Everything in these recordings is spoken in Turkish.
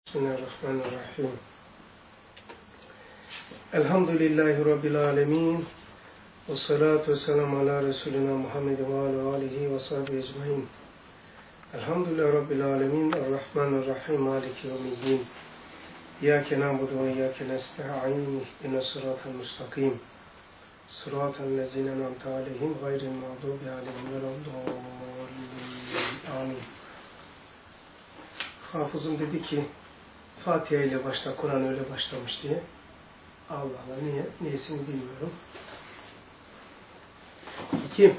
Bismillahirrahmanirrahim. Elhamdülillahi Rabbil alemin. Ve salatu ve selamu ala Resulina Muhammed ve ala alihi ve sahbihi ecmaîn. Elhamdülillahi Rabbil alemin. Errahmanirrahim. Maliki yevmiddin. İyyâke na'budu ve iyyâke nesta'in. İhdinas sıratal mustakim. Sıratal lezîne en'amte aleyhim gayril mağdûbi aleyhim veleddâllîn. Amin. Hafızım dedi ki Fatiha ile başla, Kur'an öyle başlamış diye. Allah Allah, niye? Niyesini bilmiyorum. İki.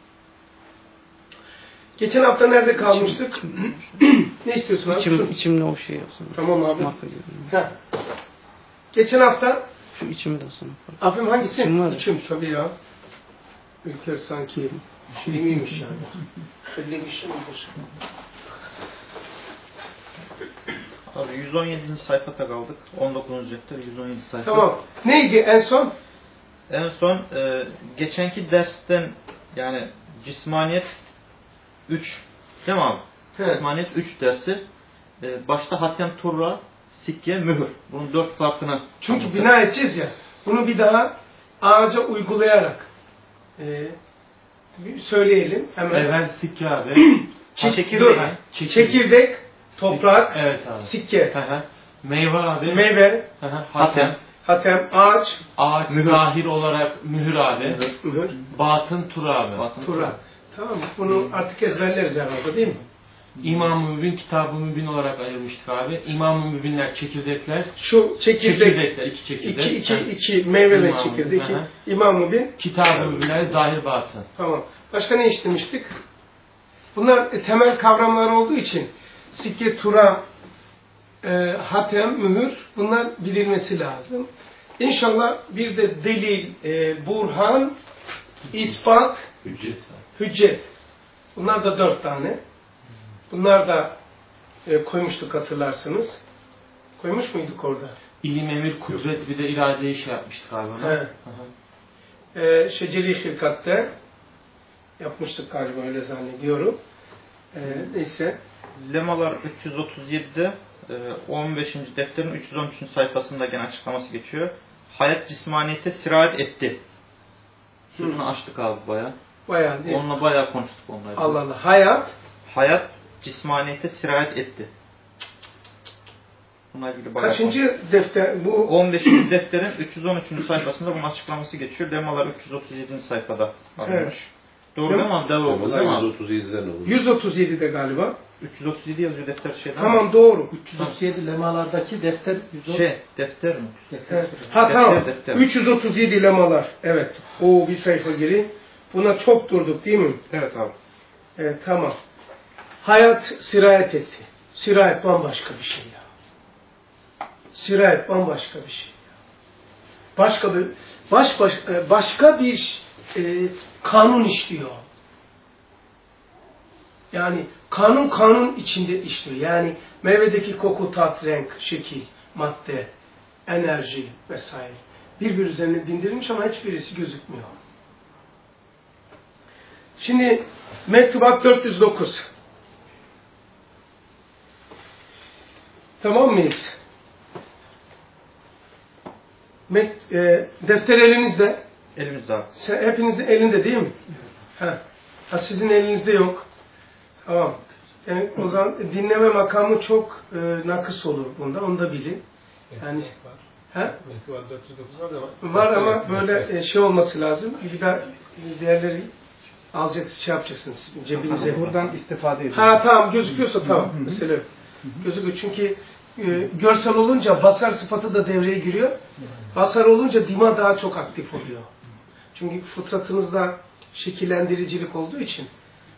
Geçen hafta nerede kalmıştık? Ne istiyorsun abi? İçimde o şey olsun. Tamam abi. Geçen hafta şu içimi de olsun. Abim hangisi? İçim tabii ya. Ülker sanki filmiymiş yani. Öyle bir şey midir? Abi 117. sayfada kaldık. 19. defter 117 sayfa. Tamam. Neydi en son? En son geçenki dersten yani cismaniyet 3 değil mi abi? He. Cismaniyet 3 dersi. Başta hatem, turra, sikke, mühür. Bunun 4 farkını. Çünkü bina edeceğiz ya. Bunu bir daha ağaca uygulayarak söyleyelim. Hemen. Evvel sikke abi. Çekirdek, toprak, evet abi. sikke. Meyve abi. Meyve, hatem, ağaç mühür. zahir olarak mühür abi. Mühür. Batın tur abi. Tura. Tamam, bunu artık ezberleriz herhalde değil mi? İmam-ı Mübin, Kitab-ı Mübin olarak ayırmıştık abi. İmam-ı Mübinler çekirdekler. Şu Çekirdekler, iki çekirdek. İki meyve ve çekirdek. İmam-ı Mübin. Kitab-ı Mübinler zahir batın. Tamam. Başka ne işlemiştik? Bunlar temel kavramlar olduğu için sikke, tura, hatem, mühür bunlar bilinmesi lazım. İnşallah bir de delil, burhan, ispat, hüccet. Bunlar da 4 tane. Bunlar da koymuştuk hatırlarsınız. Koymuş muyduk orada? İlim, emir, kudret bir de iradeyi şey yapmıştık abi. Şeceri Hilkat'te yapmıştık galiba, öyle zannediyorum. Neyse. Lemalar 337'de 15. defterin 313. sayfasında gene açıklaması geçiyor. Hayat cismaniyete sirayet etti. Sözünü açtık abi bayağı. Bayağı değil. Onunla bayağı konuştuk onlarla. Allah Allah. Hayat cismaniyete sirayet etti. Buna ilgili bayağı kaçıncı konuştuk. defter bu? 15. defterin 313. sayfasında bunun açıklaması geçiyor. Lemalar 337. sayfada alınmış. Evet. Doğru değil mi abi? Devam oldu değil mi abi? 137'den oldu. 137'de galiba. 337 yazıyor defter şeyden. Tamam doğru. 337 lemalardaki defter defter mi? Tamam. Defter. 337 lemalar. Evet. O bir sayfa geri. Buna çok durduk değil mi? Evet abi. Evet, tamam. Hayat sirayet etti. Sirayet bambaşka bir şey ya. Sirayet bambaşka bir şey ya. Başka bir kanun işliyor. Yani kanun içinde işliyor. Yani meyvedeki koku, tat, renk, şekil, madde, enerji vesaire. Birbiri üzerine bindirilmiş ama hiçbirisi gözükmüyor. Şimdi Mektubat 409. Tamam mıyız? Defter elinizde. Elimizde abi. Hepinizin elinde değil mi? Sizin elinizde yok. Tamam. Yani o zaman dinleme makamı çok nakıs olur bunda. Onu da bilin. Yani Mektubat 409 var da var ama böyle şey olması lazım. Bir daha diğerleri alacaksınız, yapacaksınız cebinize. buradan istifade edin. Tamam, gözüküyorsa tamam. Mesela gözüküyor çünkü görsel olunca basar sıfatı da devreye giriyor. Basar olunca dima daha çok aktif oluyor. Çünkü fıtratınızda şekillendiricilik olduğu için.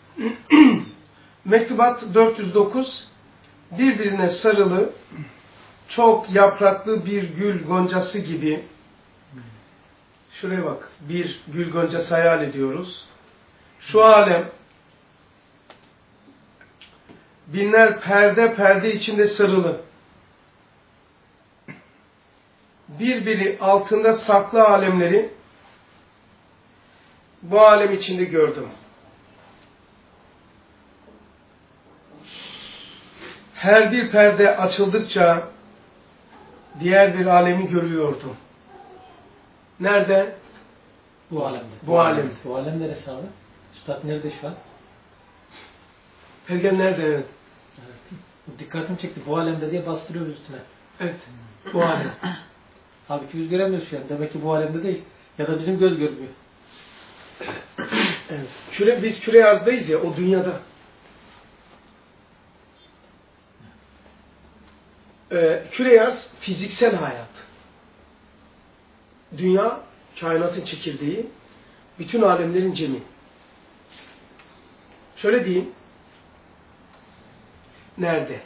Mektubat 409 birbirine sarılı, çok yapraklı bir gül goncası gibi. Şuraya bak. Bir gül goncası hayal ediyoruz. Şu alem binler perde içinde sarılı. Birbiri altında saklı alemleri bu alem içinde gördüm. her bir perde açıldıkça diğer bir alemi görüyordum. Nerede? Bu alemde. Bu alem. Bu alem neresi abi? Üstad nerede şu an? Pergen nerede? Evet. Evet. Bu dikkatimi çekti. Bu alemde diye bastırıyoruz üstüne. Evet. Bu alem. Halbuki biz göremiyoruz şu an. Demek ki bu alemde değil. Ya da bizim göz görmüyor. Evet. Biz küre arzdayız ya, o dünyada. Küre arz fiziksel hayat. Dünya, kainatın çekirdeği, bütün alemlerin cemi. Şöyle diyeyim. Nerede?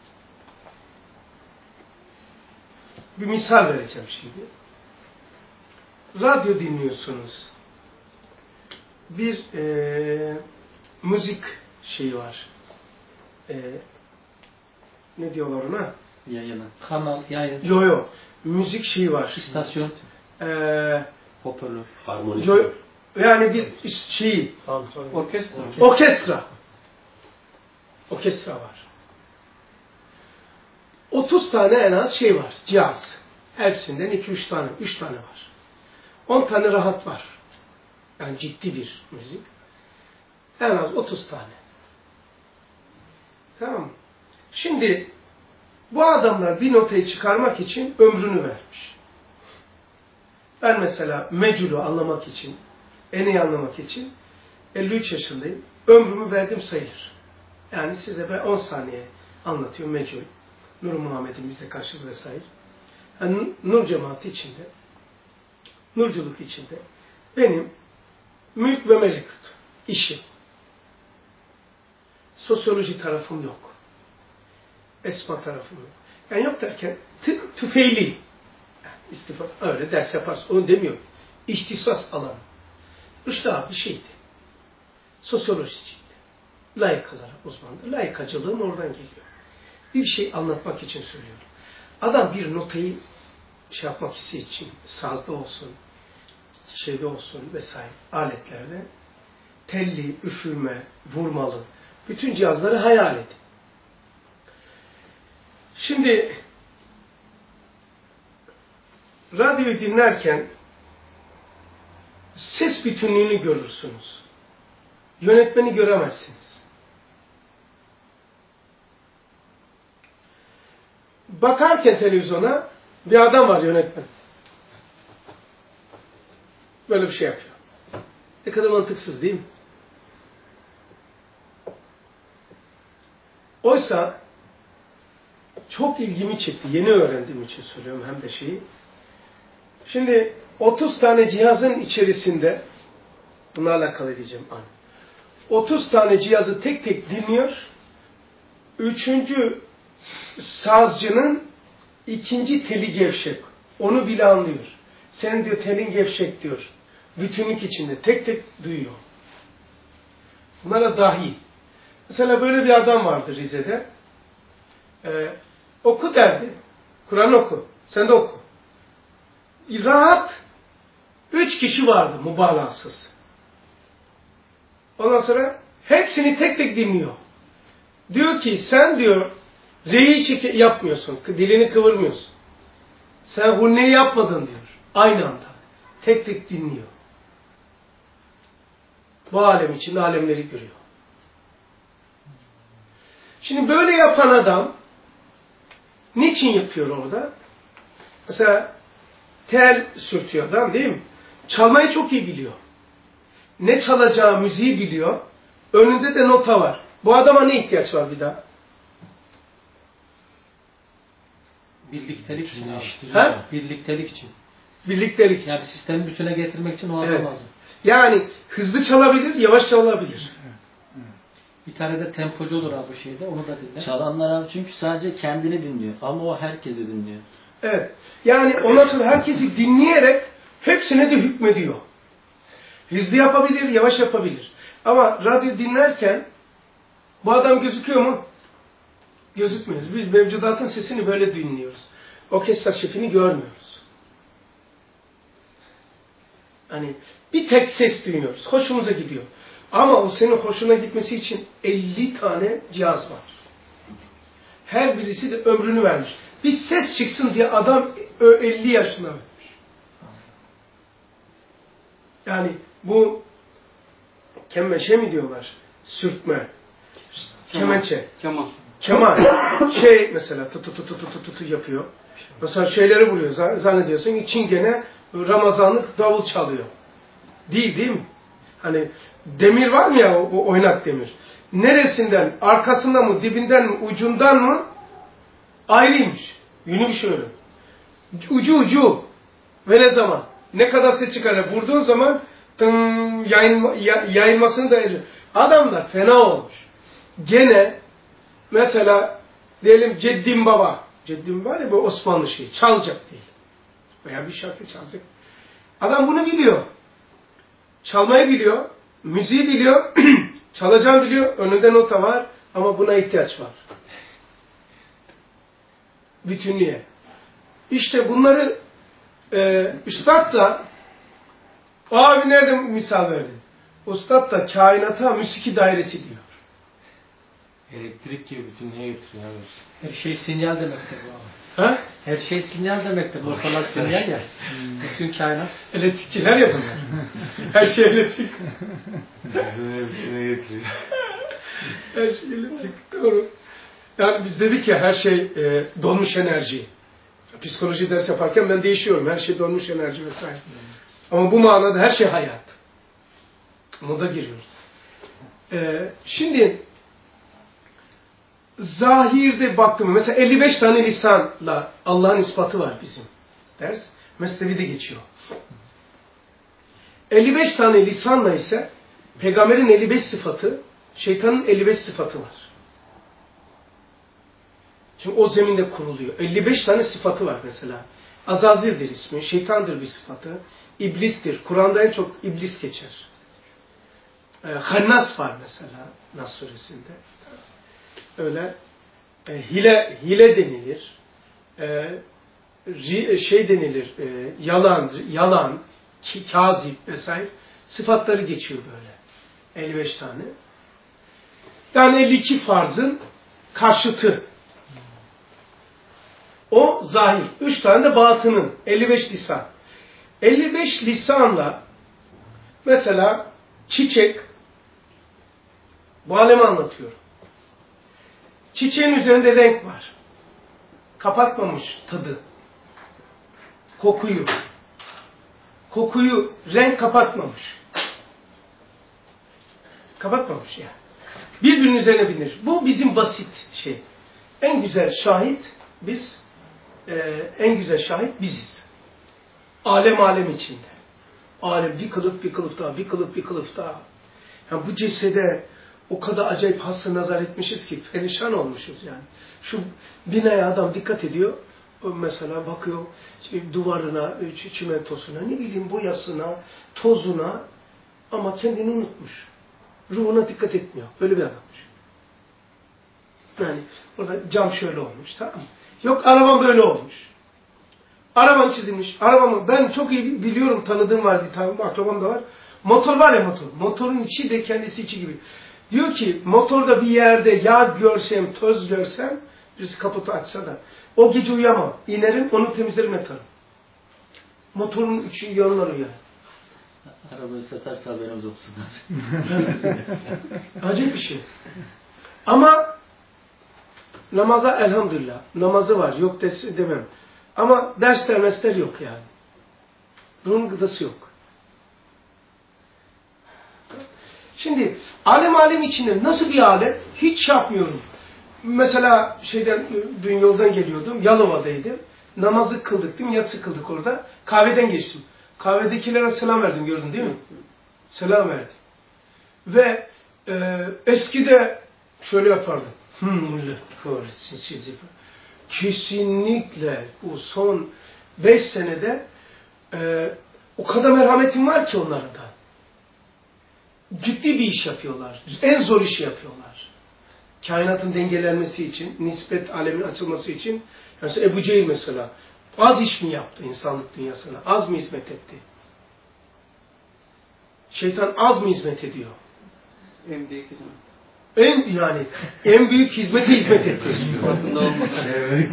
Bir misal vereceğim şimdi. Radyo dinliyorsunuz. Bir müzik şeyi var. Ne diyorlar ona? Yayını. Kanal, yayın, Yo. Müzik şeyi var. istasyon, Hoparlör. Harmoni. Yani bir şeyi. orkestra. Orkestra. Orkestra var. 30 tane en az şey var. Cihaz. Hepsinden 2-3 tane. 3 tane var. 10 tane rahat var. Yani ciddi bir müzik. En az 30 tane. Tamam mı? Şimdi bu adamlar bir notayı çıkarmak için ömrünü vermiş. Ben mesela mecülü anlamak için, en iyi anlamak için 53 yaşındayım. Ömrümü verdim sayılır. Yani size ben 10 saniye anlatıyorum mecül. Nur Muhammed'in bizde karşılığı sayılır. Yani Nur cemaati içinde, nurculuk içinde benim mülk ve melekut işim. Sosyoloji tarafım yok. Esma tarafım yok. Yani yok derken tüfeğli. Yani istifa öyle ders yaparsın. Onu demiyorum. İhtisas alanı. İşte bir şeydi. Sosyolojiciydi. Layıkalara uzmandı. Layıkacılığım oradan geliyor. Bir şey anlatmak için söylüyorum. Adam bir notayı şey yapmak için sazda olsun, şeyde olsun vesaire aletlerde telli, üfürme, vurmalı bütün cihazları hayal edin. Şimdi radyoyu dinlerken ses bütünlüğünü görürsünüz. Yönetmeni göremezsiniz. Bakarken televizyona bir adam var yönetmen. Böyle bir şey yapıyor. Ne kadar mantıksız değil mi? Oysa çok ilgimi çekti. Yeni öğrendiğim için söylüyorum hem de şeyi. Şimdi 30 tane cihazın içerisinde bunlarla alakalı diyeceğim. 30 tane cihazı tek tek dinliyor. 3. sazcının 2. teli gevşek. Onu bile anlıyor. Sen diyor telin gevşek diyor. Bütünlük içinde tek tek duyuyor. Bunlara dahil. Mesela böyle bir adam vardı Rize'de. Oku derdi. Kur'an oku. Sen de oku. Rahat 3 kişi vardı mübalağasız. Ondan sonra hepsini tek tek dinliyor. Diyor ki sen diyor reyi yapmıyorsun. Dilini kıvırmıyorsun. Sen hunneyi yapmadın diyor. Aynı anda. Tek tek dinliyor. Bu alem için alemleri görüyor. Şimdi böyle yapan adam niçin yapıyor orada? Mesela tel sürtüyor adam değil mi? Çalmayı çok iyi biliyor. Ne çalacağı müziği biliyor. Önünde de nota var. Bu adama ne ihtiyaç var bir daha? Birliktelik için abi. Ha? Birliktelik için. Birliktelik için. Yani sistemi bütüne getirmek için o adam Evet. lazım. Yani hızlı çalabilir, yavaş çalabilir. Bir tane de tempocu olur abi şeyde. Onu da dinle. Çalanlar abi çünkü sadece kendini dinliyor. Ama o herkesi dinliyor. Evet. Yani ondan sonra herkesi dinleyerek hepsine de hükmediyor. Hızlı yapabilir, yavaş yapabilir. Ama radyo dinlerken bu adam gözüküyor mu? Gözükmüyoruz. Biz mevcudatın sesini böyle dinliyoruz. Orkestra şefini görmüyoruz. Hani bir tek ses duyuyoruz. Hoşumuza gidiyor. Ama o senin hoşuna gitmesi için 50 tane cihaz var. Her birisi de ömrünü vermiş. Bir ses çıksın diye adam 50 yaşında vermiş. Yani bu kemençe mi diyorlar? Sürtme. Kemençe. Keman. Mesela tutu yapıyor. Mesela şeyleri vuruyor. Zannediyorsun ki Çingene Ramazanlık davul çalıyor. Değil mi? Hani demir var mı ya, o oynak demir. Neresinden? Arkasından mı? Dibinden mi? Ucundan mı? Ayrıymış. Yünü bir şöyle. Ucu. Ve ne zaman? Ne kadar ses çıkar? Vurduğun zaman yayılmasını da ediyor. Adamlar fena olmuş. Gene mesela diyelim Ceddim Baba. Ceddim var ya bu Osmanlı şeyi. Çalacak değil. Veya bir şarkı çalacak. Adam bunu biliyor. Çalmayı biliyor. Müziği biliyor. Çalacağını biliyor. Önünde nota var. Ama buna ihtiyaç var. Bütünlüğe. İşte bunları Üstad da abi nerede misal verdi? Üstad da kainata müsiki dairesi diyor. Elektrik gibi bütünlüğe getiriyor abi. Her şey sinyal demektir bu abi. Ha? Her şey sinyal demektir. Ortalar sinyal ya. Bütün kainat. Elektrikçiler yapın. Her şey elektrik. Bütünlüğe getiriyor. Her şey elektrik. Doğru. Yani biz dedik ya her şey donmuş enerji. Psikoloji ders yaparken ben değişiyorum. Her şey donmuş enerji vesaire. Ama bu manada her şey hayat. Moda giriyoruz. Şimdi zahirde baktım. Mesela 55 tane lisanla Allah'ın ispatı var bizim. Ders. Mesnevi'de geçiyor. 55 tane lisanla ise peygamberin 55 sıfatı, şeytanın 55 sıfatı var. Şimdi o zeminde kuruluyor. 55 tane sıfatı var mesela. Azazil'dir ismi, şeytandır bir sıfatı, iblistir. Kur'an'da en çok iblis geçer. Hannas var mesela Nas suresinde. Öyle hile denilir. Denilir. Yalan, kazip vesaire sıfatları geçiyor böyle. 55 tane. Yani 52 farzın karşıtı. O zahir. 3 tane de batının. 55 lisan. 55 lisanla mesela çiçek bu alemi anlatıyor. Çiçeğin üzerinde renk var. Kapatmamış tadı. Kokuyu renk kapatmamış. Kapatmamış yani. Birbirinin üzerine binir. Bu bizim basit şey. En güzel şahit biz, en güzel şahit biziz. Alem içinde. Alem bir kılıf daha. Yani bu cesede o kadar acayip hassa nazar etmişiz ki perişan olmuşuz yani. Şu binaya adam dikkat ediyor. Mesela bakıyor duvarına, çimentosuna, ne bileyim boyasına, tozuna ama kendini unutmuş. Ruhuna dikkat etmiyor. Öyle bir adammış. Yani orada cam şöyle olmuş, tamam mı? Yok arabam böyle olmuş. Arabam çizilmiş. Arabamı ben çok iyi biliyorum, tanıdığım var, bir tane akrabam da var. Motor var ya motor. Motorun içi de kendisi içi gibi. Diyor ki motorda bir yerde yağ görsem, toz görsem, birisi kaputu açsa da o gece uyuyamam. İnerim, onu temizlerim, yatarım. Motorun içi yanlar uyar. Arabayı satarsa haberimiz olsun. Acayip bir şey. Ama namaza elhamdülillah. Namazı var. Yok demem. Ama dersler yok yani. Bunun gıdası yok. Şimdi alem içinde nasıl bir alem? Hiç yapmıyorum. Mesela dün yoldan geliyordum. Yalova'daydım. Namazı kıldık değil mi? Yatsı kıldık orada. Kahveden geçtim. Kahvedekilere selam verdim, gördün değil mi? Selam verdim. Ve eskide şöyle yapardım. Kesinlikle bu son 5 senede o kadar merhametim var ki onlarda. Ciddi bir iş yapıyorlar. En zor işi yapıyorlar. Kainatın dengelenmesi için, nispet alemin açılması için. Yani Ebu Cehil mesela az iş mi yaptı insanlık dünyasına? Az mı hizmet etti? Şeytan az mı hizmet ediyor? En büyük hizmete hizmet etti. Farkında olmadan.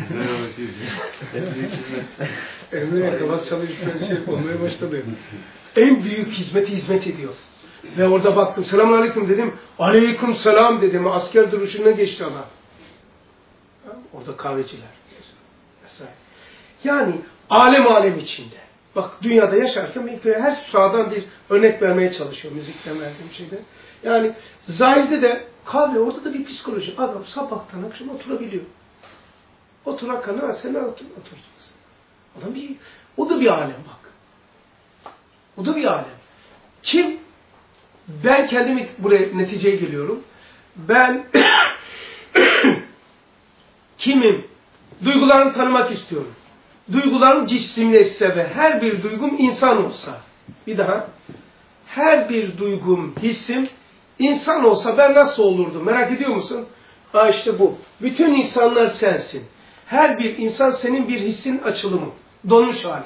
Emre kafası çalışıp olmaya başladı. En büyük hizmete hizmet ediyor. Ve orada baktım, selamun aleyküm dedim. Aleyküm selam dedim. Asker duruşuna geçti adam. Orada kahveciler. Mesela. Yani alem içinde. Bak dünyada yaşarken her sahadan bir örnek vermeye çalışıyor müzikten verdiğim şeyde. Yani zahirde de kahve, orada da bir psikoloji. Adam sabahtan akşam oturabiliyor. Oturan sen oturacaksın. O da bir alem bak. O da bir alem. Kim? Ben kendimi buraya neticeye geliyorum. Ben kimim? Duygularımı tanımak istiyorum. Duygularım cisimleşse ve her bir duygum insan olsa. Bir daha. Her bir duygum, hissim insan olsa ben nasıl olurdum? Merak ediyor musun? İşte bu. Bütün insanlar sensin. Her bir insan senin bir hissin açılımı. Donmuş hali.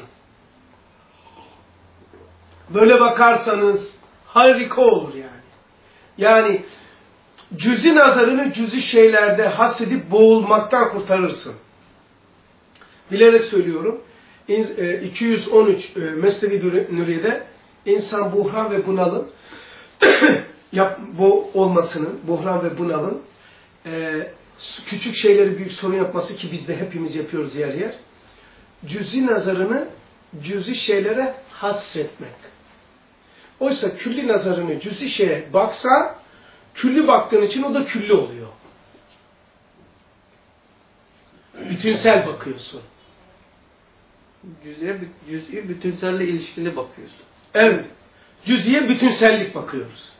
Böyle bakarsanız harika olur yani. Yani cüzi nazarını cüzi şeylerde hassedip boğulmaktan kurtarırsın. Bilerek söylüyorum. 213 Mesnevi Nuriye'de insan buhran ve bunalım bu olmasının, buhran ve bunalım küçük şeyleri büyük sorun yapması ki biz de hepimiz yapıyoruz yer yer. Cüzi nazarını cüzi şeylere hasretmek. Oysa külli nazarını cüzi şeye baksa, külli baktığın için o da külli oluyor. Bütünsel bakıyorsun. Cüz'i bütünselle ilişkili bakıyorsun. Evet. Cüziye bütünsellik bakıyoruz.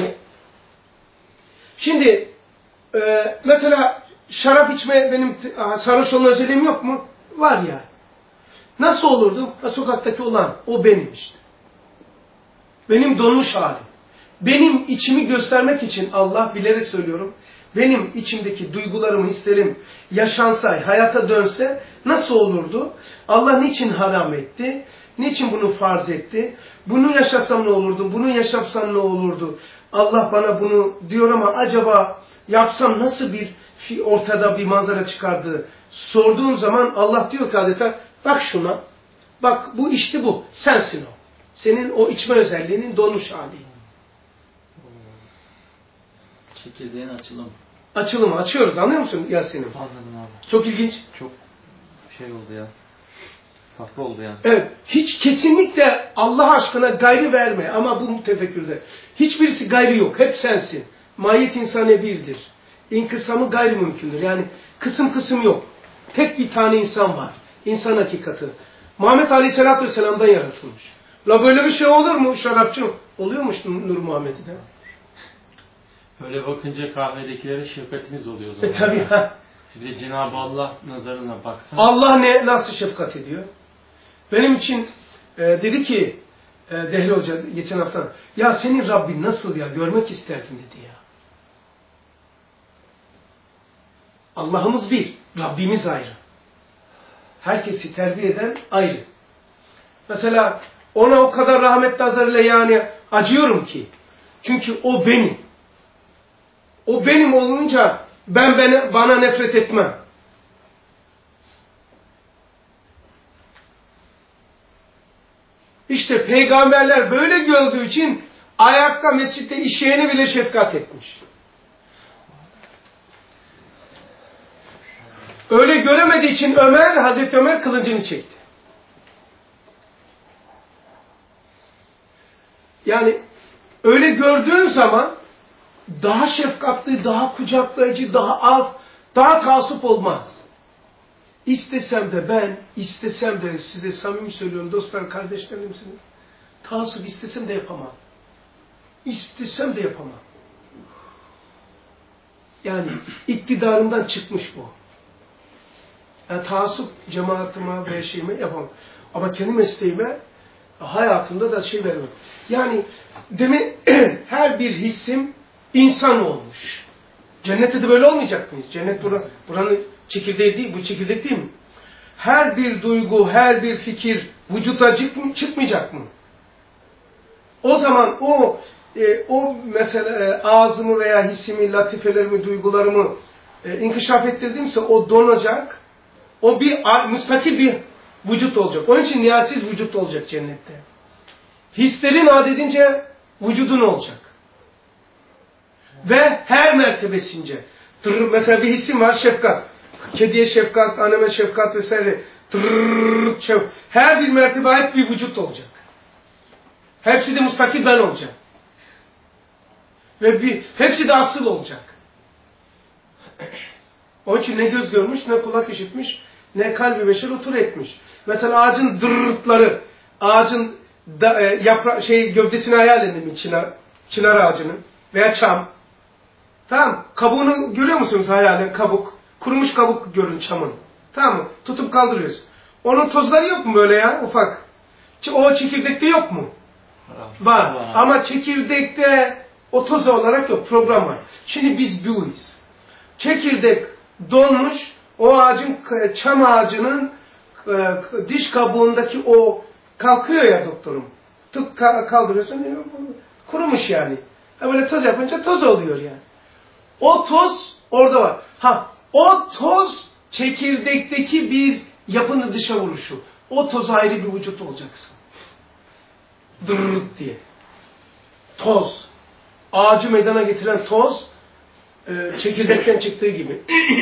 Şimdi mesela şarap içme benim sarhoş olma özelliğim yok mu? Var ya. Nasıl olurdum? Sokaktaki olan o benim işte. Benim donmuş halim. Benim içimi göstermek için Allah bilerek söylüyorum. Benim içimdeki duygularımı, hislerim yaşansa, hayata dönse nasıl olurdu? Allah niçin haram etti? Niçin bunu farz etti? Bunu yaşasam ne olurdu? Bunu yaşapsam ne olurdu? Allah bana bunu diyor ama acaba yapsam nasıl bir ortada bir manzara çıkardı? Sorduğum zaman Allah diyor ki adeta bak şuna, bak bu işte bu, sensin o. Senin o içme özelliğinin donmuş hali. Çekirdeğin açılımı. Açılımı açıyoruz, anlıyor musun Yasin'im? Anladım abi. Çok ilginç. Çok şey oldu ya. Farklı oldu yani. Evet. Hiç kesinlikle Allah aşkına gayrı verme ama bu tefekkürde. Hiçbirisi gayrı yok. Hep sensin. Mahiyet insane birdir. İnkısamı gayri mümkündür. Yani kısım yok. Tek bir tane insan var. İnsan hakikati. Muhammed Aleyhisselatü Vesselam'dan yaratılmış. La böyle bir şey olur mu şarapçı? Oluyormuş Nur Muhammed'e. Öyle bakınca kahvedekilere şefkatiniz oluyor o zaman. Tabii ha. Bir de Cenab-ı Allah nazarına baksan. Allah nasıl şefkat ediyor? Benim için dedi ki Dehli Hoca geçen hafta, ya senin Rabbin nasıl ya, görmek isterdim dedi ya. Allah'ımız bir, Rabbimiz ayrı. Herkesi terbiye eden ayrı. Mesela ona o kadar rahmet nazarıyla yani acıyorum ki. Çünkü o benim. O benim olunca bana nefret etmem. İşte peygamberler böyle gördüğü için ayakta mescitte işeyene bile şefkat etmiş. Öyle göremediği için Hazreti Ömer kılıncını çekti. Yani öyle gördüğün zaman daha şefkatli, daha kucaklayıcı, daha az, daha taassup olmaz. İstesem de size samimi söylüyorum dostlar, kardeşlerimsiniz. Taassup istesem de yapamam. İstesem de yapamam. Yani iktidarımdan çıkmış bu. Yani taassup cemaatime ve şeyime yapamam. Ama kendi mesleğime, hayatımda da şey vermem. Yani demek her bir hissim insan olmuş. Cennette de böyle olmayacak mıyız? Cennet buranın çekirdeği değil, bu çekirdek değil mi? Her bir duygu, her bir fikir vücuda çıkmayacak mı? O zaman o o mesela ağzımı veya hissimi, latifelerimi, duygularımı inkişaf ettirdiğimse o donacak. O bir müstakil bir vücut olacak. Onun için nihayetsiz vücut olacak cennette. Hislerin adedince vücudun olacak. Ve her mertebesince. Mesela bir hissim var, şefkat. Kediye şefkat, anneme şefkat vesaire. Her bir mertebe ait bir vücut olacak. Hepsi de müstakil ben olacak. Ve hepsi de asıl olacak. Onun için ne göz görmüş, ne kulak işitmiş, ne kalbi beşer otur etmiş. Mesela ağacın dırırtları, ağacın gövdesini hayal edin mi? Çınar ağacının veya çam. Tamam, kabuğunu görüyor musunuz hayalen? Kabuk. Kurumuş kabuk görün çamın. Tamam mı? Tutup kaldırıyoruz. Onun tozları yok mu böyle ya? Ufak. O çekirdekte yok mu? Var. Ama çekirdekte o toz olarak yok. Program var. Şimdi biz buyuz. Çekirdek donmuş, o ağacın, çam ağacının diş kabuğundaki o kalkıyor ya doktorum. Tık kaldırıyorsun, kurumuş yani. Böyle toz yapınca toz oluyor yani. O toz orada var. O toz çekirdekteki bir yapının dışa vuruşu. O toz ayrı bir vücut olacaksın. Dırırıt diye. Toz. Ağacı meydana getiren toz, çekirdekten çıktığı gibi.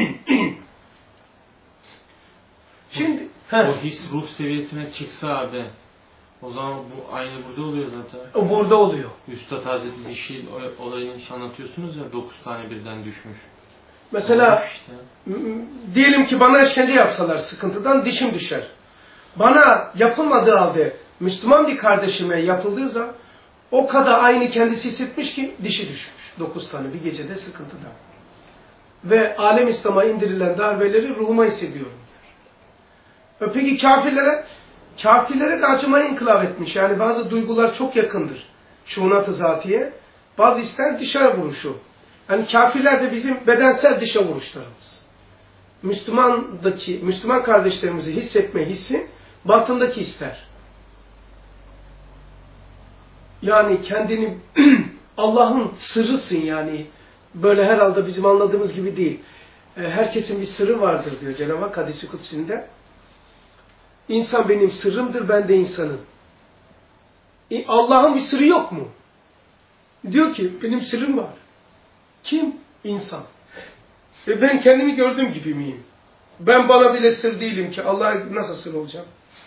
Şimdi o his ruh seviyesine çıksa abi, o zaman bu aynı burada oluyor zaten. O burada oluyor. Üstad Hazreti dişi olayını anlatıyorsunuz ya, 9 tane birden düşmüş. Mesela işte. Diyelim ki bana işkence yapsalar sıkıntıdan dişim düşer. Bana yapılmadığı halde Müslüman bir kardeşime yapıldığı zaman o kadar aynı kendisi hissetmiş ki dişi düşmüş. 9 tane bir gecede sıkıntıdan. Ve alem İslam'a indirilen darbeleri ruhuma hissediyorum diyor. Peki kafirlere de acımayı inkılap etmiş. Yani bazı duygular çok yakındır. Şuunat-ı zatiye. Bazı ister dışarı vuruşu. Yani kafirler de bizim bedensel dışa vuruşlarımız. Müslüman kardeşlerimizi hissetme hissi batındaki ister. Yani kendini Allah'ın sırrısın yani. Böyle herhalde bizim anladığımız gibi değil. Herkesin bir sırrı vardır diyor Cenab-ı Hak hadis-i kutsinde. İnsan benim sırrımdır, ben de insanım. Allah'ın bir sırrı yok mu? Diyor ki benim sırrım var. Kim? İnsan. Ve ben kendimi gördüğüm gibi miyim? Ben bana bile sır değilim ki Allah'a nasıl sır olacağım?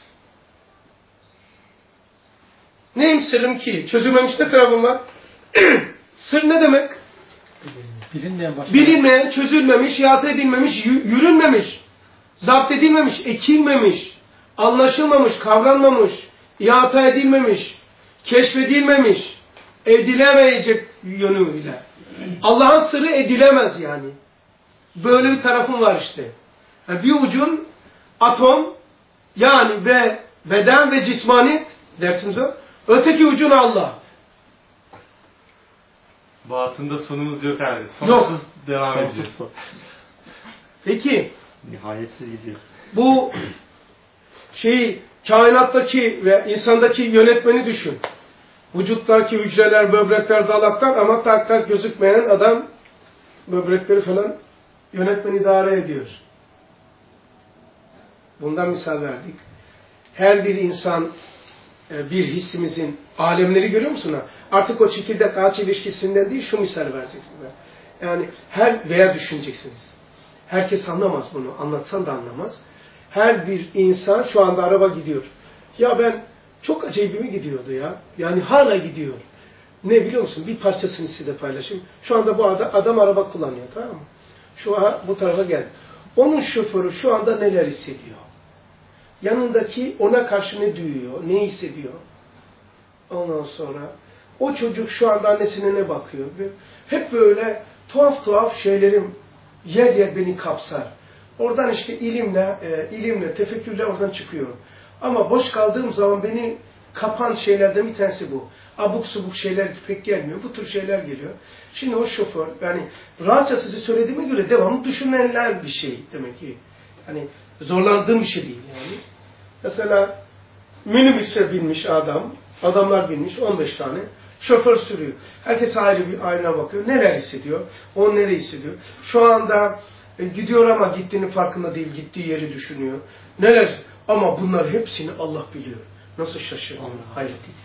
Neyim sırrım ki? Çözülmemiş ne tarafım var? Sır ne demek? Bilinmeyen, çözülmemiş, ihata edilmemiş, yürünmemiş, zapt edilmemiş, ekilmemiş, anlaşılmamış, kavranmamış, ihata edilmemiş, keşfedilmemiş, edilemeyecek yönüyle. Allah'ın sırrı edilemez yani. Böyle bir tarafım var işte. Yani bir ucun atom yani ve beden ve cismaniyet dersimiz o. Öteki ucun Allah. Batında sonumuz yok abi. Sonsuz devam ediyor. Peki. Nihayetsiz gidiyor. Bu kainattaki ve insandaki yönetmeni düşün. Vücuttaki hücreler, böbrekler, dalaklar ama tak tak gözükmeyen adam böbrekleri falan yönetmen idare ediyor. Bundan misal verdik. Her bir insan bir hissimizin alemleri görüyor musun? Artık o çekirdek ağaç ilişkisinden değil şu misal vereceksiniz. Yani veya düşüneceksiniz. Herkes anlamaz bunu. Anlatsan da anlamaz. Her bir insan şu anda araba gidiyor. Ya ben çok acayibime gidiyordu ya. Yani hala gidiyor. Ne biliyor musun? Bir parçasını size paylaşayım. Şu anda bu adam araba kullanıyor, tamam mı? Bu tarafa geldi. Onun şoförü şu anda neler hissediyor? Yanındaki ona karşı ne duyuyor? Ne hissediyor? Ondan sonra o çocuk şu anda annesine ne bakıyor? Hep böyle tuhaf tuhaf şeylerim yer yer beni kapsar. Oradan işte ilimle, tefekkürle oradan çıkıyorum. Ama boş kaldığım zaman beni kapan şeylerden bir tanesi bu. Abuk subuk şeyler pek gelmiyor. Bu tür şeyler geliyor. Şimdi o şoför, yani rahatça size söylediğime göre devamlı düşünülen bir şey demek ki. Hani zorlandığım bir şey değil yani. Mesela minibüse binmiş adamlar binmiş 15 tane. Şoför sürüyor. Herkes ayrı bir ayna bakıyor. Neler hissediyor? O neler hissediyor? Şu anda gidiyor ama gittiğinin farkında değil. Gittiği yeri düşünüyor. Neler? Ama bunlar hepsini Allah biliyor. Nasıl şaşırıyor? Hayret ediyor.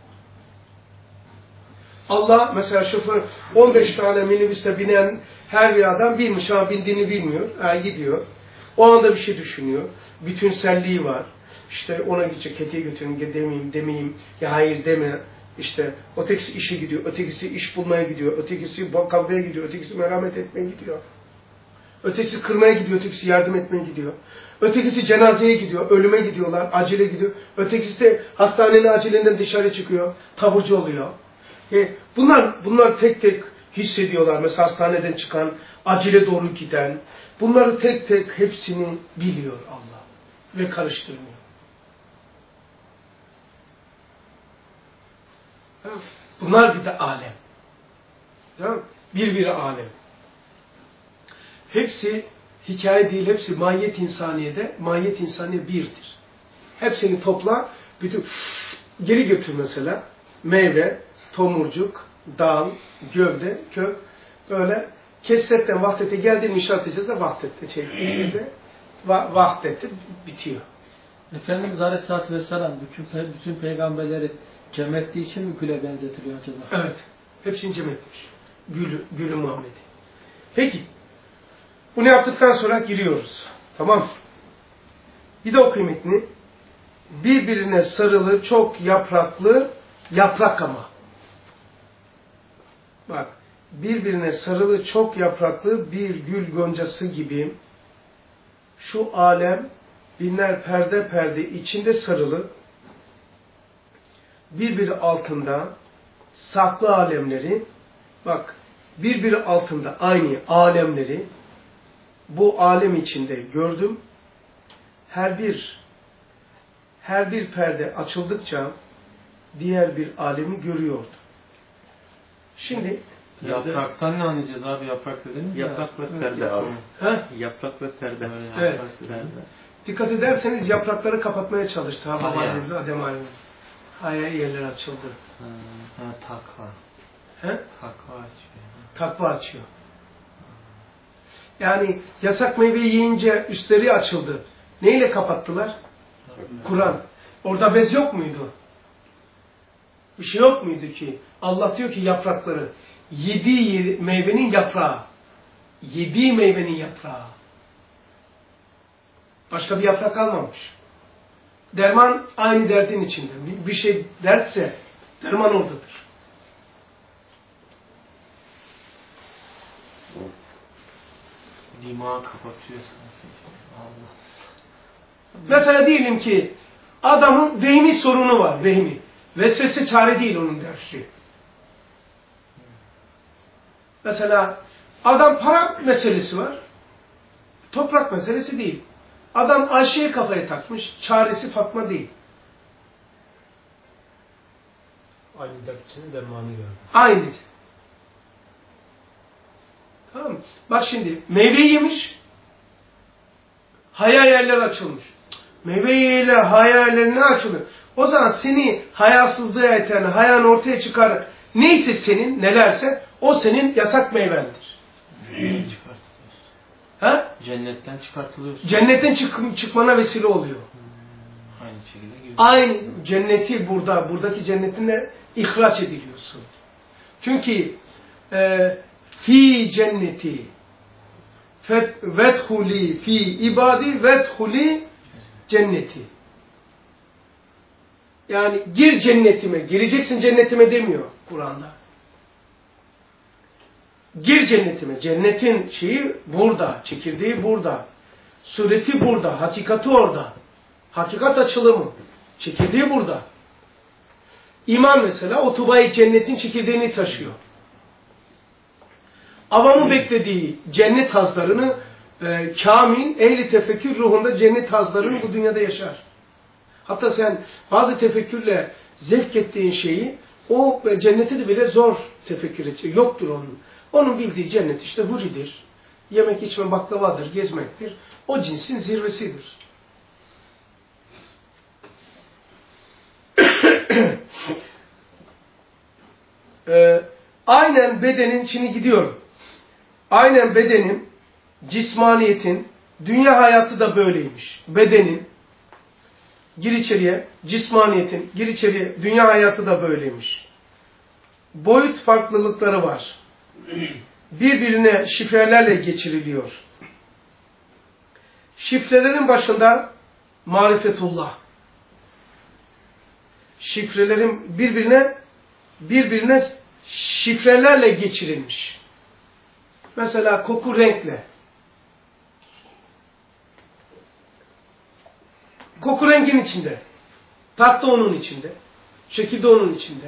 Allah mesela şoför 15 tane minibüste binen her bir adam bilmiş ama bindiğini bilmiyor. Gidiyor. O anda bir şey düşünüyor. Bütünselliği var. İşte ona gidecek, kediye götürün, demeyeyim, ya hayır deme. İşte ötekisi işe gidiyor, ötekisi iş bulmaya gidiyor, ötekisi kavgaya gidiyor, ötekisi merhamet etmeye gidiyor. Ötekisi kırmaya gidiyor, ötekisi yardım etmeye gidiyor. Ötekisi cenazeye gidiyor, ölüme gidiyorlar, acele gidiyor. Ötekisi de hastanenin acilinden dışarı çıkıyor, taburcu oluyor. Bunlar tek tek hissediyorlar. Mesela hastaneden çıkan, acile doğru giden. Bunları tek tek hepsini biliyor Allah. Ve karıştırmıyor. Bunlar bir de alem. Tamam? Bir alem. Hepsi hikaye değil, hepsi mahiyet insaniye birdir. Hepsini topla, bütün geri götür mesela. Meyve, tomurcuk, dal, gövde, kök, böyle kesretten vahdete geldiğini işaret edeceğiz de vahdette bitiyor. Efendimiz Aleyhisselatü Vesselam bütün peygamberleri cem ettiği için mi güle benzetiliyor acaba? Evet. Hepsini cem etmiş. Gülü Muhammed'i. Peki. Bunu yaptıktan sonra giriyoruz. Tamam. Bir de o kıymetini. Birbirine sarılı, çok yapraklı, yaprak ama. Bak. Birbirine sarılı, çok yapraklı bir gül goncası gibi şu alem binler perde perde içinde sarılı, birbiri altında saklı alemleri, bak birbiri altında aynı alemleri bu alem içinde gördüm. Her bir perde açıldıkça diğer bir alemi görüyordu. Şimdi yapraktan ne anlayacağız abi? Yaprak dediniz ya. Yaprak ve perde abi. Yaprak ve perde. Evet. Dikkat ederseniz yaprakları kapatmaya çalıştı. Babaannemiz, Adem Aleyhisselam. Haya yerler açıldı. Takva. Takva açıyor. Takva açıyor. Yani yasak meyveyi yiyince üstleri açıldı. Neyle kapattılar? Kur'an. Orada bez yok muydu? Bir şey yok muydu ki? Allah diyor ki yaprakları. Yediği meyvenin yaprağı. Yediği meyvenin yaprağı. Başka bir yaprak kalmamış. Derman aynı derdin içinde. Bir şey dertse derman oradadır. Dimağı kapatıyor sanki. Allah. Mesela diyelim ki adamın vehmi sorunu var. Vehmi. Vesvese çare değil onun dersi. Mesela adam para meselesi var. Toprak meselesi değil. Adam Ayşe'ye kafaya takmış. Çaresi Fatma değil. Aynı dert içinde dermanı gördüm. Aynı. Tamam mı? Bak şimdi meyveyi yemiş. Haya yerler açılmış. Meyveyi yerler, haya yerler ne açılıyor? O zaman seni hayasızlığa iten, hayanı ortaya çıkar. Neyse senin, nelerse o senin yasak meyvendir. Ha? Cennetten çıkartılıyorsun. Cennetten çıkmana vesile oluyor. Aynı şekilde gibi. Aynı cenneti buradaki cennetinde ihraç ediliyorsun. Çünkü fi cenneti vedhuli fi ibadi vedhuli cenneti. Yani gir cennetime, gireceksin cennetime demiyor Kur'an'da. Gir cennetime. Cennetin şeyi burada, çekirdeği burada. Sureti burada, hakikati orada. Hakikat açılımı. Çekirdeği burada. İman mesela o tubayı cennetin çekirdeğini taşıyor. Avamın beklediği cennet hazlarını kamil, ehli tefekkür ruhunda cennet hazlarını bu dünyada yaşar. Hatta sen bazı tefekkürle zevk ettiğin şeyi o cenneti de bile zor tefekkür edecek. Yoktur onun. Onun bildiği cennet işte huridir. Yemek içme baklavadır, gezmektir. O cinsin zirvesidir. aynen bedenin, şimdi gidiyorum. Aynen bedenin, cismaniyetin, dünya hayatı da böyleymiş. Bedenin, gir içeriye, cismaniyetin, gir içeriye, dünya hayatı da böyleymiş. Boyut farklılıkları var. Birbirine şifrelerle geçiriliyor. Şifrelerin başında marifetullah. Şifrelerin birbirine şifrelerle geçirilmiş. Mesela koku renkle. Koku rengin içinde. Tat da onun içinde. Şekil de onun içinde.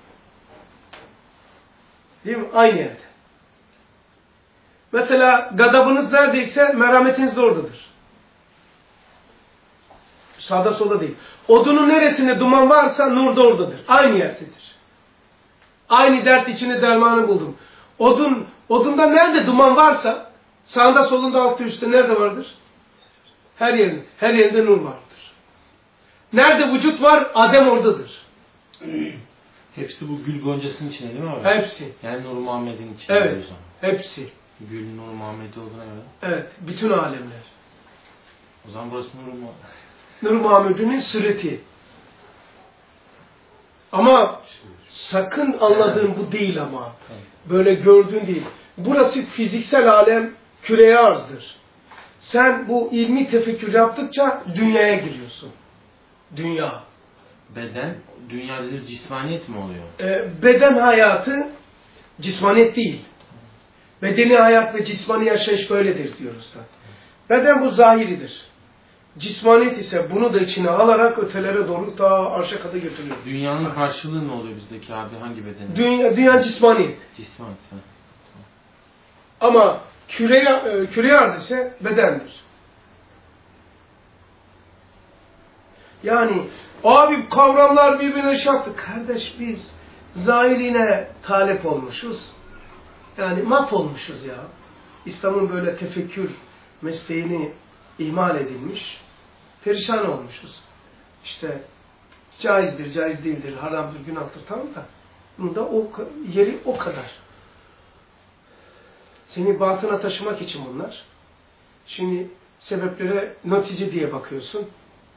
Değil mi? Aynı yerde. Mesela gadabınız neredeyse merhametiniz de oradadır. Sağda solda değil. Odunun neresinde duman varsa nur da oradadır. Aynı yerdedir. Aynı dert içinde dermanı buldum. Odunda nerede duman varsa sağında solunda altı üstte nerede vardır? Her yerinde nur vardır. Nerede vücut var? Adem oradadır. Hepsi bu gül goncasının içinde değil mi abi? Hepsi. Yani Nur Muhammed'in içinde. Evet. Hepsi. Gül Nur Muhammed'i olduğuna göre. Evet. Bütün alemler. O zaman burası Nur Muhammed. Nur Muhammed'in süreti. Ama sakın anladığın bu değil ama. Böyle gördüğün değil. Burası fiziksel alem, küreye arzdır. Sen bu ilmi tefekkür yaptıkça dünyaya giriyorsun. Dünya. Beden, dünya dediği cismaniyet mi oluyor? Beden hayatı cismaniyet değil. Bedeni hayat ve cismani yaşayış böyledir diyoruz da. Beden bu zahiridir. Cismaniyet ise bunu da içine alarak ötelere doğru ta arşa kadar götürüyor. Dünyanın karşılığı ne oluyor bizdeki abi? Hangi beden? Dünya cismaniyet. Cismaniyet. Ha. Ama küreye arz ise bedendir. Yani abi kavramlar birbirine şartlı. Kardeş biz zahirine talep olmuşuz. Yani mahvolmuşuz ya. İslam'ın böyle tefekkür mesleğini ihmal edilmiş. Perişan olmuşuz. İşte caizdir, caiz değildir, haramdır, günahtır tamam da bunda yeri o kadar. Seni batına taşımak için bunlar. Şimdi sebeplere netice diye bakıyorsun.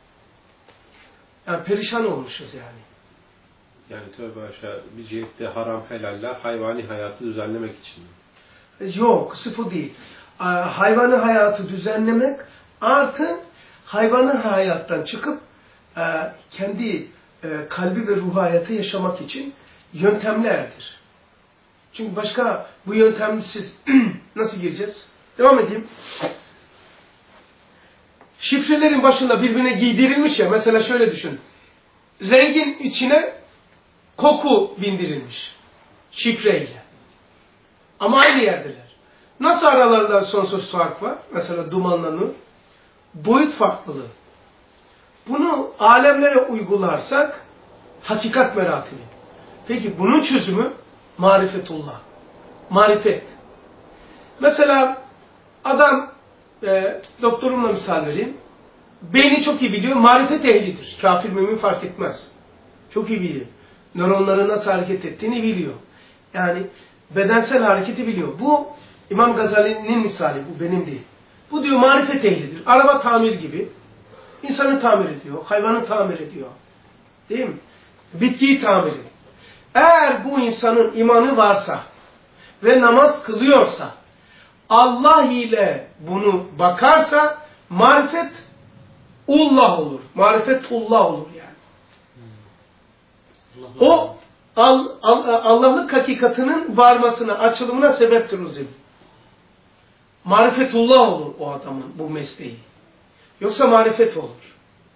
Yani perişan olmuşuz yani. Yani tövbe aşağı bir cihette haram helaller hayvani hayatı düzenlemek için. Yok, sıfır değil. Hayvani hayatı düzenlemek artı hayvanı hayattan çıkıp kendi kalbi ve ruh hayatı yaşamak için yöntemlerdir. Çünkü başka bu yöntemsiz nasıl gireceğiz? Devam edeyim. Şifrelerin başında birbirine giydirilmiş ya. Mesela şöyle düşün. Rengin içine koku bindirilmiş. Şifreyle. Ama aynı yerdeler. Nasıl aralarında sonsuz fark var? Mesela dumanla nur. Boyut farklılığı. Bunu alemlere uygularsak hakikat meratibi. Peki bunun çözümü marifetullah. Marifet. Mesela adam doktorumla misal vereyim. Beyni çok iyi biliyor. Marifet ehlidir. Kafir mümin fark etmez. Çok iyi biliyor. Nöronların nasıl hareket ettiğini biliyor. Yani bedensel hareketi biliyor. Bu İmam Gazali'nin misali. Bu benim değil. Bu diyor marifet ehlidir. Araba tamir gibi. İnsanı tamir ediyor. Hayvanı tamir ediyor. Değil mi? Bitkiyi tamir ediyor. Eğer bu insanın imanı varsa ve namaz kılıyorsa Allah ile bunu bakarsa marifet ullah olur. Marifetullah olur yani. O Allah'lık hakikatinin varmasına, açılımına sebeptir o zemin. Marifetullah olur o adamın bu mesleği. Yoksa marifet olur.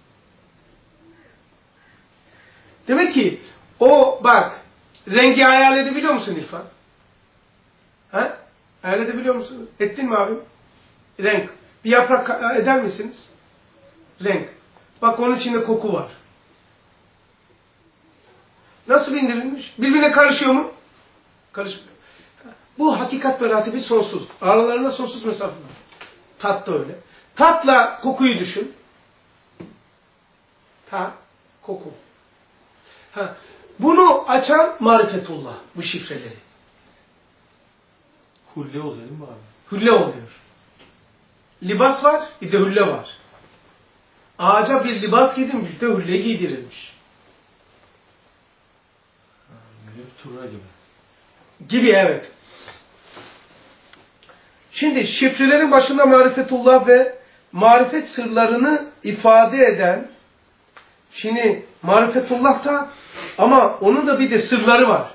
Demek ki o bak rengi hayal edebiliyor musun İrfan? Ha? Hayal edebiliyor musunuz? Ettin mi abi? Renk. Bir yaprak eder misiniz? Renk. Bak onun içinde koku var. Nasıl bindirilmiş? Birbirine karışıyor mu? Karışmıyor. Bu hakikat meratibi sonsuz. Aralarında sonsuz mesafe var. Tat da öyle. Tatla kokuyu düşün. Tat, koku. Bunu açan marifetullah. Bu şifreleri. Hulle oluyor değil mi abi? Hülle oluyor. Libas var, bir de hülle var. Ağaca bir libas giydirilmiş, bir de hülle giydirilmiş. Turra gibi. Gibi evet. Şimdi şifrelerin başında marifetullah ve marifet sırlarını ifade eden, şimdi marifetullah da ama onun da bir de sırları var.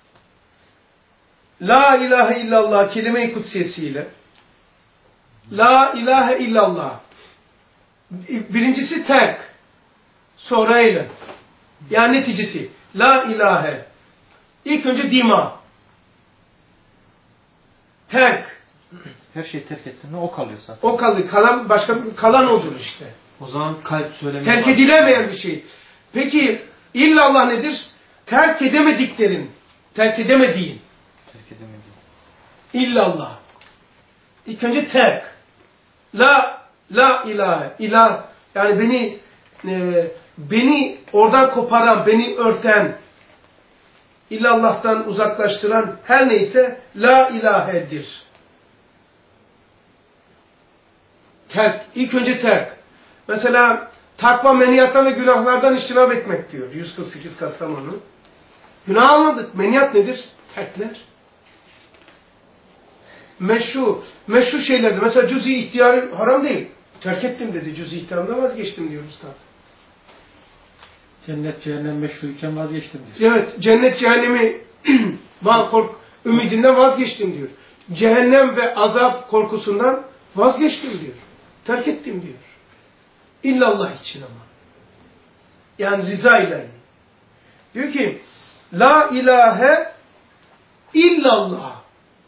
La ilahe illallah kelime-i kutsiyesiyle. La ilahe illallah. Birincisi terk. Sonra eylem. Yani neticesi. La ilahe. İlk önce dima. Terk. Her şeyi terk ettiğinde o kalıyor zaten. O kalır. Kalan odur işte. O zaman kalp söylemesi. Terk edilemeyen bir şey. Peki illallah nedir? Terk edemediklerin. Terk edemediğin. Terk edemediğin. İllallah. İlk önce terk. La ilahe. İlah. Yani beni oradan koparan, beni örten, illallah'tan uzaklaştıran her neyse la ilahedir. Terk. İlk önce terk. Mesela takva meniyattan ve günahlardan iştinab etmek diyor. 148 Kastamonu. Günah anladık. Meniyat nedir? Terkler. Meşru şeylerdi. Mesela cüz-i ihtiyarı haram değil. Terk ettim dedi. Cüz-i ihtiyarından vazgeçtim diyor usta. Cennet cehennem meşruyken vazgeçtim diyor. Evet. Cennet cehennemi ümidinden vazgeçtim diyor. Cehennem ve azap korkusundan vazgeçtim diyor. Terk ettim diyor. İllallah için ama. Yani rıza ilahi. Diyor ki la ilahe illallah.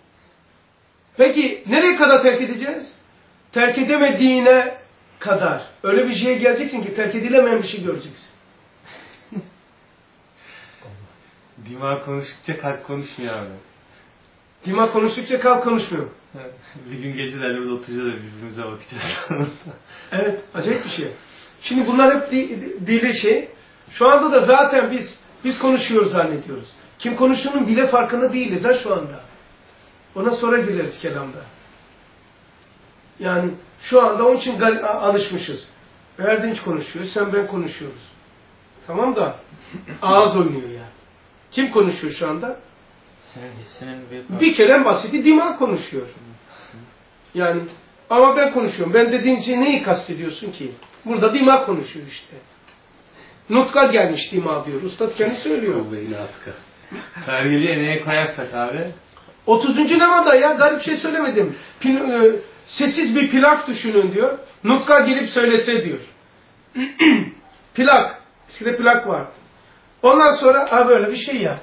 Peki nereye kadar terk edeceğiz? Terk edemediğine kadar. Öyle bir şeye geleceksin ki terk edilemeyen bir şey göreceksin. Dima konuştukça kalp konuşmuyor abi. Dima konuştukça kalp konuşmuyor. Bir gün gecelerle burada oturacağız da birbirimize bakacağız. Evet, acayip bir şey. Şimdi bunlar hep dili şey. Şu anda da zaten biz konuşuyoruz zannediyoruz. Kim konuştuğunun bile farkında değiliz ha şu anda. Ona sonra gireriz kelamda. Yani şu anda onun için alışmışız. Erdinç konuşuyor, sen ben konuşuyoruz. Tamam da ağız oynuyor yani. Kim konuşuyor şu anda? Senin hissinin bir kere en basiti dima konuşuyor. Yani ama ben konuşuyorum. Ben dediğin şey neyi kastediyorsun ki? Burada dima konuşuyor işte. Nutka gelmiş dima diyor. Ustad kendi söylüyor. Pergeliğe neye koyarsak abi? 30. namada ya garip şey söylemedim. Sessiz bir plak düşünün diyor. Nutka gelip söylese diyor. Plak. Eskide plak vardı. Ondan sonra böyle bir şey ya.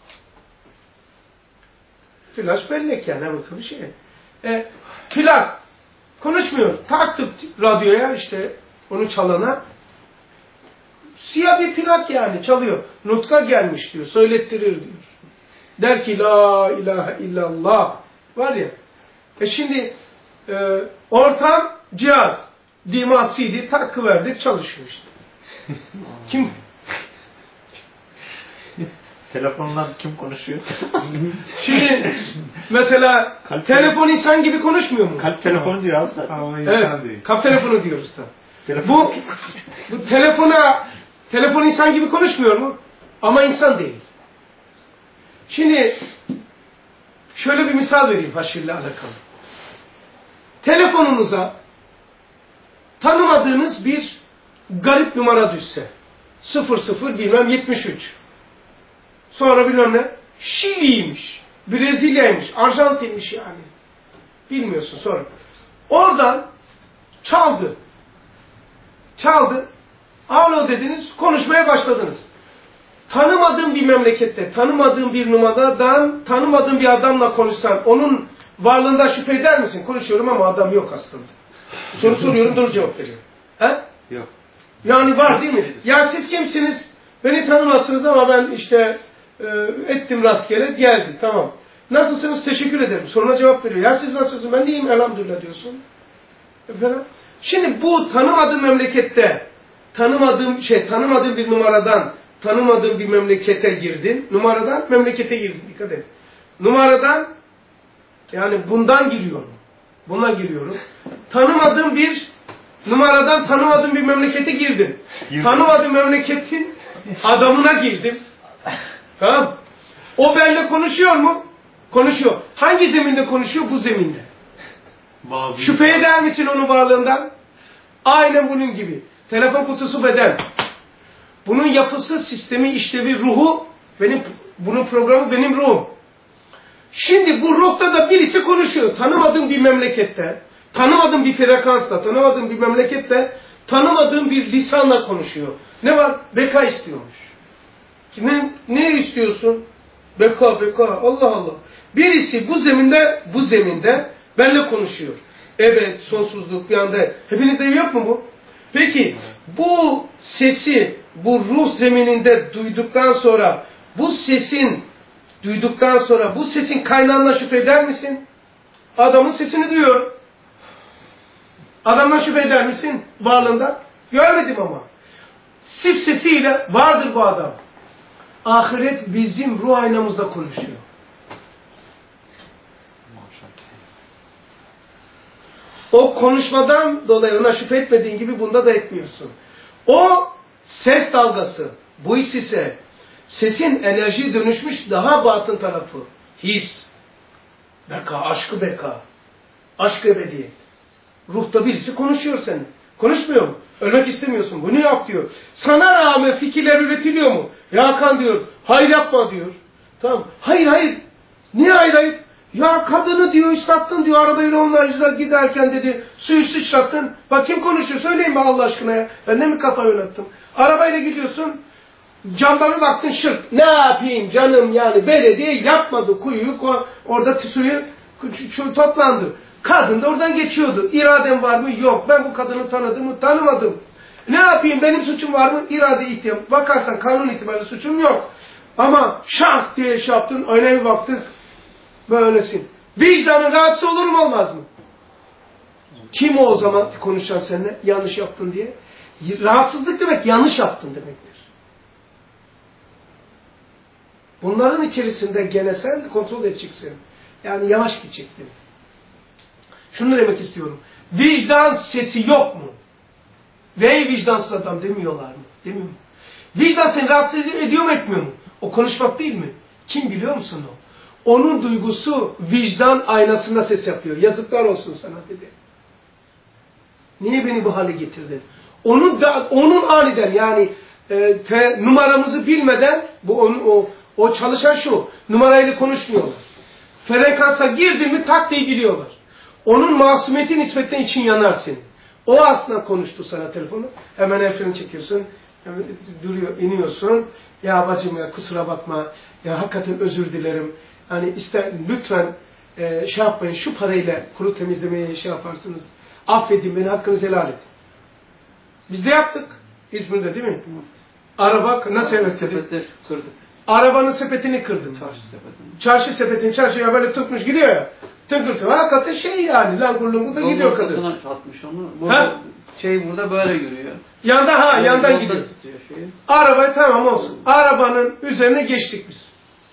Flash bellek yani. Bakın bir şey. Plak. Konuşmuyor. Taktık radyoya işte onu çalana. Siyah bir plak yani çalıyor. Nutka gelmiş diyor. Söylettirir diyor. Der ki la ilahe illallah. Var ya. Şimdi ortam cihaz. Dima CD takı verdik çalışıyor işte. Kim? Telefondan kim konuşuyor? Şimdi mesela telefon insan gibi konuşmuyor mu? Kalp telefonu diyor abi zaten. Evet. Kalp telefonu diyoruz da. Bu telefon insan gibi konuşmuyor mu? Ama insan değil. Şimdi şöyle bir misal vereyim haşirle alakalı. Telefonunuza tanımadığınız bir garip numara düşse 00 bilmem 73 sonra bilmem ne Şili'ymiş, Brezilya'ymış, Arjantin'miş yani. Bilmiyorsun sonra. Oradan çaldı. Alo dediniz, konuşmaya başladınız. Tanımadığım bir memlekette, tanımadığım bir numaradan, tanımadığım bir adamla konuşsan, onun varlığında şüphe eder misin? Konuşuyorum ama adam yok aslında. Soru soruyorum, doğru cevap veriyorum. He? Yok. Yani var değil mi? Ya siz kimsiniz? Beni tanımazsınız ama ben işte ettim rastgele, geldi. Tamam. Nasılsınız? Teşekkür ederim. Soruna cevap veriyor. Ya siz nasılsınız? Ben de iyiyim elhamdülillah diyorsun. Efendim? Şimdi bu tanımadığım memlekette, tanımadığım bir numaradan, tanımadığım bir memlekete girdin. Numaradan memlekete girdin. Dikkat et. Numaradan Yani bundan giriyorum. Buna giriyorum. Tanımadığım bir numaradan tanımadığım bir memlekete girdim. Tanımadığım memleketin adamına girdim. Tamam. O benimle konuşuyor mu? Konuşuyor. Hangi zeminde konuşuyor? Bu zeminde. Şüphe eder misin onun varlığından? Aynen bunun gibi. Telefon kutusu beden. Bunun yapısı, sistemi, işlevi, ruhu, bunun programı benim ruhum. Şimdi bu ruhta da birisi konuşuyor. Tanımadığım bir memlekette, tanımadığım bir frekansta, tanımadığım bir memlekette, tanımadığım bir lisanla konuşuyor. Ne var? Beka istiyormuş. Ne istiyorsun? Beka. Allah Allah. Birisi bu zeminde benimle konuşuyor. Evet, sonsuzluk bir anda. Hepinizde yok mu bu? Peki, bu sesi, bu ruh zemininde duyduktan sonra, bu sesin kaynağına şüphe eder misin? Adamın sesini duyuyor. Adamdan şüphe eder misin? Varlığından. Görmedim ama. Sif sesiyle vardır bu adam. Ahiret bizim ruh aynamızda konuşuyor. O konuşmadan dolayı ona şüphe etmediğin gibi bunda da etmiyorsun. O ses dalgası, bu his ise sesin enerji dönüşmüş daha batın tarafı. His. Beka, aşkı beka. Aşk ebediyet. Ruhta birisi konuşuyor senin. Konuşmuyor mu? Ölmek istemiyorsun. Bunu yap diyor. Sana rağmen fikirler üretiliyor mu? Ya Hakan diyor. Hayır yapma diyor. Tamam. Hayır. Niye hayır? Ya kadını diyor ıslattın diyor. Arabayla onlarla giderken dedi. Suyu sıçrattın. Bak kim konuşuyor? Söyleyin be Allah aşkına ya. Ben de mi kafayı oynattım? Arabayla gidiyorsun. Camdan bir baktın şırk. Ne yapayım canım yani belediye yapmadı kuyuyu. Orada suyu toplandı. Kadın da oradan geçiyordu. İradem var mı? Yok. Ben bu kadını tanıdım mı? Tanımadım. Ne yapayım? Benim suçum var mı? İrade ihtiyam. Bakarsan kanun itibariyle suçum yok. Ama şak diye şey yaptın. Öyle bir baktık. Böylesin. Vicdanın rahatsız olur mu olmaz mı? Kim o zaman konuşan seninle? Yanlış yaptın diye. Rahatsızlık demek yanlış yaptın demektir. Bunların içerisinde gene sen kontrol edeceksin. Yani yavaş gideceksin. Şunu demek istiyorum. Vicdan sesi yok mu? Vey vicdansız adam demiyorlar mı? Demiyor mu? Vicdan seni rahatsız ediyor mu etmiyor mu? O konuşmak değil mi? Kim biliyor musun o? Onun duygusu vicdan aynasında ses yapıyor. Yazıklar olsun sana dedi. Niye beni bu hale getirdin? Onun aniden yani numaramızı bilmeden o çalışan şu. Numarayla konuşmuyorlar. Frekansa girdin mi tak diye gidiyorlar. Onun masumiyeti nispetine için yanar senin. O aslında konuştu sana telefonu. Hemen el freni çekiyorsun. Hemen duruyor, iniyorsun. Ya bacım ya kusura bakma. Ya hakikaten özür dilerim. Hani lütfen şey yapmayın. Şu parayla kuru temizlemeye şey yaparsınız. Affedin beni, hakkınızı helal edin. Biz de yaptık. İzmir'de değil mi? Araba nasıl sepeti kırdık. Arabanın sepetini kırdım. Çarşı sepetini çarşıya böyle tutmuş gidiyor ya. Tıkırtı. Hakikaten şey yani. Langurlungu da gidiyor kadın. Atmış onu. Burada böyle yürüyor. Yandan gidiyor. Arabayı tamam olsun. Arabanın üzerine geçtik biz.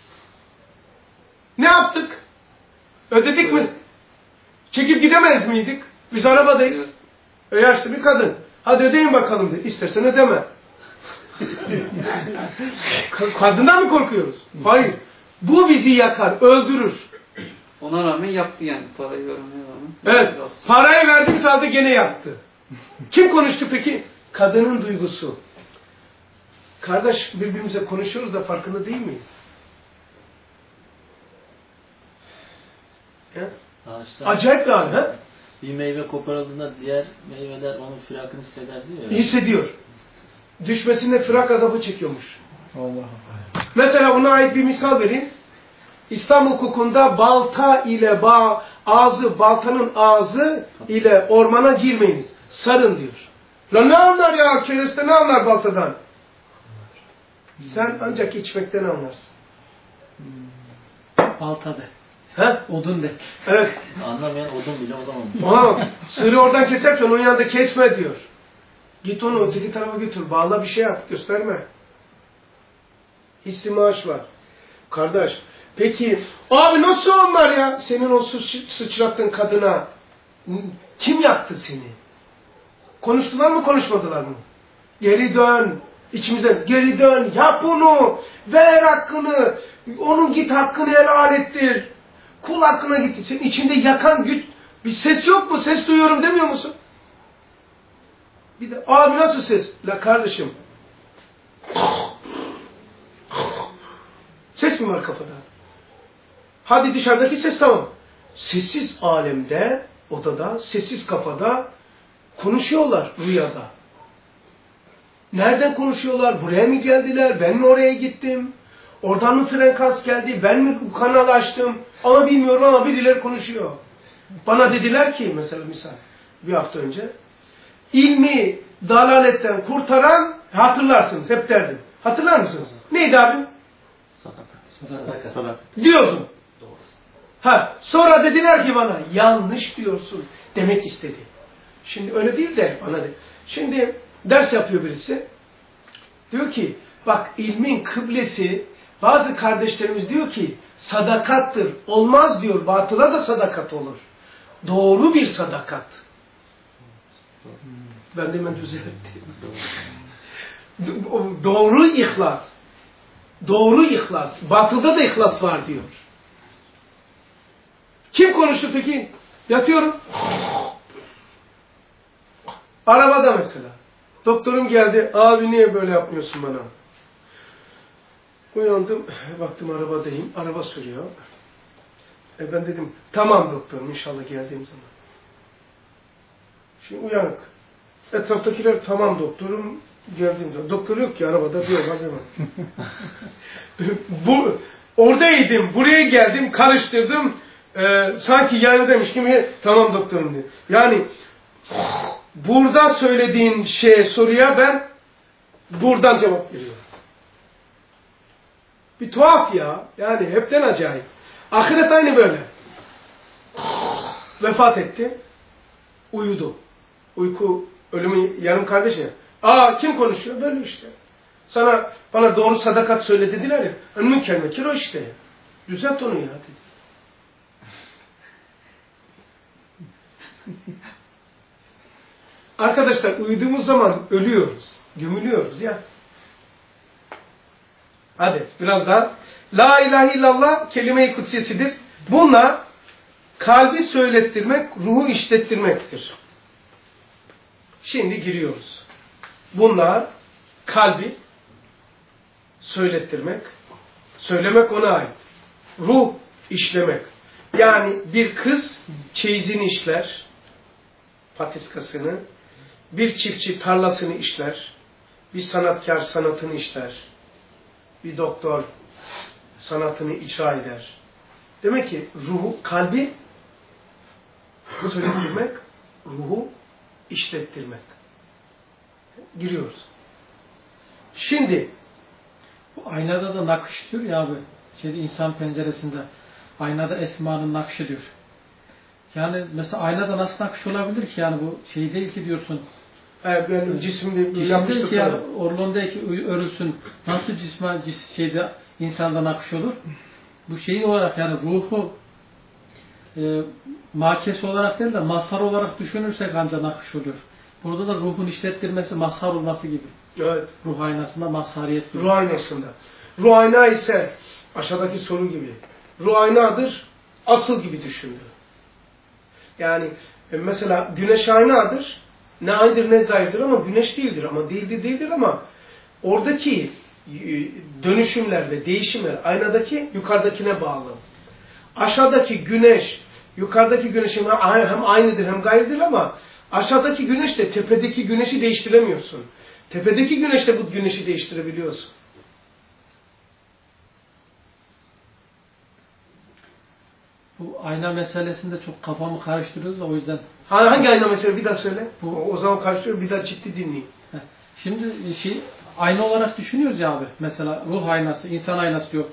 Ne yaptık? Ödedik mi? Çekip gidemez miydik? Biz arabadayız. Yaşlı bir kadın. Hadi ödeyin bakalım dedi. İstersen ödeme. Kadından mı korkuyoruz? Hayır. Bu bizi yakar, öldürür. Ona rağmen yaptı yani. Parayı vermeye rağmen. Evet. Parayı verdim saldı gene yaptı. Kim konuştu peki? Kadının duygusu. Kardeş birbirimize konuşuyoruz da farkında değil miyiz? Acayip bir hal. He? Bir meyve koparıldığında diğer meyveler onun firakını hisseder diyor ya. Hissediyor. Düşmesinde firak azabı çekiyormuş. Allah. Mesela buna ait bir misal vereyim. İslam hukukunda balta ile baltanın ağzı ile ormana girmeyiniz. Sarın diyor. Lan ne anlar ya? Kereste ne anlar baltadan? Sen ancak içmekten anlarsın. Balta de. He? Odun de. Evet. Anlamayan odun bile olamam. Aha, sırrı oradan keserken onun yanında kesme diyor. Git onu öteki tarafa götür. Bağla bir şey yap. Gösterme. Hissi maaş var. Kardeş, peki abi nasıl onlar ya? Senin o sıçrattığın kadına kim yaktı seni? Konuştular mı konuşmadılar mı? Geri dön. İçimizden geri dön. Yap bunu. Ver hakkını. Onun git hakkını helal ettir. Kul hakkına git. Senin içinde yakan güç. Bir ses yok mu? Ses duyuyorum demiyor musun? Bir de abi nasıl ses? La kardeşim. Ses mi var kafada? Hadi dışarıdaki ses tamam. Sessiz alemde, odada, sessiz kafada konuşuyorlar rüyada. Nereden konuşuyorlar? Buraya mı geldiler? Ben mi oraya gittim? Oradan mı frekans geldi? Ben mi kanal açtım? Ama bilmiyorum ama birileri konuşuyor. Bana dediler ki mesela misal bir hafta önce ilmi dalaletten kurtaran hatırlarsınız hep derdim. Hatırlar mısınız? Neydi abi? Sadakat. Diyordum. Sonra dediler ki bana yanlış diyorsun demek istedi. Şimdi öyle değil de bana de. Şimdi ders yapıyor birisi. Diyor ki bak ilmin kıblesi bazı kardeşlerimiz diyor ki sadakattır. Olmaz diyor. Batıla da sadakat olur. Doğru bir sadakat. Ben de hemen düzelttim. Doğru ihlas. Doğru ihlas. Batılda da ihlas var diyor. Kim konuştu peki? Yatıyorum. Arabada mesela. Doktorum geldi. Abi niye böyle yapmıyorsun bana? Uyandım. Baktım arabadayım. Araba sürüyor. Ben dedim tamam doktorum inşallah geldiğim zaman. Şimdi uyanık. Etraftakiler tamam doktorum geldiğim zaman. Doktor yok ki arabada diyor. Oradaydım. Buraya geldim. Karıştırdım. Sanki yayındaymış gibi tamam doktorum diyor. Yani burada söylediğin soruya ben buradan cevap veriyorum. Bir tuhaf ya. Yani hepten acayip. Ahiret aynı böyle. Vefat etti. Uyudu. Uyku ölümün yarım kardeşi. Kim konuşuyor? Böyle işte. Bana doğru sadakat söyle dediler ya. Önümün kelmekir o işte. Düzelt onu ya dedi. Arkadaşlar uyuduğumuz zaman ölüyoruz. Gömülüyoruz ya. Hadi biraz daha. La ilahe illallah kelime-i kutsiyesidir. Bunlar kalbi söylettirmek, ruhu işlettirmektir. Şimdi giriyoruz. Bunlar kalbi söylettirmek, söylemek ona ait. Ruh işlemek. Yani bir kız çeyizini işler, patiskasını, bir çiftçi tarlasını işler, bir sanatkar sanatını işler, bir doktor sanatını icra eder. Demek ki ruhu, kalbi söylettirmek, ruhu işlettirmek. Giriyoruz. Şimdi bu aynada da nakış diyor ya abi. İnsan penceresinde. Aynada Esma'nın nakşı diyor. Yani mesela aynada nasıl nakış olabilir ki? Yani bu şey değil ki diyorsun. Benim cisimde yapmıştık. Yani orlondaki örülsün. Nasıl insanda nakış olur? Bu şey olarak yani ruhu makes olarak değil de mazhar olarak düşünürsek ancak nakış oluyor. Burada da ruhun işlettirmesi mazhar olması gibi. Evet. Ruh aynasında mazhariyet gibi. Ruh aynasında. Ruh ayna ise aşağıdaki soru gibi. Ruh aynadır, asıl gibi düşündü. Yani mesela güneş aynadır. Ne aynıdır ne gayrıdır ama güneş değildir ama değildir ama oradaki dönüşümler ve değişimler aynadaki yukarıdakine bağlı. Aşağıdaki güneş yukarıdaki güneşin hem aynıdır hem gayrıdır ama aşağıdaki güneş de tepedeki güneşi değiştiremiyorsun. Tepedeki güneş de bu güneşi değiştirebiliyorsun. Bu ayna meselesinde çok kafamı karıştırıyoruz da o yüzden. Hangi ayna mesela bir daha söyle. O zaman karıştırıyor bir daha ciddi dinleyin. Şimdi ayna olarak düşünüyoruz ya abi. Mesela ruh aynası, insan aynası diyor.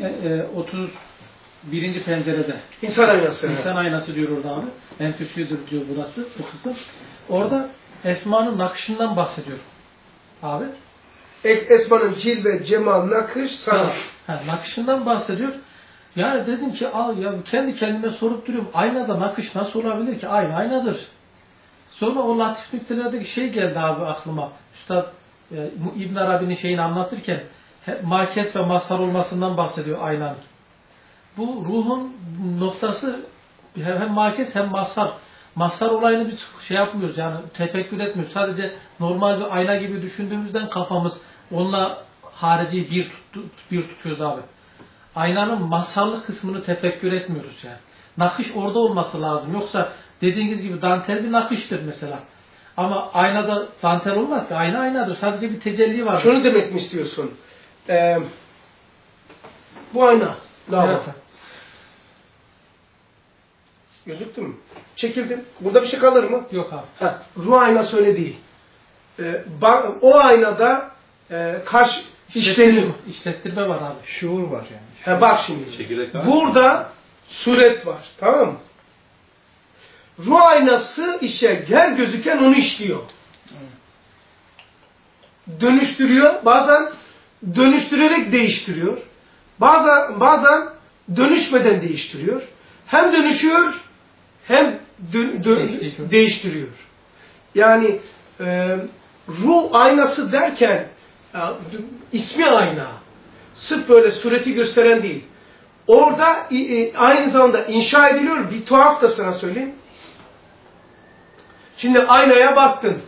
31. pencerede. İnsan aynası. İnsan aynası diyor orada abi. Enfüsüdür diyor burası, bu kısım. Orada Esma'nın nakışından bahsediyor. Abi. Esma'nın cilve, cemal, nakış, sanat. Nakışından bahsediyor. Yani dedim ki ya kendi kendime sorup duruyorum. Aynada nakış nasıl olabilir ki? Aynı aynadır. Sonra o latif nüktelerdeki şey geldi abi aklıma. Üstad İbn Arabi'nin şeyini anlatırken makes ve mazhar olmasından bahsediyor aynanın. Bu ruhun noktası hem makes hem mazhar. Mazhar olayını biz şey yapmıyoruz yani tefekkür etmiyoruz. Sadece normal bir ayna gibi düşündüğümüzden kafamız onunla harici bir tutuyoruz abi. Aynanın mazharlık kısmını tefekkür etmiyoruz yani. Nakış orada olması lazım. Yoksa dediğiniz gibi dantel bir nakıştır mesela. Ama aynada dantel olmaz ki. Ayna aynadır. Sadece bir tecelli var. Şunu demek mi istiyorsun? Bu ayna. Evet. Gözüktü mü? Çekildim. Burada bir şey kalır mı? Yok abi. Ruh aynası öyle değil. O aynada kaş işleniyor. İşlettirme var abi. Şuur var yani. Bak şimdi. Çekirdek var. Burada suret var. Tamam mı? Ruh aynası her gözüken onu işliyor. Dönüştürüyor. Bazen dönüştürerek değiştiriyor. Bazen dönüşmeden değiştiriyor. Hem dönüşüyor hem değiştiriyor. Yani ruh aynası derken ismi ayna. Sırf böyle sureti gösteren değil. Orada aynı zamanda inşa ediliyor. Bir tuhaf da sana söyleyeyim. Şimdi aynaya baktın.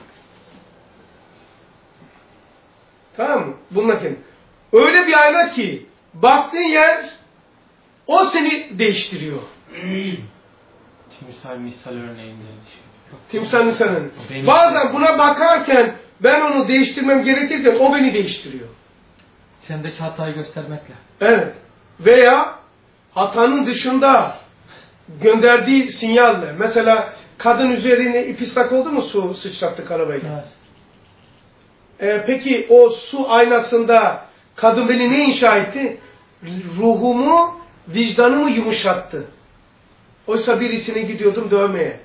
Tamam mı? Bununla öyle bir ayna ki baktığın yer o seni değiştiriyor. Timsah misal örneğinde. Timsah misalinin. Bazen buna bakarken ben onu değiştirmem gerekirken o beni değiştiriyor. Sendeki hatayı göstermekle. Evet. Veya hatanın dışında gönderdiği sinyalle. Mesela kadın üzerine ip ıslak oldu mu su sıçrattık arabayla? Evet. Peki o su aynasında kadın beni ne inşa etti? Ruhumu, vicdanımı yumuşattı. Oysa birisine gidiyordum dövmeye.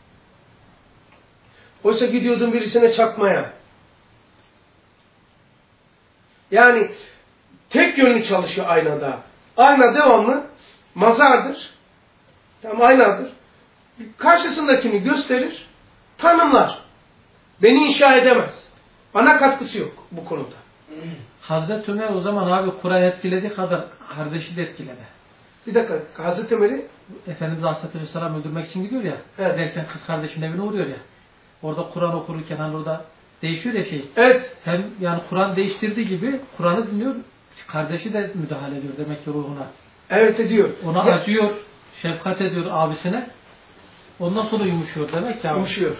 Oysa gidiyordum birisine çakmaya. Yani tek yönlü çalışıyor aynada. Ayna devamlı mazardır. Tam aynadır. Karşısındakini gösterir, tanımlar. Beni inşa edemez. Bana katkısı yok bu konuda. Hazreti Ömer o zaman abi Kur'an etkilediği kadar kardeşi de etkiledi. Bir dakika, Hazreti Ömer'i Efendimiz Aleyhisselam öldürmek için gidiyor ya. Evet. Derken kız kardeşinin evine uğruyor ya. Orada Kur'an okurken hani orada değişiyor ya şey. evet. Hem yani Kur'an değiştirdiği gibi Kur'an'ı dinliyor. Kardeşi de müdahale ediyor demek ki ruhuna. Evet ediyor. Ona acıyor, şefkat ediyor abisine. Ondan sonra yumuşuyor demek ki abi. Yumuşuyor.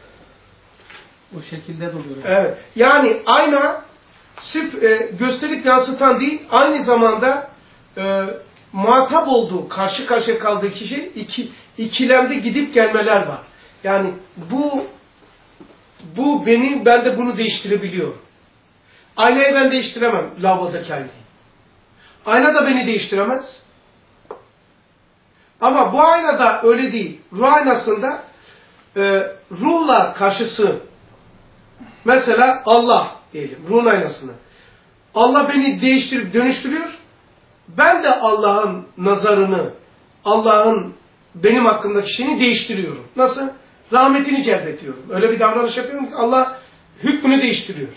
O şekilde de oluyor. Evet. Yani ayna sırf gösterip yansıtan değil, aynı zamanda muhatap olduğu, karşı karşıya kaldığı kişi ikilemde gidip gelmeler var. Yani bu ben de bunu değiştirebiliyor. Aynayı ben değiştiremem lavabodaki aynayı. Ayna da beni değiştiremez. Ama bu aynada öyle değil. Ruh aynasında ruhla karşısı mesela Allah diyelim ruhun aynasını. Allah beni değiştirip dönüştürüyor. Ben de Allah'ın nazarını, Allah'ın benim hakkımdaki şeyini değiştiriyorum. Nasıl? Rahmetini celbediyorum. Öyle bir davranış yapıyorum ki Allah hükmünü değiştiriyor.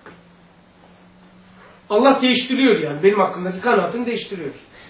Allah değiştiriyor yani. Benim hakkımdaki kanaatini değiştiriyor.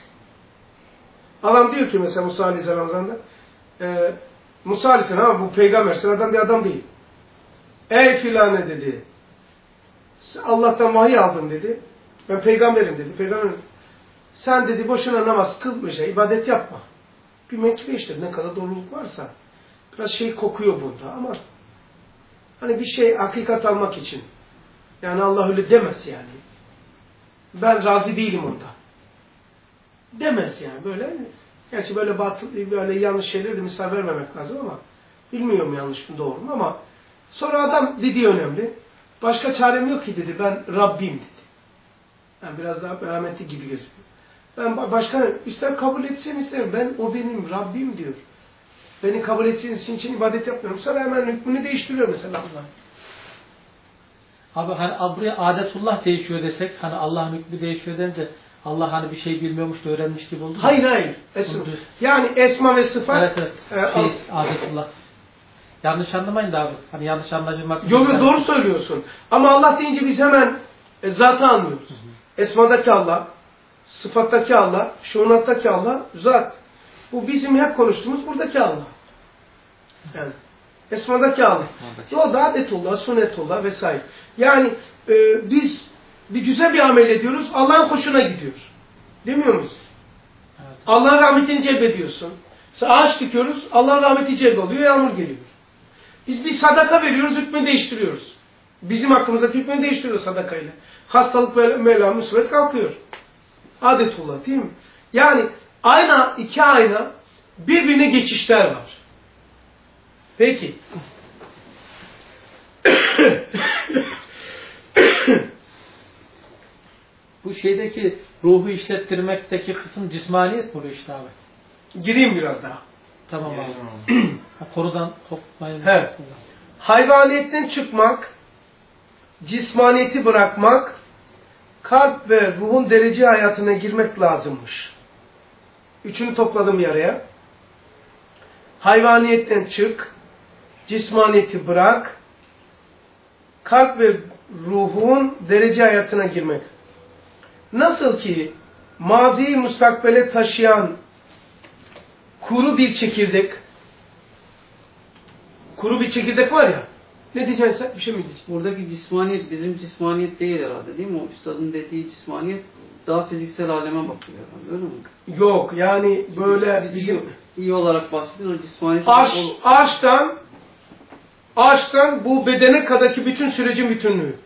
Adam diyor ki mesela Musa Aleyhisselam'dan Musa Aleyhisselam bu peygamber sıradan bir adam değil. Ey filane dedi. Allah'tan vahiy aldım dedi. Ben peygamberim dedi. Peygamberim. Sen dedi boşuna namaz kılma ibadet yapma. Bir menkıbe işte ne kadar doğruluk varsa. Biraz şey kokuyor burada ama hani bir şey hakikat almak için. Yani Allah öyle demez yani. Ben razı değilim onda. Demez yani böyle. Gerçi böyle böyle yanlış şeyleri de misal vermemek lazım ama bilmiyorum yanlış mı doğru mu ama sonra adam dediği önemli. Başka çarem yok ki dedi. Ben Rabbim dedi. Yani biraz daha merhametli gibi gözüküyor. Ben başka ister kabul etsin isterim. O benim Rabbim diyor. Beni kabul etsin için ibadet yapmıyorum. Sonra hemen hükmünü değiştiriyor mesela Allah. Abi hani buraya adetullah değişiyor desek, hani Allah'ın hükmü değişiyor denince Allah hani bir şey bilmiyormuş da öğrenmiş gibi oldu. Hayır hayır. Yani esma ve sıfat. Evet. Adetullah. Yanlış anlamayın da abi. Hani yanlış anlaşılmak. Yok doğru söylüyorsun. Ama Allah deyince biz hemen zatı anlıyoruz. Esmadaki Allah, sıfattaki Allah, şuunattaki Allah, zat. Bu bizim hep konuştuğumuz buradaki Allah. Yani esmadaki Allah. O da adetullah, sünnetullah vesaire. Yani biz bir güzel bir amel ediyoruz, Allah'ın hoşuna gidiyor. Demiyor musun? Evet. Allah'ın rahmetini celbediyorsun. Ağaç dikiyoruz, Allah'ın rahmeti celboluyor, yağmur geliyor. Biz bir sadaka veriyoruz, hükmünü değiştiriyoruz. Bizim hakkımızdaki hükmünü değiştiriyoruz sadakayla. Hastalık ve musibet kalkıyor. Adetullah değil mi? Yani iki ayna birbirine geçişler var. Peki. Bu şeydeki ruhu işlettirmekteki kısım cismaniyet oluyor işte abi. Gireyim biraz daha. Tamam abi. Konudan kopmayın. Hayvaniyetten çıkmak, cismaniyeti bırakmak, kalp ve ruhun derece hayatına girmek lazımmış. Üçünü topladım bir araya. Hayvaniyetten çık, cismaniyeti bırak, kalp ve ruhun derece hayatına girmek. Nasıl ki maziyi müstakbele taşıyan kuru bir çekirdek var ya, ne diyeceksin sen? Bir şey mi diyeceksin? Buradaki cismaniyet bizim cismaniyet değil herhalde değil mi? O üstadın dediği cismaniyet daha fiziksel aleme bakıyor herhalde, öyle mi? Yok yani böyle bizim iyi olarak bahsediyoruz o cismaniyet. ağaçtan bu bedene kadarki bütün sürecin bütünlüğü.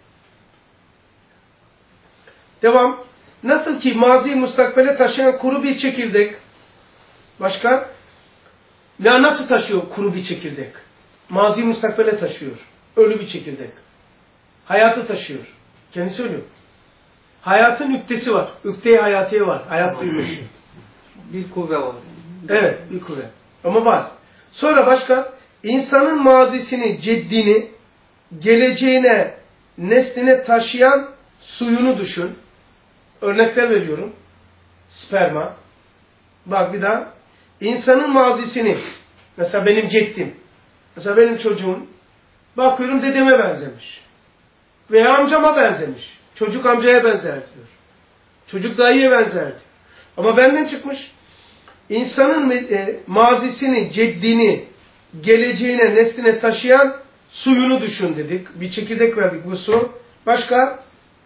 Devam. Nasıl ki mazi müstakbele taşıyan kuru bir çekirdek. Başka? Ya nasıl taşıyor kuru bir çekirdek? Mazi müstakbele taşıyor. Ölü bir çekirdek. Hayatı taşıyor. Kendi söylüyor. Hayatın üktesi var. Ükte-i hayatiye var. Hayat duygusu. Bir kuvve var. Evet, bir kuvve. Ama var. Sonra başka? İnsanın mazisini, ceddini, geleceğine, nesline taşıyan suyunu düşün. Örnekler veriyorum. Sperma. Bak bir daha. İnsanın mazisini, mesela benim ceddim, mesela benim çocuğum, bakıyorum dedeme benzemiş. Veya amcama benzemiş. Çocuk amcaya benzer diyor. Çocuk dayıya benzer diyor. Ama benden çıkmış. İnsanın mazisini, ceddini, geleceğine, nesline taşıyan suyunu düşün dedik. Bir çekirdek verdik bu su. Başka?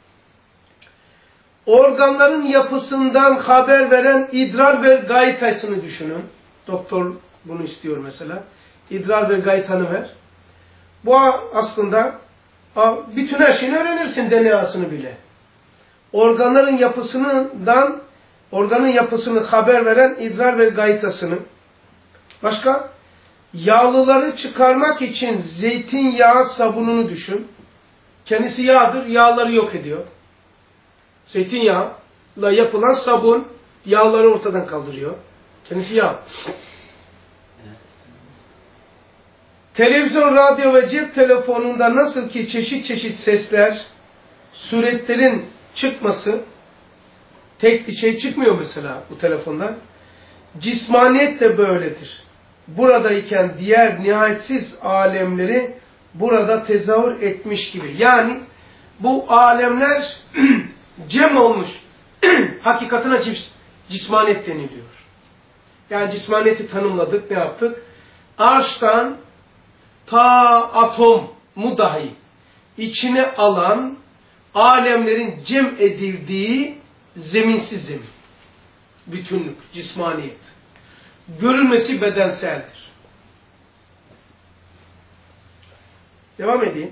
Organların yapısından haber veren idrar ve gaytasını düşünün. Doktor bunu istiyor mesela. İdrar ve gaytanı ver. Bu aslında bütün her şeyini öğrenirsin, DNA'sını bile. Organların organın yapısını haber veren idrar ve gaytasını. Başka? Yağlıları çıkarmak için zeytinyağı sabununu düşün. Kendisi yağdır, yağları yok ediyor. Zeytinyağıyla yapılan sabun yağları ortadan kaldırıyor. Kendisi yağ. Televizyon, radyo ve cep telefonunda nasıl ki çeşit çeşit sesler, suretlerin çıkması, tek bir şey çıkmıyor mesela bu telefondan. Cismaniyet de böyledir. Buradayken diğer nihayetsiz alemleri burada tezahür etmiş gibi. Yani bu alemler cem olmuş. Hakikatine cismaniyet deniliyor. Yani cismaniyeti tanımladık, ne yaptık? Arştan ta atomu dahi içine alan alemlerin cem edildiği zeminsiz zemin. Bütünlük, cismaniyet. Görülmesi bedenseldir. Devam edeyim.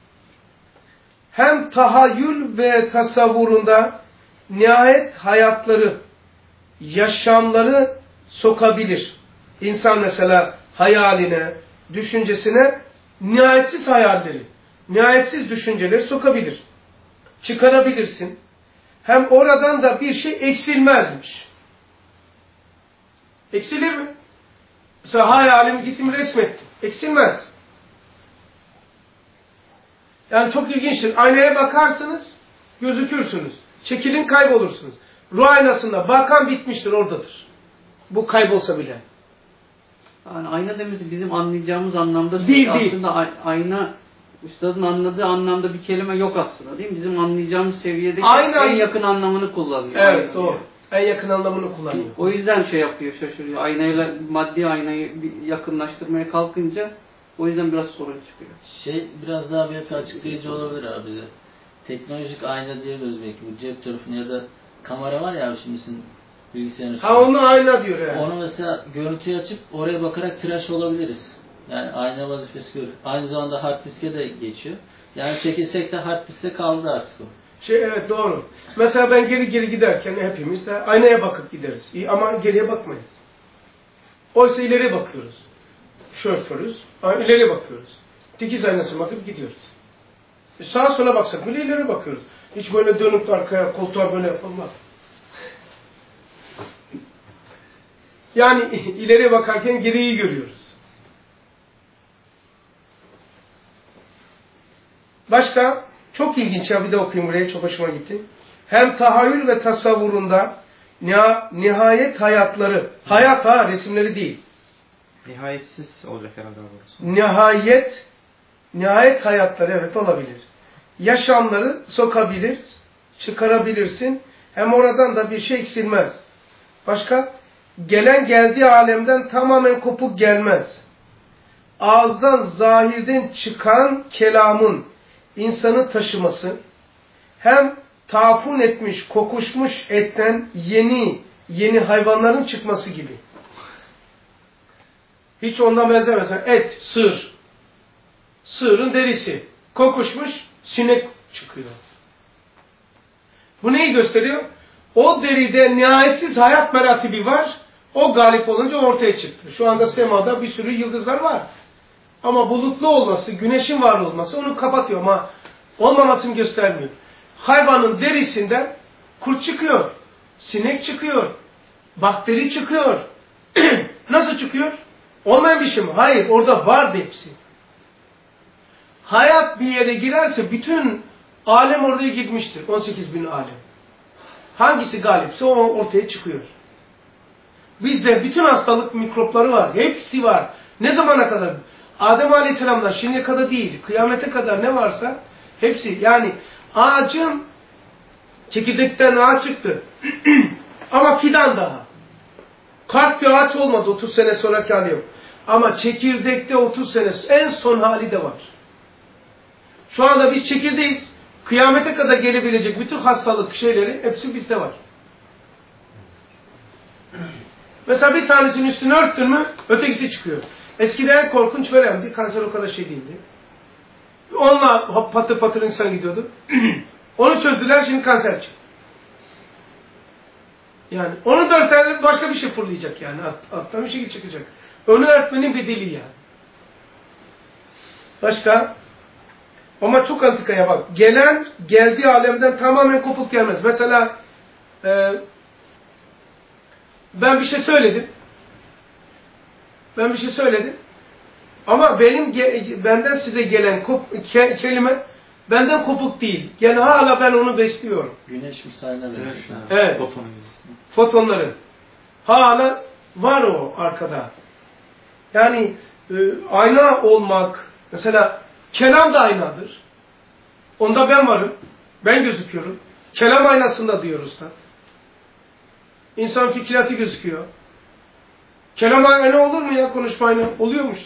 Hem tahayyül ve tasavvurunda nihayet hayatları, yaşamları sokabilir. İnsan mesela hayaline, düşüncesine nihayetsiz hayalleri, nihayetsiz düşünceleri sokabilir. Çıkarabilirsin. Hem oradan da bir şey eksilmezmiş. Eksilir mi? Mesela hayalimi gittim resmettim. Eksilmez. Yani çok ilginçtir. Aynaya bakarsınız, gözükürsünüz. Çekilin, kaybolursunuz. Ruh aynasında bakan bitmiştir, oradadır. Bu kaybolsa bile. Yani ayna demesi bizim anlayacağımız anlamda Değil. aslında ayna üstadın anladığı anlamda bir kelime yok aslında değil mi? Bizim anlayacağımız seviyedeki en yakın anlamını kullanıyor. Evet ayna doğru. diyor. En yakın anlamını kullanıyor. O yüzden şey yapıyor, şaşırıyor. Aynayla maddi aynayı bir yakınlaştırmaya kalkınca o yüzden biraz sorun çıkıyor. Biraz daha belki açıklayıcı olabilir abi bize. Teknolojik ayna diyoruz belki, bu cep telefonu ya da kamera var ya abi şimdi sizin bilgisayarın üstünde. Ha onu ayna diyor yani. Onu mesela görüntüyü açıp oraya bakarak tıraş olabiliriz. Yani ayna vazifesi görür. Aynı zamanda hard diske de geçiyor. Yani çekilsek de hard diskte kaldı artık o. Evet doğru. Mesela ben geri giderken hepimiz de aynaya bakıp gideriz. Ama geriye bakmayız. Oysa ileriye bakıyoruz. Şoförüz. İleriye bakıyoruz. Dikiz aynasına bakıp gidiyoruz. Sağa sola baksak bile ileri bakıyoruz. Hiç böyle dönüp arkaya koltuğa böyle yapılmaz. Yani ileriye bakarken geriyi görüyoruz. Başka çok ilginç ya, bir de okuyayım buraya, çok hoşuma gitti. Hem tahayyül ve tasavvurunda nihayet hayatları, hayat resimleri değil. Nihayetsiz olacak herhalde doğrusu. Nihayet hayatları evet olabilir. Yaşamları sokabilir, çıkarabilirsin. Hem oradan da bir şey eksilmez. Başka? Gelen geldiği alemden tamamen kopuk gelmez. Ağızdan, zahirden çıkan kelamın insanı taşıması, hem tafun etmiş, kokuşmuş etten yeni hayvanların çıkması gibi. Hiç ondan benzemez. Et, sığır. Sığırın derisi. Kokuşmuş, sinek çıkıyor. Bu neyi gösteriyor? O deride nihayetsiz hayat meratibi var. O galip olunca ortaya çıktı. Şu anda semada bir sürü yıldızlar var. Ama bulutlu olması, güneşin var olması onu kapatıyor ama olmamasını göstermiyor. Hayvanın derisinden kurt çıkıyor, sinek çıkıyor, bakteri çıkıyor. Nasıl çıkıyor? Olmayan bir şey mi? Hayır, orada vardı hepsi. Hayat bir yere girerse bütün alem oraya girmiştir. 18.000 alem. Hangisi galipse o ortaya çıkıyor. Bizde bütün hastalık mikropları var. Hepsi var. Ne zamana kadar? Adem Aleyhisselam'dan şimdiye kadar değil, kıyamete kadar ne varsa hepsi. Yani ağacın çekirdekten ağaç çıktı. Ama fidan daha. Kart bir ağaç olmadı 30 sene sonraki hali yok. Ama çekirdekte 30 sene en son hali de var. Şu anda biz çekirdeğiz. Kıyamete kadar gelebilecek bütün hastalık şeyleri hepsi bizde var. Mesela bir tanesinin üstünü örttün mü ötekisi çıkıyor. Eskiden korkunç veremdi. Kanser o kadar şey değildi. Onunla patır patır insan gidiyordu. Onu çözdüler, şimdi kanser çıktı. Yani onu da örterler, başka bir şey fırlayacak yani. Alttan bir şey çıkacak. Onu örtmenin bedeli yani. Başka? Ama çok antikaya bak. Geldiği alemden tamamen kopuk gelmez. Mesela ben bir şey söyledim. Ama benden size gelen kelime benden kopuk değil. Yani hala ben onu besliyorum. Güneş misaline veriyor. Evet. Fotonların. Hala var o arkada. Yani ayna olmak, mesela kelam da aynadır. Onda ben varım. Ben gözüküyorum. Kelam aynasında diyoruz da. İnsan fikriyatı gözüküyor. Kelam ayna olur mu ya? Konuşma ayna. Oluyormuş.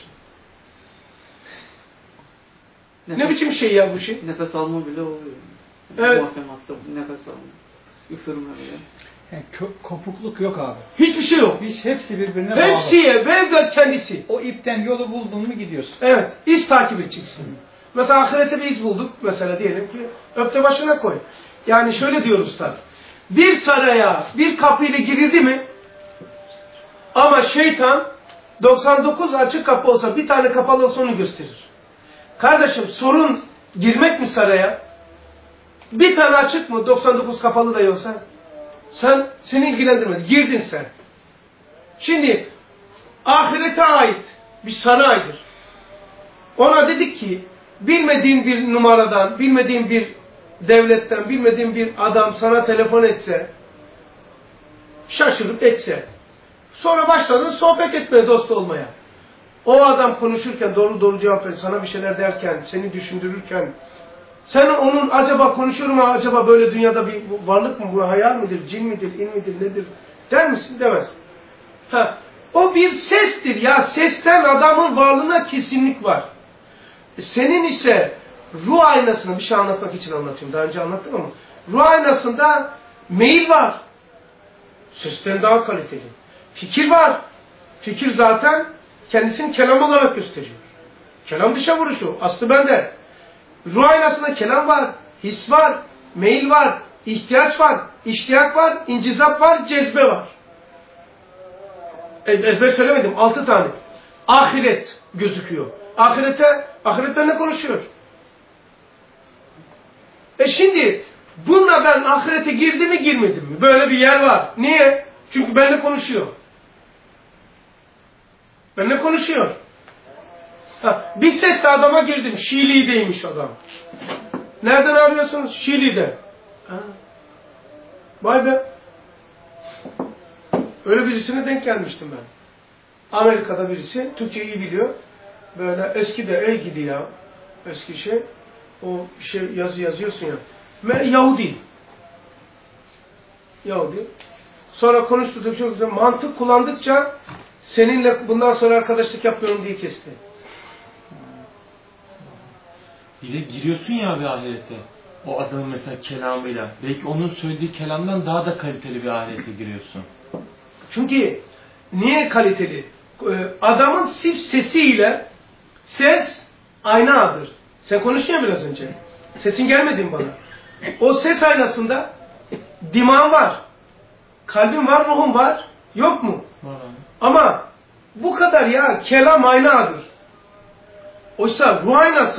Ne biçim şey ya bu şey? Nefes alma bile oluyor. Evet. Muhakematta nefes alma. Üfürme bile. Yani kopukluk yok abi. Hiçbir şey yok. Hepsi birbirine bağlı. Hepsiye ve kendisi. O ipten yolu buldun mu gidiyorsun. Evet. İz takip edeceksin. Mesela ahirete bir iz bulduk. Mesela diyelim ki öpte başına koy. Yani şöyle diyor usta. Bir saraya bir kapıyla girildi mi ama şeytan 99 açık kapı olsa bir tane kapalı olsa onu gösterir. Kardeşim sorun girmek mi saraya? Bir tane açık mı 99 kapalı da yoksa? Seni ilgilendirmez. Girdin sen. Şimdi ahirete ait bir saraydır. Ona dedik ki bilmediğin bir numaradan, bilmediğin bir devletten, bilmediğin bir adam sana telefon etse şaşırıp etse. Sonra başladın sohbet etmeye, dost olmaya. O adam konuşurken, doğru cevap verir, sana bir şeyler derken, seni düşündürürken, sen onun acaba konuşuyor mu, acaba böyle dünyada bir varlık mı, bu hayal midir, cin midir, in midir, nedir der misin? Demez. O bir sestir ya, sesten adamın varlığına kesinlik var. Senin ise ruh aynasını, bir şey anlatmak için anlatıyorum, daha önce anlattım ama, ruh aynasında meyil var. Sesten daha kaliteli. Fikir var. Fikir zaten kendisini kelam olarak gösteriyor. Kelam dışa vuruşu. Aslı bende. Ruh aynasında kelam var. His var. Meyil var. İhtiyaç var. İştiyak var. İncizap var. Cezbe var. Ezber söylemedim. 6 tane. Ahiret gözüküyor. Ahiret benimle konuşuyor. Şimdi bununla ben ahirete girdim mi girmedim mi? Böyle bir yer var. Niye? Çünkü benimle konuşuyor. Benimle konuşuyor. Bir sesle adama girdim. Şili'deymiş adam. Nereden arıyorsunuz? Şili'de. Vay be. Öyle birisine denk gelmiştim ben. Amerika'da birisi. Türkçe iyi biliyor. Böyle eski de gidi ya. Eski şey. O bir şey yazıyorsun ya. Yahudi. Sonra konuştuk çok güzel. Mantık kullandıkça seninle bundan sonra arkadaşlık yapıyorum diye kesti. Bir de giriyorsun ya abi ahirete. O adamın mesela kelamıyla. Belki onun söylediği kelamdan daha da kaliteli bir ahirete giriyorsun. Çünkü niye kaliteli? Adamın sif sesiyle ses aynadır. Sen konuştun ya biraz önce. Sesin gelmedi mi bana? O ses aynasında dimağın var. Kalbin var, ruhun var. Yok mu? Var. Ama bu kadar ya, kelam aynadır. Oysa ruh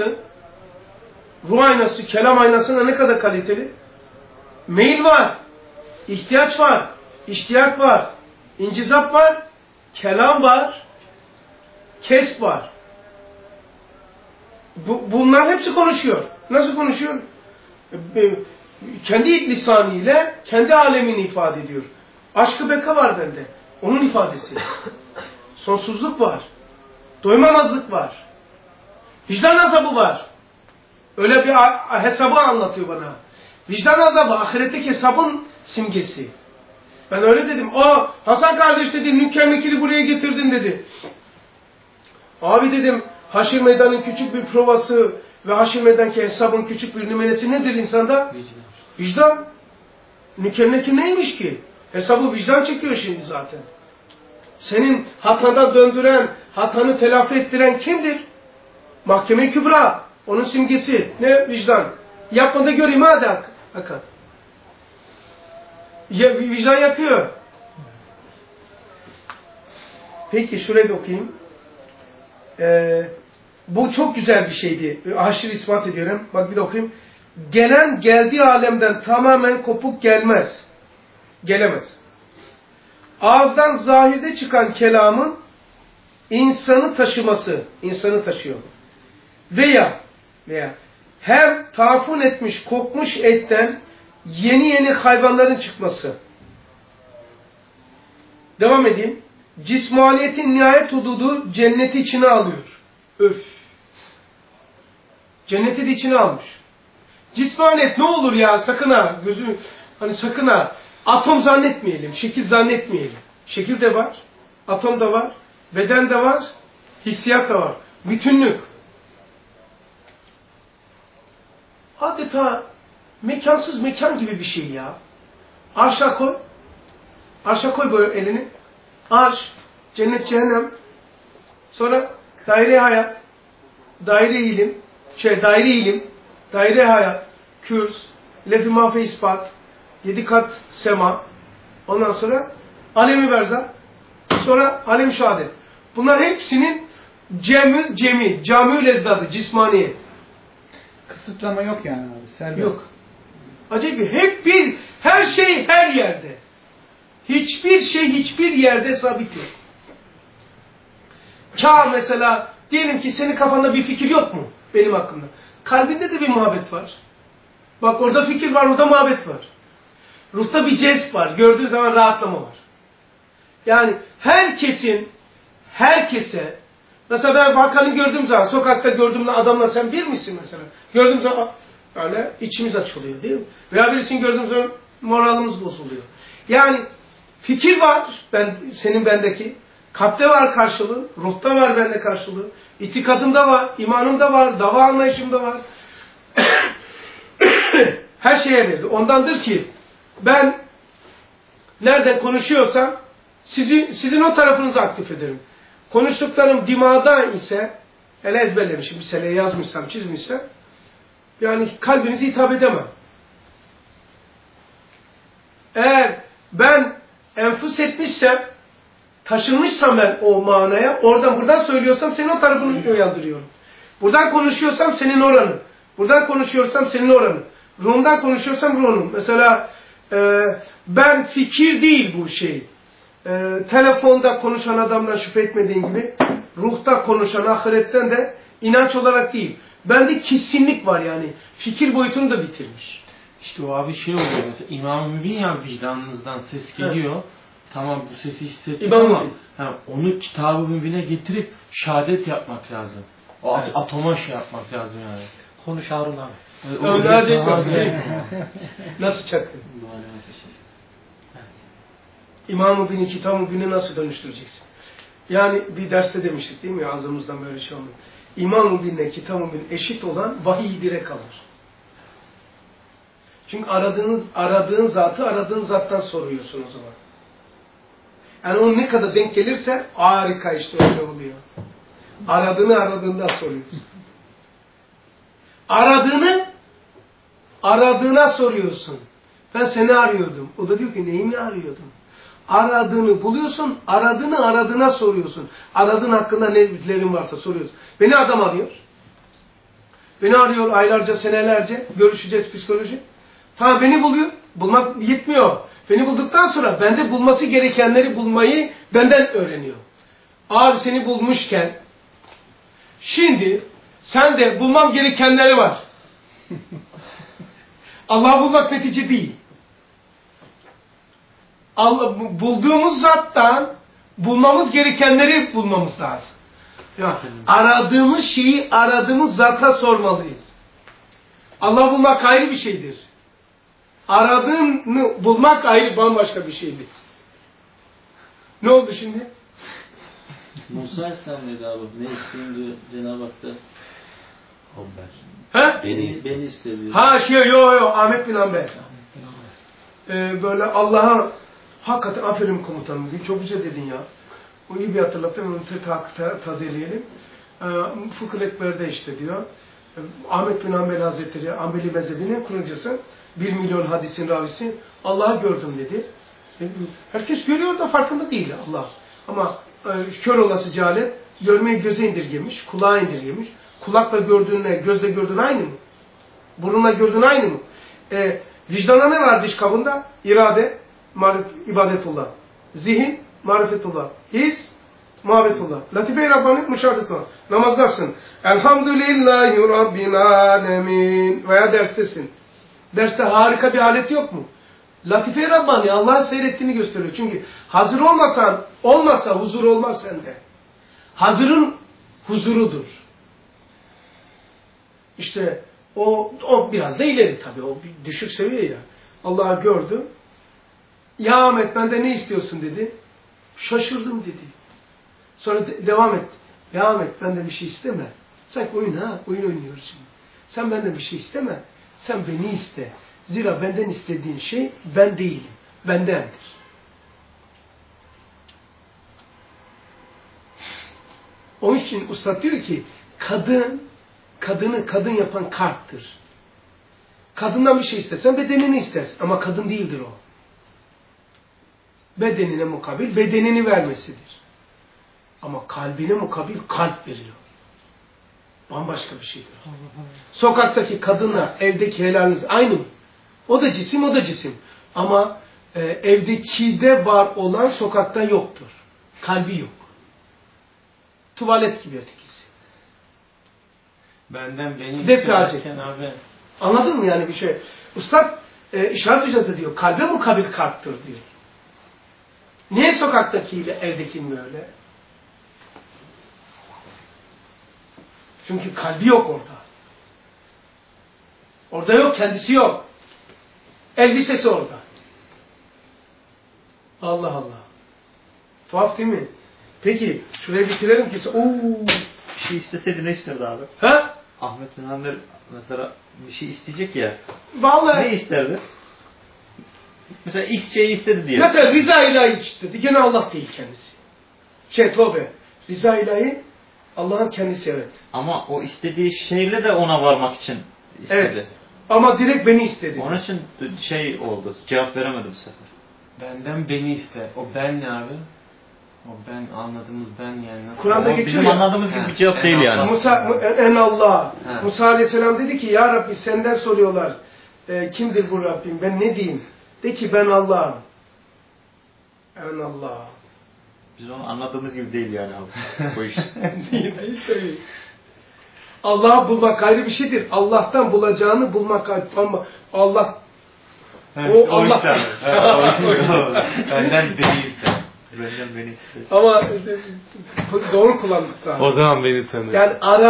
aynası, kelam aynasına ne kadar kaliteli? Meyil var, ihtiyaç var, iştiyak var, incizap var, kelam var, kesb var. Bunların hepsi konuşuyor. Nasıl konuşuyor? Kendi lisanıyla kendi alemini ifade ediyor. Aşk-ı beka var bende. Onun ifadesi. Sonsuzluk var. Doymamazlık var. Vicdan azabı var. Öyle bir hesabı anlatıyor bana. Vicdan azabı, ahiretteki hesabın simgesi. Ben öyle dedim. Hasan kardeş dedi, Münker Nekir'i buraya getirdin dedi. Abi dedim, Haşir Meydan'ın küçük bir provası ve Haşir Meydan'ki hesabın küçük bir nümenesi nedir insanda? Vicdan. Münker Nekir neymiş ki? Hesabı vicdan çekiyor şimdi zaten. Senin hatadan döndüren, hatanı telafi ettiren kimdir? Mahkeme-i Kübra. Onun simgesi. Ne? Vicdan. Yapma da göreyim hadi Hakan. Vicdan yakıyor. Peki şurayı da okuyayım. Bu çok güzel bir şeydi. Haşir ispat ediyorum. Bak bir de okuyayım. Gelen geldiği alemden tamamen kopuk gelmez. Gelemez. Ağızdan zahirde çıkan kelamın insanı taşıyor. Veya her tafun etmiş, kokmuş etten yeni hayvanların çıkması. Devam edeyim. Cismaniyetin nihayet hududu cenneti içine alıyor. Cenneti de içine almış. Cismaniyet ne olur ya, sakın ha, sakın ha, atom zannetmeyelim, şekil zannetmeyelim. Şekil de var, atom da var, beden de var, hissiyat da var. Bütünlük. Adeta mekansız mekan gibi bir şey ya. Arşa koy. Arşa koy böyle elini. Arş, cennet, cehennem. Sonra daire hayat, daire ilim, daire hayat, kürs, lef-i mahfe ispat, 7 kat sema. Ondan sonra alem-i berzah, sonra alem-i şehadet. Bunlar hepsinin cami-ül ezdadı, cismaniyet. Kısıtlama yok yani abi. Serbest. Yok. Acayip her şey her yerde. Hiçbir şey hiçbir yerde sabit yok. Mesela diyelim ki senin kafanda bir fikir yok mu benim hakkımda? Kalbinde de bir muhabbet var. Bak orada fikir var, orada muhabbet var. Ruhta bir cezb var. Gördüğün zaman rahatlama var. Yani herkese mesela ben Hakan'ı gördüğüm zaman, sokakta gördüğümde adamla sen bir misin mesela? Gördüğüm zaman öyle içimiz açılıyor değil mi? Veya birisini gördüğüm zaman moralimiz bozuluyor. Yani fikir var, senin bendeki. Kalpte var karşılığı, ruhta var bende karşılığı. İtikadımda var, imanımda var, dava anlayışımda var. Her şeye verdi. Ondandır ki ben nereden konuşuyorsam sizin o tarafınızı aktif ederim. Konuştuklarım dimağda ise, hele ezberlemişim, bir seneye yazmışsam, çizmişsem, yani kalbinize hitap edemem. Eğer ben enfüs etmişsem, taşınmışsam ben o manaya, buradan söylüyorsam senin o tarafını uyandırıyorum. Buradan konuşuyorsam senin oranın. Buradan konuşuyorsam senin oranın. Ruhumdan konuşuyorsam ruhunun. Mesela ben fikir değil bu şey. Telefonda konuşan adamdan şüphe etmediğin gibi, ruhta konuşan ahiretten de inanç olarak değil. Bende kesinlik var yani. Fikir boyutunu da bitirmiş. İşte o abi şey oluyor mesela İmam-ı Mübin ya vicdanınızdan ses geliyor. Evet. Tamam bu sesi hissettik ama onu Kitab-ı Mübin'e getirip şehadet yapmak lazım. O atoma şey yapmak lazım yani. Konuş Harun abi. Nasıl çaktın? İmam-ı Mübin'i, Kitab-ı Mübin'i nasıl dönüştüreceksin? Yani bir derste demiştik değil mi? Ağzımızdan böyle şey olmuyor. İmam-ı Mübin'le Kitab-ı Mübin eşit olan vahiy direkt alır. Çünkü aradığın zatı aradığın zattan soruyorsun o zaman. Yani o ne kadar denk gelirse harika işte öyle oluyor. Aradığından soruyorsun. Aradığına soruyorsun. Ben seni arıyordum. O da diyor ki neyimi arıyordum? Aradığını buluyorsun, aradığına soruyorsun. Aradığın hakkında ne bilgilerin varsa soruyorsun. Beni adam arıyor. Beni arıyor aylarca, senelerce. Görüşeceğiz psikoloji. Tamam beni buluyor. Bulmak yetmiyor. Beni bulduktan sonra bende bulması gerekenleri bulmayı benden öğreniyor. Abi seni bulmuşken şimdi sende bulmam gerekenleri var. Allah'ı bulmak netice değil. Bulduğumuz zattan bulmamız gerekenleri bulmamız lazım. Yani aradığımız şeyi aradığımız zata sormalıyız. Allah'ı bulmak ayrı bir şeydir. Aradığını bulmak ayrı bambaşka bir şeydir. Ne oldu şimdi? Musa Aleyhisselam dedi abi. Ne isteyeyim diyor Cenab-ı Hak'ta. Beni iste diyor. Yo Ahmet bin Hanbel. Böyle Allah'a hakikaten aferin komutanım diye çok güzel dedin ya. O iyi bir hatırlattım. Onu tazeleyelim. Fıkıh Ekber'de işte diyor. Ahmet bin Hanbel Hazretleri, Hanbeli mezhebinin kurucusu, 1 milyon hadisin ravisi, Allah'ı gördüm dedi. Herkes görüyor da farkında değil Allah. Ama kör olası cehalet, görmeyi göze indirgemiş, kulağa indirgemiş. Kulakla gördüğünle, gözle gördüğün aynı mı? Burunla gördüğün aynı mı? Vicdana ne var diş kabında? İrade, ibadetullah. Zihin, marifetullah. His, muhabbetullah. Latife-i Rabbani, müşahadetullah. Namazdasın. Elhamdülillahi Rabbil alemin. Veya derstesin. Derste harika bir alet yok mu? Latife-i Rabbani Allah'ı seyrettiğini gösteriyor. Çünkü hazır olmasa huzur olmaz sende. Hazırın huzurudur. İşte o biraz da ileri tabii. O bir düşük seviye ya. Allah'ı gördü. Ya Ahmet benden ne istiyorsun dedi. Şaşırdım dedi. Sonra devam etti. Ya Ahmet benden bir şey isteme. Sanki oyun oynuyoruz şimdi. Sen benden bir şey isteme. Sen beni iste. Zira benden istediğin şey ben değilim. Bendendir. Onun için Üstad diyor ki kadını kadın yapan kalptir. Kadından bir şey istersen bedenini istersin. Ama kadın değildir o. Bedenine mukabil bedenini vermesidir. Ama kalbine mukabil kalp veriyor. Bambaşka bir şeydir. Sokaktaki kadınla evdeki helaliniz aynı mı? O da cisim, o da cisim. Ama evdekide var olan sokakta yoktur. Kalbi yok. Tuvalet gibi ötekisi. Benden beni abi. Anladın mı yani bir şey? Üstad işaret hocası diyor. Kalbe mukabil kalptir diyor. Niye sokaktakiyle evdekinin öyle? Çünkü kalbi yok orada. Orada yok, kendisi yok. Elbisesi orada. Allah Allah. Tuhaf değil mi? Peki, şuraya bitirelim ki... Bir şey isteseydi ne isterdi abi? Ha? Ahmet bin Hanbel mesela bir şey isteyecek ya. Vallahi... Ne isterdi? Mesela ilk şeyi istedi diye. Mesela rıza ilahi istedi. Gene Allah değil kendisi. Tövbe. Rıza ilahi Allah'ın kendisi, evet. Ama o istediği şeyle de ona varmak için istedi. Evet. Ama direkt beni istedi. Onun için şey oldu. Cevap veremedi bu sefer. Benden beni iste. O ben ne abi? O ben anladığımız ben yani nasıl? Kur'an'da geçiyor bizim ya. anladığımız gibi bir cevap değil yani. Allah. Musa Aleyhisselam dedi ki ya Rabbi senden soruyorlar. Kimdir bu Rabbim? Ben ne diyeyim? De ki ben Allah'ım. En Allah. Biz onu anladığımız gibi değil yani abi. Bu iş. Değil tabii. Allah'ı bulmak ayrı bir şeydir. Allah'tan bulacağını bulmak ayrı. Ama Allah O Allah. işte. O işte. Benden beni iste. Benden beni iste. Ama doğru kullandık lazım. O zaman beni tanı. Yani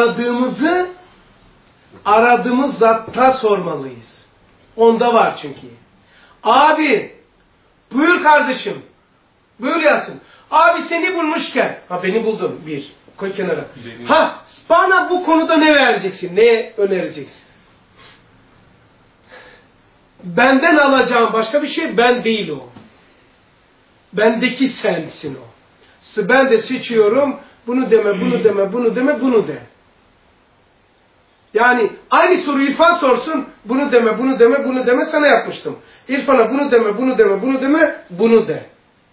aradığımız zatta sormalıyız. Onda var çünkü. Abi, buyur kardeşim. Buyur Yasin. Abi seni bulmuşken, beni buldun bir. Koy kenara. Bana bu konuda ne vereceksin? Ne önereceksin? Benden alacağım başka bir şey, ben değil o. Bendeki sensin o. Ben de seçiyorum, bunu deme, bunu deme, bunu deme, bunu de. Yani aynı soruyu İrfan sorsun, bunu deme, bunu deme, bunu deme, sana yapmıştım. İrfan'a bunu deme, bunu deme, bunu deme, bunu de.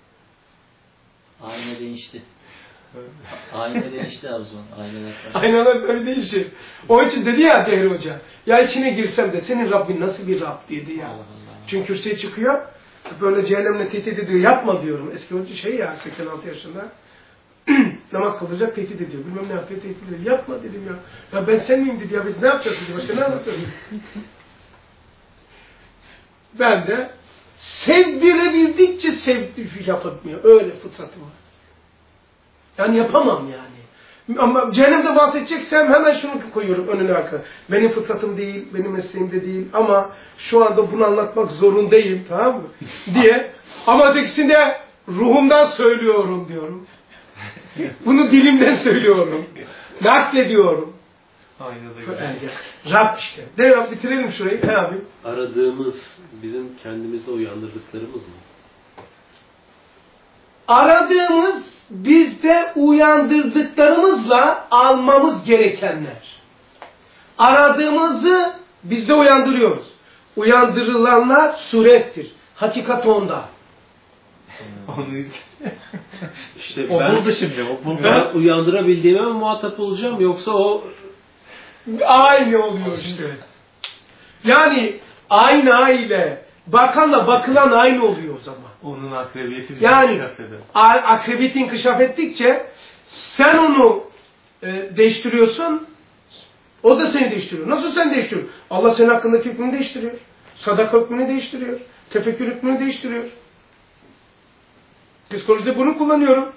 Ayna değişti. Ayna değişti abi o zaman. Aynalar böyle değişir. O için dedi ya Dehri Hoca, ya içine girsem de senin Rabbin nasıl bir Rab dedi ya. Çünkü kürsüye çıkıyor, böyle cehennemle tehdit ediyor, yapma diyorum. Eski hoca şey ya, 86 yaşında. Namaz kılacak, tehdit ediyor. Bilmem ne yapıyor, tehdit ediyor. Yapma dedim ya. Ya ben sen miyim dedi ya, biz ne yapacağız dedi. Başka ne anlatıyoruz? Ben de sevdirebildikçe yapamıyor. Öyle fıtratım var. Yani yapamam yani. Ama cehennemde bahsedeceksem hemen şunu koyuyorum önüne arkaya. Benim fıtratım değil, benim mesleğimde değil ama şu anda bunu anlatmak zorundayım, tamam mı? diye. Ama ötekisinde ruhumdan söylüyorum diyorum. Bunu dilimden söylüyorum. Naklediyorum. Rab işte. Devam bitirelim şurayı. Ne yapayım? Aradığımız bizim kendimizde uyandırdıklarımız mı? Aradığımız bizde uyandırdıklarımızla almamız gerekenler. Aradığımızı bizde uyandırıyoruz. Uyandırılanlar surettir. Hakikat onda. İşte o buldu şimdi. O buldu. Ben uyandırabildiğime mi muhatap olacağım yoksa o aynı oluyor işte. Yani ayna ile bakanla bakılan aynı oluyor o zaman. Onun akrebiyeti yani akrebiyeti inkişaf ettikçe sen onu değiştiriyorsun, o da seni değiştiriyor. Nasıl sen değiştiriyorsun? Allah senin hakkındaki hükmünü değiştiriyor. Sadaka hükmünü değiştiriyor. Tefekkür hükmünü değiştiriyor. Psikolojide bunu kullanıyorum.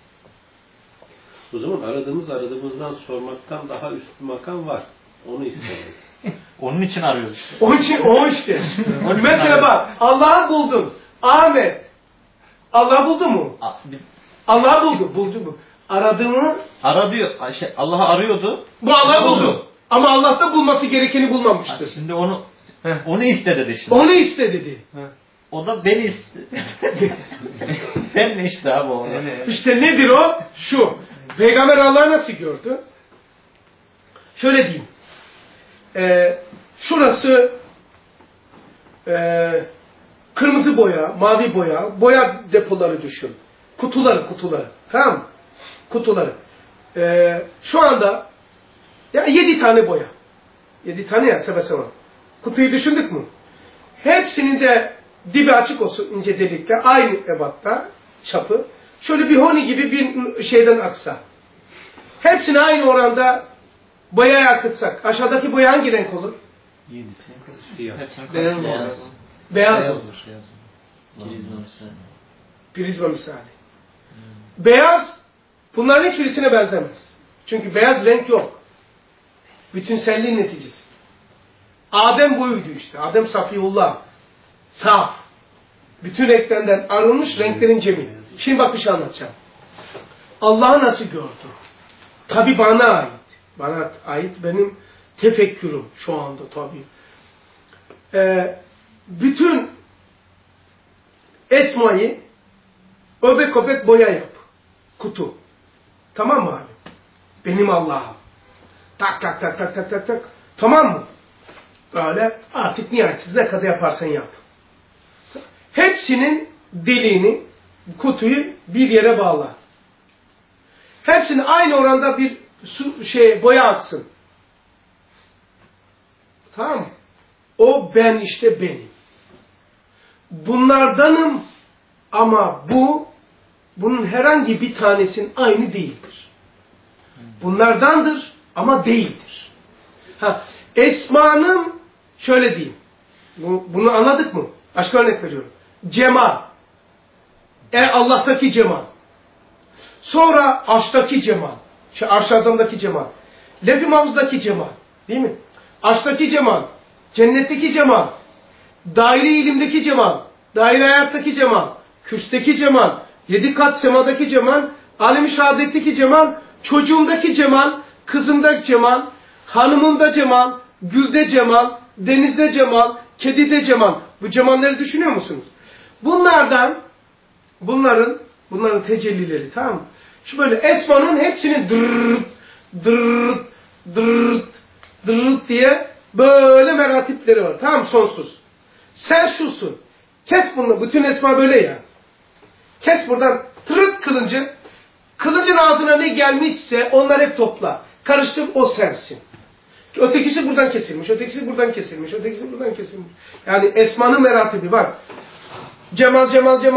O zaman aradığımızdan sormaktan daha üst bir makam var. Onu istedim. Onun için arıyoruz işte. Onun için o işte. Mesela bak, Allah'ı buldun. Ahmet. Allah'ı buldu mu? Allah'ı buldu. Buldu mu? Aradığını... Allah'ı arıyordu. Bu Allah'ı buldu. Ama Allah'ta bulması gerekeni bulmamıştır. Şimdi onu iste dedi şimdi. Onu iste dedi. O da beni iste. Ben ne işte abi o? İşte nedir o? Şu. Peygamber Allah'ı nasıl gördü? Şöyle diyeyim. Şurası kırmızı boya, mavi boya depoları düşün. Kutuları. Tamam mı? Kutuları. Şu anda 7 tane boya. 7 tane ya sebeseme. Kutuyu düşündük mü? Hepsinin de dibi açık olsun, ince delikler. Aynı ebatta, çapı. Şöyle bir honi gibi bir şeyden aksa. Hepsini aynı oranda boyaya akıtsak. Aşağıdaki boya hangi renk olur? Siyah. Beyaz olur. Prizma misali. Prizma misali. Beyaz bunların hiçbirisine benzemez. Çünkü beyaz renk yok. Bütünselliğin neticesi. Adem buydu işte. Adem Safiyullah. Saf. Bütün renklerden arınmış renklerin cemi. Şimdi bak bir şey anlatacağım. Allah'ı nasıl gördü? Tabi bana ait. Bana ait benim tefekkürüm şu anda tabi. Bütün esmayı öbek öbek boya yap. Kutu. Tamam mı abi? Benim Allah'ım. Tak tak tak tak tak tak tak. Tamam mı? Böyle artık nihayetsiz ne kadar yaparsan yap. Hepsinin deliğini, kutuyu bir yere bağla. Hepsini aynı oranda bir boya atsın. Tamam mı? O ben işte benim. Bunlardanım ama bunun herhangi bir tanesinin aynı değildir. Bunlardandır ama değildir. Esmanın şöyle diyeyim. Bunu anladık mı? Başka örnek veriyorum. Cemal. Allah'taki cemal. Sonra arştaki cemal. Arş-ı azamdaki cemal. Lef-i mahfuzdaki cemal. Değil mi? Arştaki cemal. Cennetteki cemal. Daire ilimdeki cemal. Daire hayattaki cemal. Kürsteki cemal. 7 kat semadaki cemal. Alem-i şehadetteki cemal. Çocuğumdaki cemal. Kızımdaki cemal. Hanımımda cemal. Gülde cemal. Denizde cemal. Kedide cemal. Bu cemalleri düşünüyor musunuz? Bunların tecellileri, tamam mı? Şu böyle esmanın hepsini dırırt diye böyle meratipleri var. Tamam, sonsuz. Sen şusun. Kes bunu. Bütün esma böyle ya. Kes buradan tırıt kılıncı. Kılıcın ağzına ne gelmişse onlar hep topla. Karıştır, o sensin. Ötekisi buradan kesilmiş, ötekisi buradan kesilmiş, ötekisi buradan kesilmiş. Yani esmanın meratibi bak. Cemal.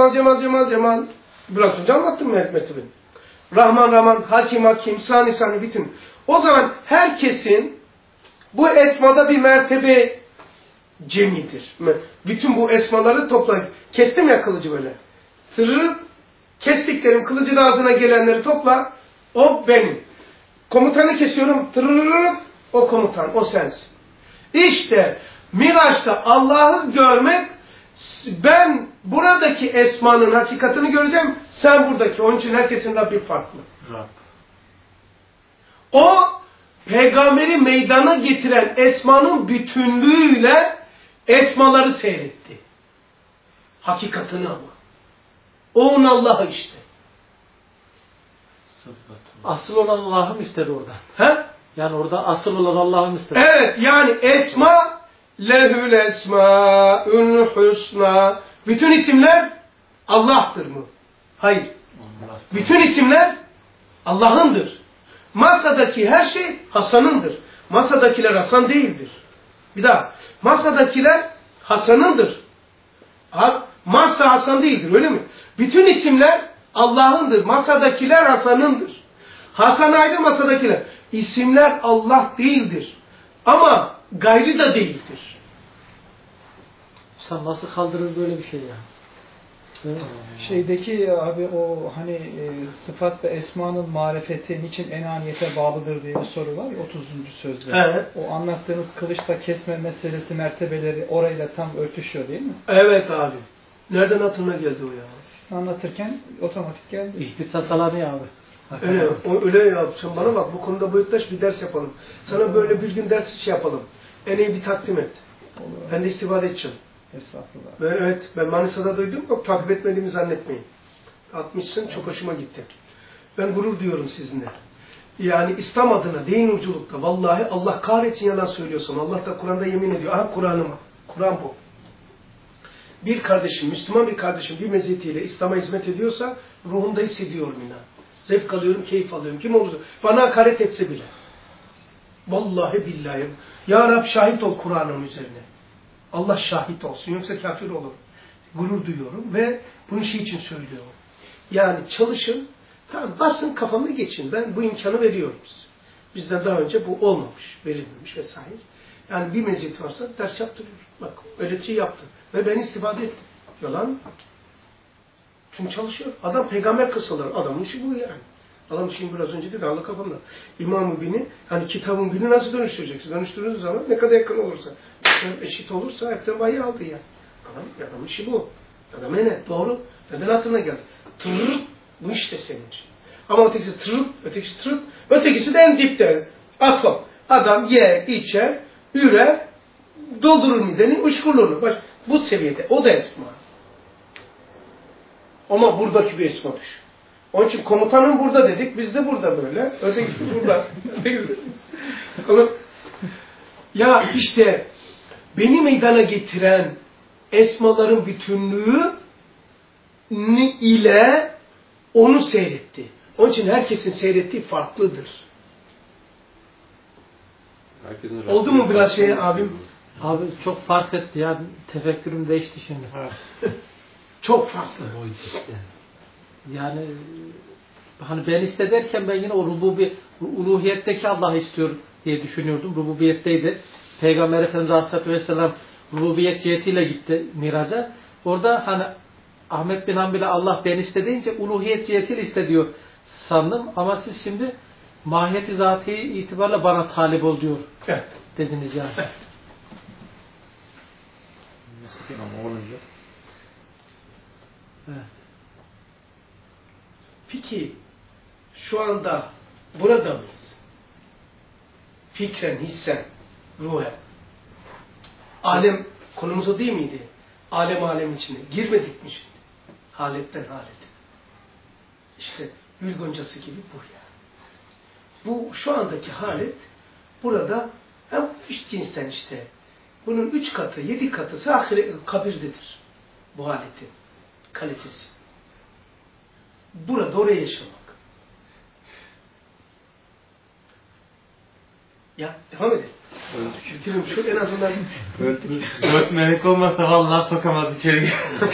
Biraz önce anlattım mertebini. Rahman, Hakim, Sani bütün. O zaman herkesin bu esmada bir mertebe cemidir. Bütün bu esmaları toplayıp kestim ya kılıcı böyle. Tırırıp kestiklerim kılıcın ağzına gelenleri topla. O benim. Komutanı kesiyorum. Tırırıp o komutan, o sensin. İşte Miraç'ta Allah'ı görmek, ben buradaki esmanın hakikatini göreceğim, sen buradaki. Onun için herkesin Rabbi farklı. O peygamberi meydana getiren esmanın bütünlüğüyle esmaları seyretti. Hakikatini ama. O onun Allah'ı işte. Asıl olan Allah'ı mı istedi orada? He? Yani orada asıl olan Allah'ı mı istedi? Evet, yani esma, lehül esmaül husna. Bütün isimler Allah'tır mı? Hayır. Allah. Bütün isimler Allah'ındır. Masadaki her şey Hasan'ındır. Masadakiler Hasan değildir. Bir daha. Masadakiler Hasan'ındır. Masa Hasan değildir, öyle mi? Bütün isimler Allah'ındır. Masadakiler Hasan'ındır. Hasan ayrı, masadakiler. İsimler Allah değildir. Ama gayrı da değildir. Sen nasıl kaldırır böyle bir şey ya? Şeydeki abi o hani sıfat ve esmanın marifeti niçin enaniyete bağlıdır diye bir soru var ya 30. sözde. Evet. O anlattığınız kılıçla kesme meselesi mertebeleri orayla tam örtüşüyor değil mi? Evet abi. Nereden hatırına geldi o ya? Anlatırken otomatik geldi. İhtisas alanı ya abi. Öyle ya. Sen bana bak, bu konuda boyuttaş bir ders yapalım. Sana böyle bir gün ders yapalım. En iyi bir takdim et. Olur. Ben de istifade edeceğim. Estağfurullah. Ve evet, ben Manisa'da duydum ama takip etmediğimi zannetmeyin. Atmışsın, çok hoşuma gitti. Ben gurur duyuyorum sizinle. Yani İslam adına, din uculukta, vallahi Allah kahretsin yalan söylüyorsam, Allah da Kur'an'da yemin ediyor. Aha Kur'an'ıma. Kur'an bu. Bir kardeşim, Müslüman bir kardeşim bir meziyetiyle İslam'a hizmet ediyorsa ruhumda hissediyorum inan. Zevk alıyorum, keyif alıyorum. Kim olursa. Bana hakaret etse bile. Vallahi billahi. Ya Rab şahit ol Kur'an'ın üzerine. Allah şahit olsun. Yoksa kafir olurum. Gurur duyuyorum ve bunu şey için söylüyorum. Yani çalışın. Tamam, basın kafamı geçin. Ben bu imkanı veriyorum size. Bizden daha önce bu olmamış, verilmemiş vesaire. Yani bir meziyet varsa ders yaptırıyor. Bak öyle şey yaptı. Ve ben istifade ettim. Yalan. Çünkü çalışıyor. Adam peygamber kıssaları. Adamın işi bu yani. Adam şimdi biraz önce dedi Allah kafamda. İmam-ı Bini, hani kitabın Bini nasıl dönüştüreceksin? Dönüştürdüğünüz zaman ne kadar yakın olursa, eşit olursa hepten vahiy aldı ya. Adamın işi bu. Adam ne? Doğru. Neden hatırına geldi? Tırırıp bu işte senin için. Ama ötekisi tırıp, ötekisi tırıp, ötekisi de en dipte. Atom. Adam yer, içer, ürer, doldurur mideni, uçkurluğunu. Bu seviyede. O da esma. Ama buradaki bir esma düşün. Onun için komutanım burada dedik, biz de burada böyle. Ötekisi burada. Ya işte beni meydana getiren esmaların bütünlüğü ile onu seyretti. Onun için herkesin seyrettiği farklıdır. Oldu mu biraz şey abim? Abi çok fark etti ya. Tefekkürüm değişti şimdi. Çok farklı. Yani hani ben iste derken ben yine o uluhiyetteki Allah'ı istiyorum diye düşünüyordum. Rububiyetteydi. Peygamber Efendimiz Aleyhisselatü Vesselam rububiyet cihetiyle gitti miraca. Orada hani Ahmet bin Hanbel'e Allah ben iste deyince uluhiyet cihetiyle iste diyor sandım. Ama siz şimdi mahiyeti zatî itibarla bana talip ol diyor. Evet. Dediniz yani. Evet. Evet. Peki şu anda burada mıyız? Fikren, hissen, ruhen. Alem konumuz o değil miydi? Alem içine. Girmedik mi şimdi? Haletten halete. İşte gül goncası gibi bu ya. Bu şu andaki halet burada hem üç cinsten işte. Bunun 3 katı, 7 katısı kabirdedir. Bu haletin kalitesi. Burada oraya yaşamak. Ya devam edelim. Bitirelim şu en azından. Dört melek olmasa vallahi sokamaz içeri.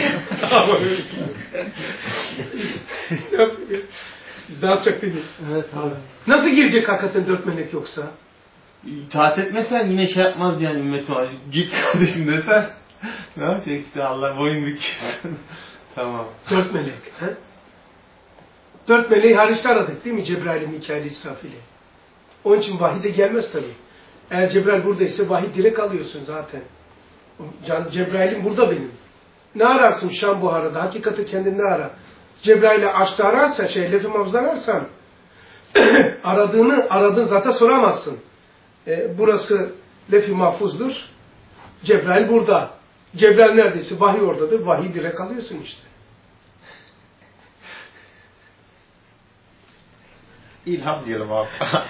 Daha çok değil mi? Evet abi. Nasıl girecek hakikaten 4 melek yoksa? İtaat etmesen yine şey yapmaz yani ümmet var. Git kardeşim desen. Ne yapacak işte Allah boyun bük. Tamam. 4 melek. He? 4 meleği hariçte aradık değil mi? Cebrail, Mikail, İsrafil'i. Onun için vahiy de gelmez tabii. Eğer Cebrail buradaysa vahiy direkt alıyorsun zaten. Cebrail'im burada benim. Ne ararsın Şam Buhara'da? Hakikati kendinde ara. Cebrail'e açtı ararsa, Lef-i Mahfuz'da ararsan aradığın zaten soramazsın. Burası Lef-i Mahfuz'dur. Cebrail burada. Cebrail neredeyse vahiy oradadır. Vahiy direkt alıyorsun işte. İlham diyelim abi.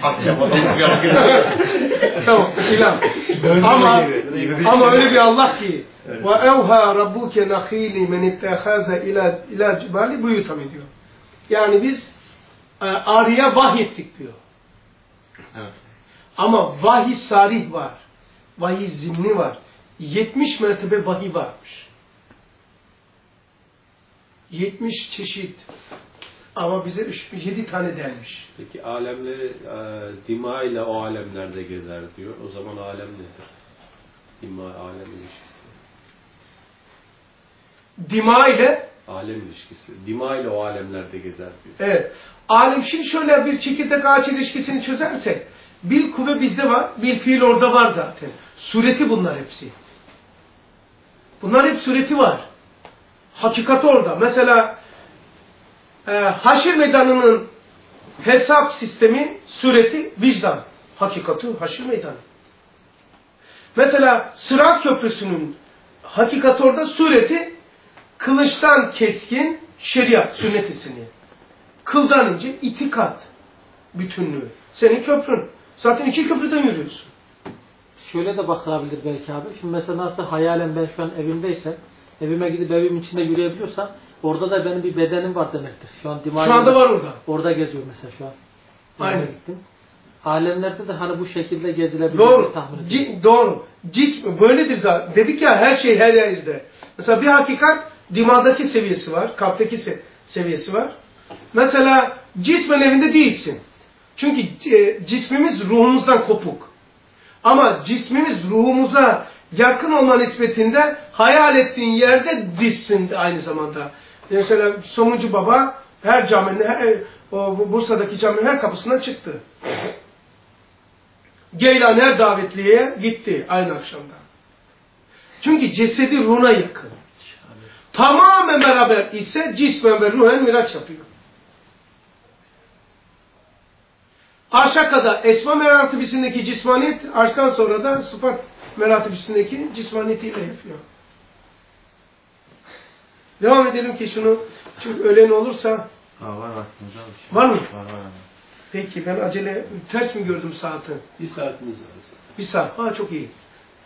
Tamam, ilham. Ama öyle bir Allah ki وَاَوْهَا رَبُّكَ نَخِيلِ مَنِ اتَّخَذَ اِلَى جِبَالِ بُيُوتَمِ diyor. Yani biz arıya vahyettik diyor. Evet. Ama vahiy sarih var. Vahiy zimni var. 70 mertebe vahiy varmış. 70 çeşit. Ama bize 7 tane denmiş. Peki alemleri dima ile o alemlerde gezer diyor. O zaman alem nedir? Dima alem ilişkisi. Dima ile alem ilişkisi. Dima ile o alemlerde gezer diyor. Evet. Alem şimdi şöyle bir çekirdek ağaç ilişkisini çözersek bil kuvve bizde var, bil fiil orada var zaten. Sureti bunlar hepsi. Bunlar hep sureti var. Hakikati orada. Mesela haşir meydanının hesap sistemi sureti vicdan. Hakikati haşir meydanı. Mesela Sırat Köprüsü'nün hakikati orada sureti kılıçtan keskin şeriat sünnetisini. Kıldan ince itikat bütünlüğü. Senin köprün. Zaten 2 köprüden yürüyorsun. Şöyle de bakılabilir belki abi. Şimdi mesela nasıl hayalen ben şu an evimdeysem, evime gidip evim içinde yürüyebiliyorsam orada da benim bir bedenim var demektir. Şu an şu anda var orada. Orada geziyor mesela şu an. Aynen. Gittim. Alemlerde de hani bu şekilde gezilebilir. Doğru. Doğru. Cism böyledir zaten. Dedik ya her şey her yerde. Mesela bir hakikat dimadaki seviyesi var. Kalpteki seviyesi var. Mesela cismen evinde değilsin. Çünkü cismimiz ruhumuzdan kopuk. Ama cismimiz ruhumuza yakın olma nispetinde hayal ettiğin yerde dizsin aynı zamanda. Mesela Somuncu Baba her caminin, o Bursa'daki caminin her kapısına çıktı. Geylani her davetliye gitti aynı akşamda. Çünkü cesedi ruhuna yakın. Tamamen beraber ise cismen ve ruhen miraç yapıyor. Arşa kadar esma meratibisindeki cismaniyet, arştan sonra da sıfat meratibisindeki cismaniyetiyle yapıyor. Devam edelim ki şunu, çünkü ölen olursa... Var hocam. Var mı? Var. Peki ben acele, ters mi gördüm saati? Bir saatimiz var. Bir saat, ha çok iyi.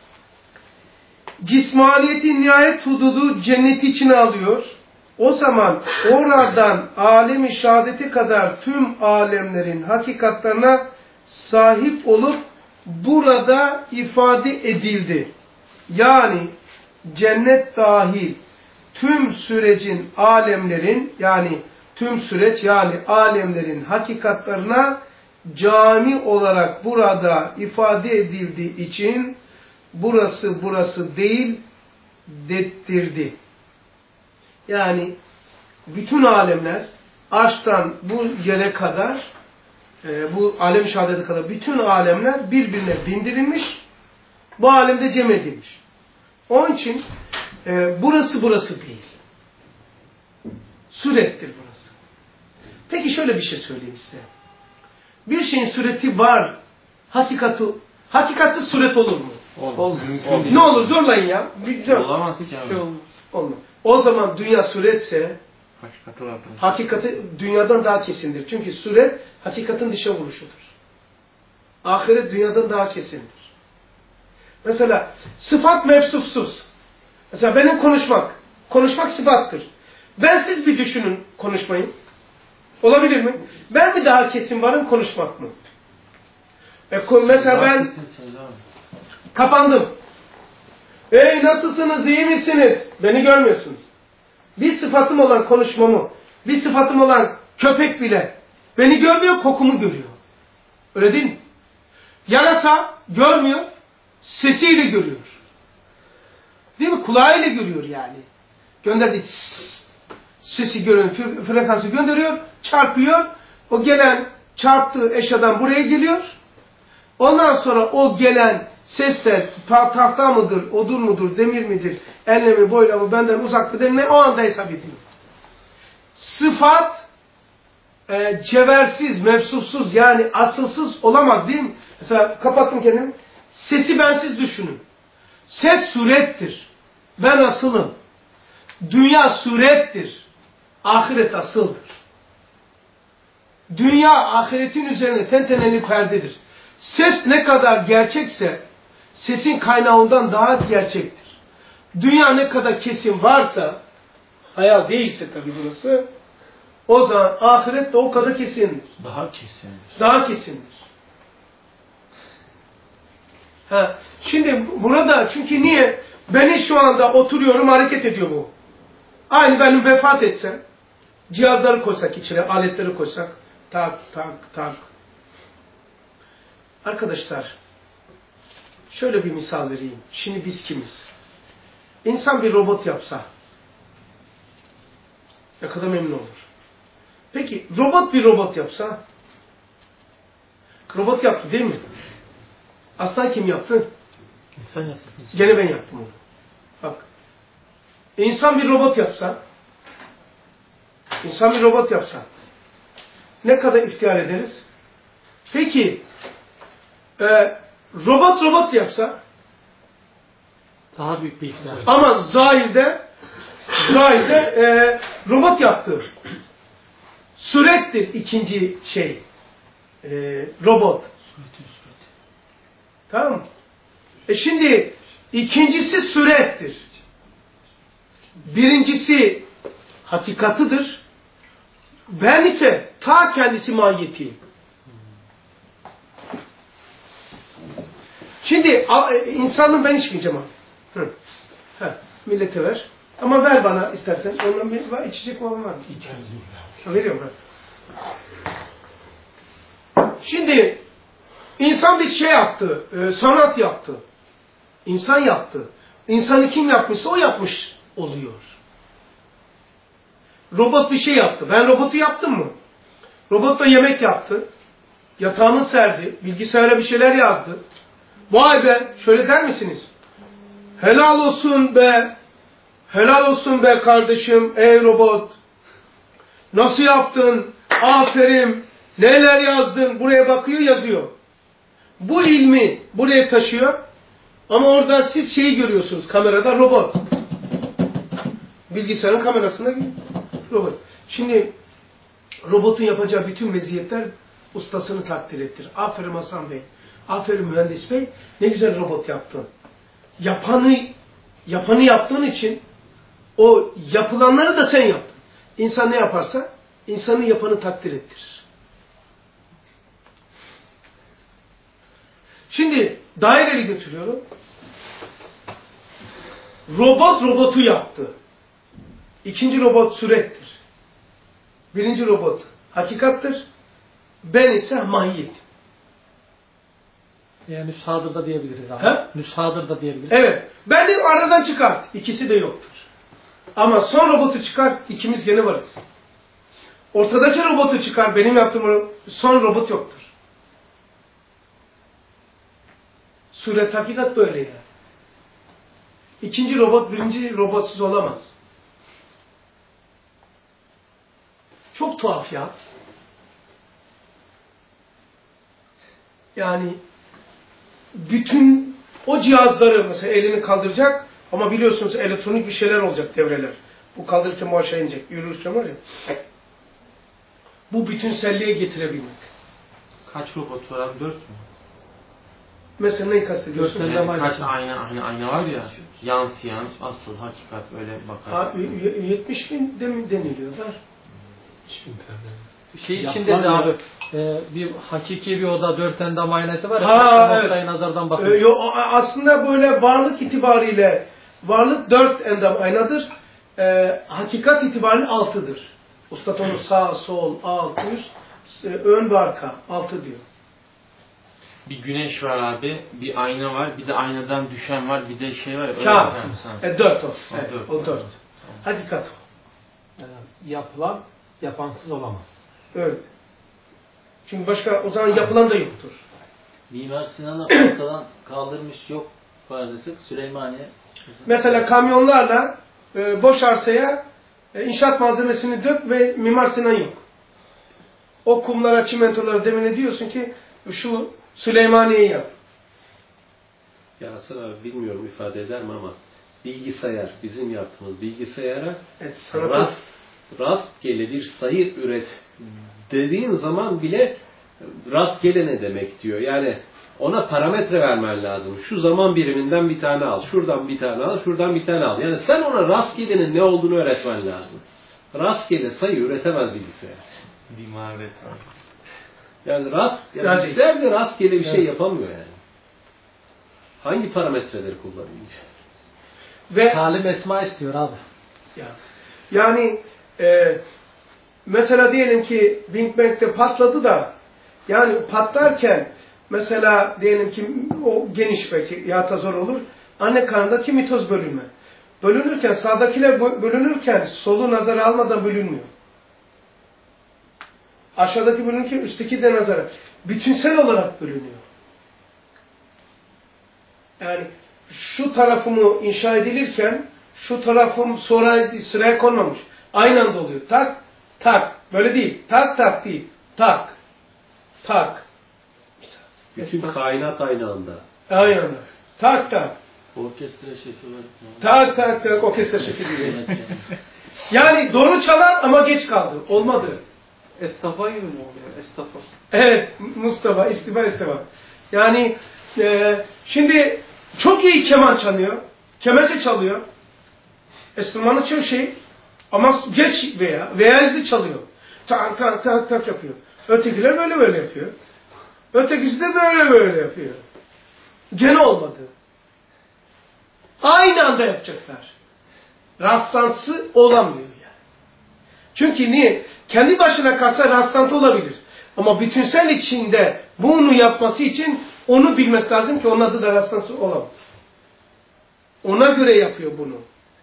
Cismaniyetin nihayet hududu cenneti içine alıyor. O zaman oradan alem-i şehadete kadar tüm alemlerin hakikatlerine sahip olup burada ifade edildi. Yani cennet dahil tüm sürecin alemlerin, yani tüm süreç, yani alemlerin hakikatlerine cami olarak burada ifade edildiği için burası değil dettirdi. Yani bütün alemler arştan bu yere kadar, bu alem-i şehadete kadar bütün alemler birbirine bindirilmiş, bu alemde cem edilmiş. Onun için burası değil. Surettir burası. Peki şöyle bir şey söyleyeyim size. Bir şeyin sureti var, hakikatsiz suret olur mu? Olmaz. Ne olur zorlayın ya. Olamaz ki abi. Olmaz. O zaman dünya suretse Hakikati vardır. hakikati dünyadan daha kesindir. Çünkü suret hakikatin dışa vuruşudur. Ahiret dünyadan daha kesindir. Mesela sıfat mevsufsuz. Mesela benim konuşmak sıfattır. Siz bir düşünün konuşmayı. Olabilir mi? Ben mi daha kesin varım, konuşmak mı? Mesela ben kapandım. Ey nasılsınız, iyi misiniz? Beni görmüyorsunuz. Bir sıfatım olan konuşmamı, bir sıfatım olan köpek bile beni görmüyor, kokumu görüyor. Öyle değil mi? Yarasa görmüyor, sesiyle görüyor. Değil mi? Kulağıyla görüyor yani. Gönderdiği sesi görüyor, frekansı gönderiyor, çarpıyor. O gelen çarptığı eşyadan buraya geliyor. Ondan sonra o gelen ses de tahta mıdır, odur mudur, demir midir, enle mi, boyla mı, benden uzak mıdır, ne o anda hesap ediyor. Sıfat cevhersiz, mevsufsuz, yani asılsız olamaz değil mi? Mesela kapattım kendimi. Sesi bensiz düşünün. Ses surettir. Ben asılım. Dünya surettir. Ahiret asıldır. Dünya ahiretin üzerine tenteneli perdedir. Ses ne kadar gerçekse sesin kaynağından daha gerçektir. Dünya ne kadar kesin varsa, hayal değilse tabii burası, o zaman ahiret de o kadar kesindir. Daha kesindir. Şimdi burada, çünkü niye? Beni şu anda oturuyorum, hareket ediyor bu. Aynı benim vefat etsem, cihazları koysak içine, aletleri koysak, tak. Arkadaşlar, şöyle bir misal vereyim. Şimdi biz kimiz? İnsan bir robot yapsa, ne kadar memnun olur. Peki, robot bir robot yapsa, robot yaptı değil mi? Aslan kim yaptı? İnsan yaptı. Gene ben yaptım onu. Bak, İnsan bir robot yapsa, ne kadar iftihar ederiz? Peki, robot yapsa, Daha büyük bir iftihar. ama zahirde robot yaptı. Surettir ikinci şey. Robot. Tamam mı? Şimdi ikincisi surettir. Birincisi hakikatıdır. Ben ise ta kendisi mahiyetiyim. Şimdi insanın ben içmeyeceğim abi. Millete ver. Ama ver bana istersen. Ondan bir içecek olan var mı? Veriyorum ben. Şimdi İnsan bir şey yaptı, sanat yaptı. İnsan yaptı. İnsanı kim yapmışsa o yapmış oluyor. Robot bir şey yaptı. Ben robotu yaptım mı? Robot da yemek yaptı. Yatağımı serdi. Bilgisayara bir şeyler yazdı. Vay be, şöyle der misiniz? Helal olsun be. Helal olsun be kardeşim, ey robot. Nasıl yaptın? Aferin. Neler yazdın? Buraya bakıyor, yazıyor. Bu ilmi buraya taşıyor. Ama orada siz şeyi görüyorsunuz. Kamerada robot. Bilgisayarın kamerasında robot. Şimdi robotun yapacağı bütün meziyetler ustasını takdir ettir. Aferin Hasan Bey. Aferin mühendis bey. Ne güzel robot yaptın. Yapanı yaptığın için o yapılanları da sen yaptın. İnsan ne yaparsa insanın yapanı takdir ettirir. Şimdi daha ileri götürüyorum. Robot robotu yaptı. İkinci robot surettir. Birinci robot hakikattır. Ben ise mahiyet. Yani nüshadır da diyebiliriz abi. He? Nüshadır da diyebiliriz. Evet. Ben de aradan çıkart. İkisi de yoktur. Ama son robotu çıkar. İkimiz gene varız. Ortadaki robotu çıkar. Benim yaptığım son robot yoktur. Suret hakikat böyle yani. İkinci robot birinci robotsuz olamaz. Çok tuhaf ya. Yani bütün o cihazları mesela elini kaldıracak ama biliyorsunuz elektronik bir şeyler olacak devreler. Bu kaldırırken bu aşağı inecek. Yürürken var ya. Bu bütünselliğe getirebilmek. Kaç robot var abi? 4 mü? Mesela neyi kastediyorsun? Yani kaç ayna var ya, yansıyan, asıl, hakikat, öyle bakarsın. 70 bin deniliyor. Var. Şey içinde de abi bir hakiki bir oda 4 endam aynası var ya. Evet. Nazardan bakıyor. Aslında böyle varlık itibariyle varlık 4 endam aynadır. Hakikat itibariyle 6'dır. Ustad onu sağ, sol, alt, üst, ön ve arka 6 diyor. Bir güneş var abi, bir ayna var, bir de aynadan düşen var, bir de şey var. Kâb. 4 o. Evet, o 4. Hakikat o. Yapılan yapansız olamaz. Evet. Çünkü başka o zaman yapılan da yoktur. Mimar Sinan'ı ortadan kaldırmış yok desek Süleymaniye. Mesela kamyonlarla boş arsaya inşaat malzemesini dök ve Mimar Sinan yok. O kumlara, çimentolara demine diyorsun ki şu Süleymaniye'yi yap. Ya Hasan abi bilmiyorum ifade eder mi ama bilgisayar, bizim yaptığımız bilgisayara rastgele bir sayı üret dediğin zaman bile rastgele ne demek diyor. Yani ona parametre vermen lazım. Şu zaman biriminden bir tane al, şuradan bir tane al, şuradan bir tane al. Yani sen ona rastgelenin ne olduğunu öğretmen lazım. Rastgele sayı üretemez bilgisayar. Bir maharet var. Yani bilgisayar bile rastgele bir şey yapamıyor yani. Hangi parametreleri kullanıyor? Ve talim esma istiyor abi. Yani mesela diyelim ki Big Bang'de patladı da yani patlarken mesela diyelim ki o geniş belki ya da zor olur. Anne karnındaki mitoz bölünme. Bölünürken sağdakiler bölünürken solu nazara almadan bölünmüyor. Aşağıdaki bölünürken üstteki de nazara. Bütünsel olarak bölünüyor. Yani şu tarafımı inşa edilirken şu tarafım sonra sıraya konmamış. Aynı anda oluyor. Tak, tak. Böyle değil. Tak, tak değil. Tak, tak. Bütün kainat aynı anda. Aynı anda. Tak, tak. Orkestra şefi var. Tak, tak, tak. Orkestra şefi gibi. Yani doğru çalar ama geç kaldı. Olmadı. Estafa gibi mi oluyor? Estafa. Evet. Mustafa. İstifa. Yani şimdi çok iyi keman çalıyor. Kemençe çalıyor. Enstrümanı çok şey ama geç veya hızlı çalıyor. Tak tak tak tak yapıyor. Ötekiler böyle yapıyor. Ötekisi de böyle yapıyor. Gene olmadı. Aynı anda yapacaklar. Rastlantısı olamıyor yani. Çünkü niye? Kendi başına kalsa rastlantı olabilir. Ama bütünsel içinde bunu yapması için onu bilmek lazım ki onun adı da rastlantısı olamaz. Ona göre yapıyor bunu.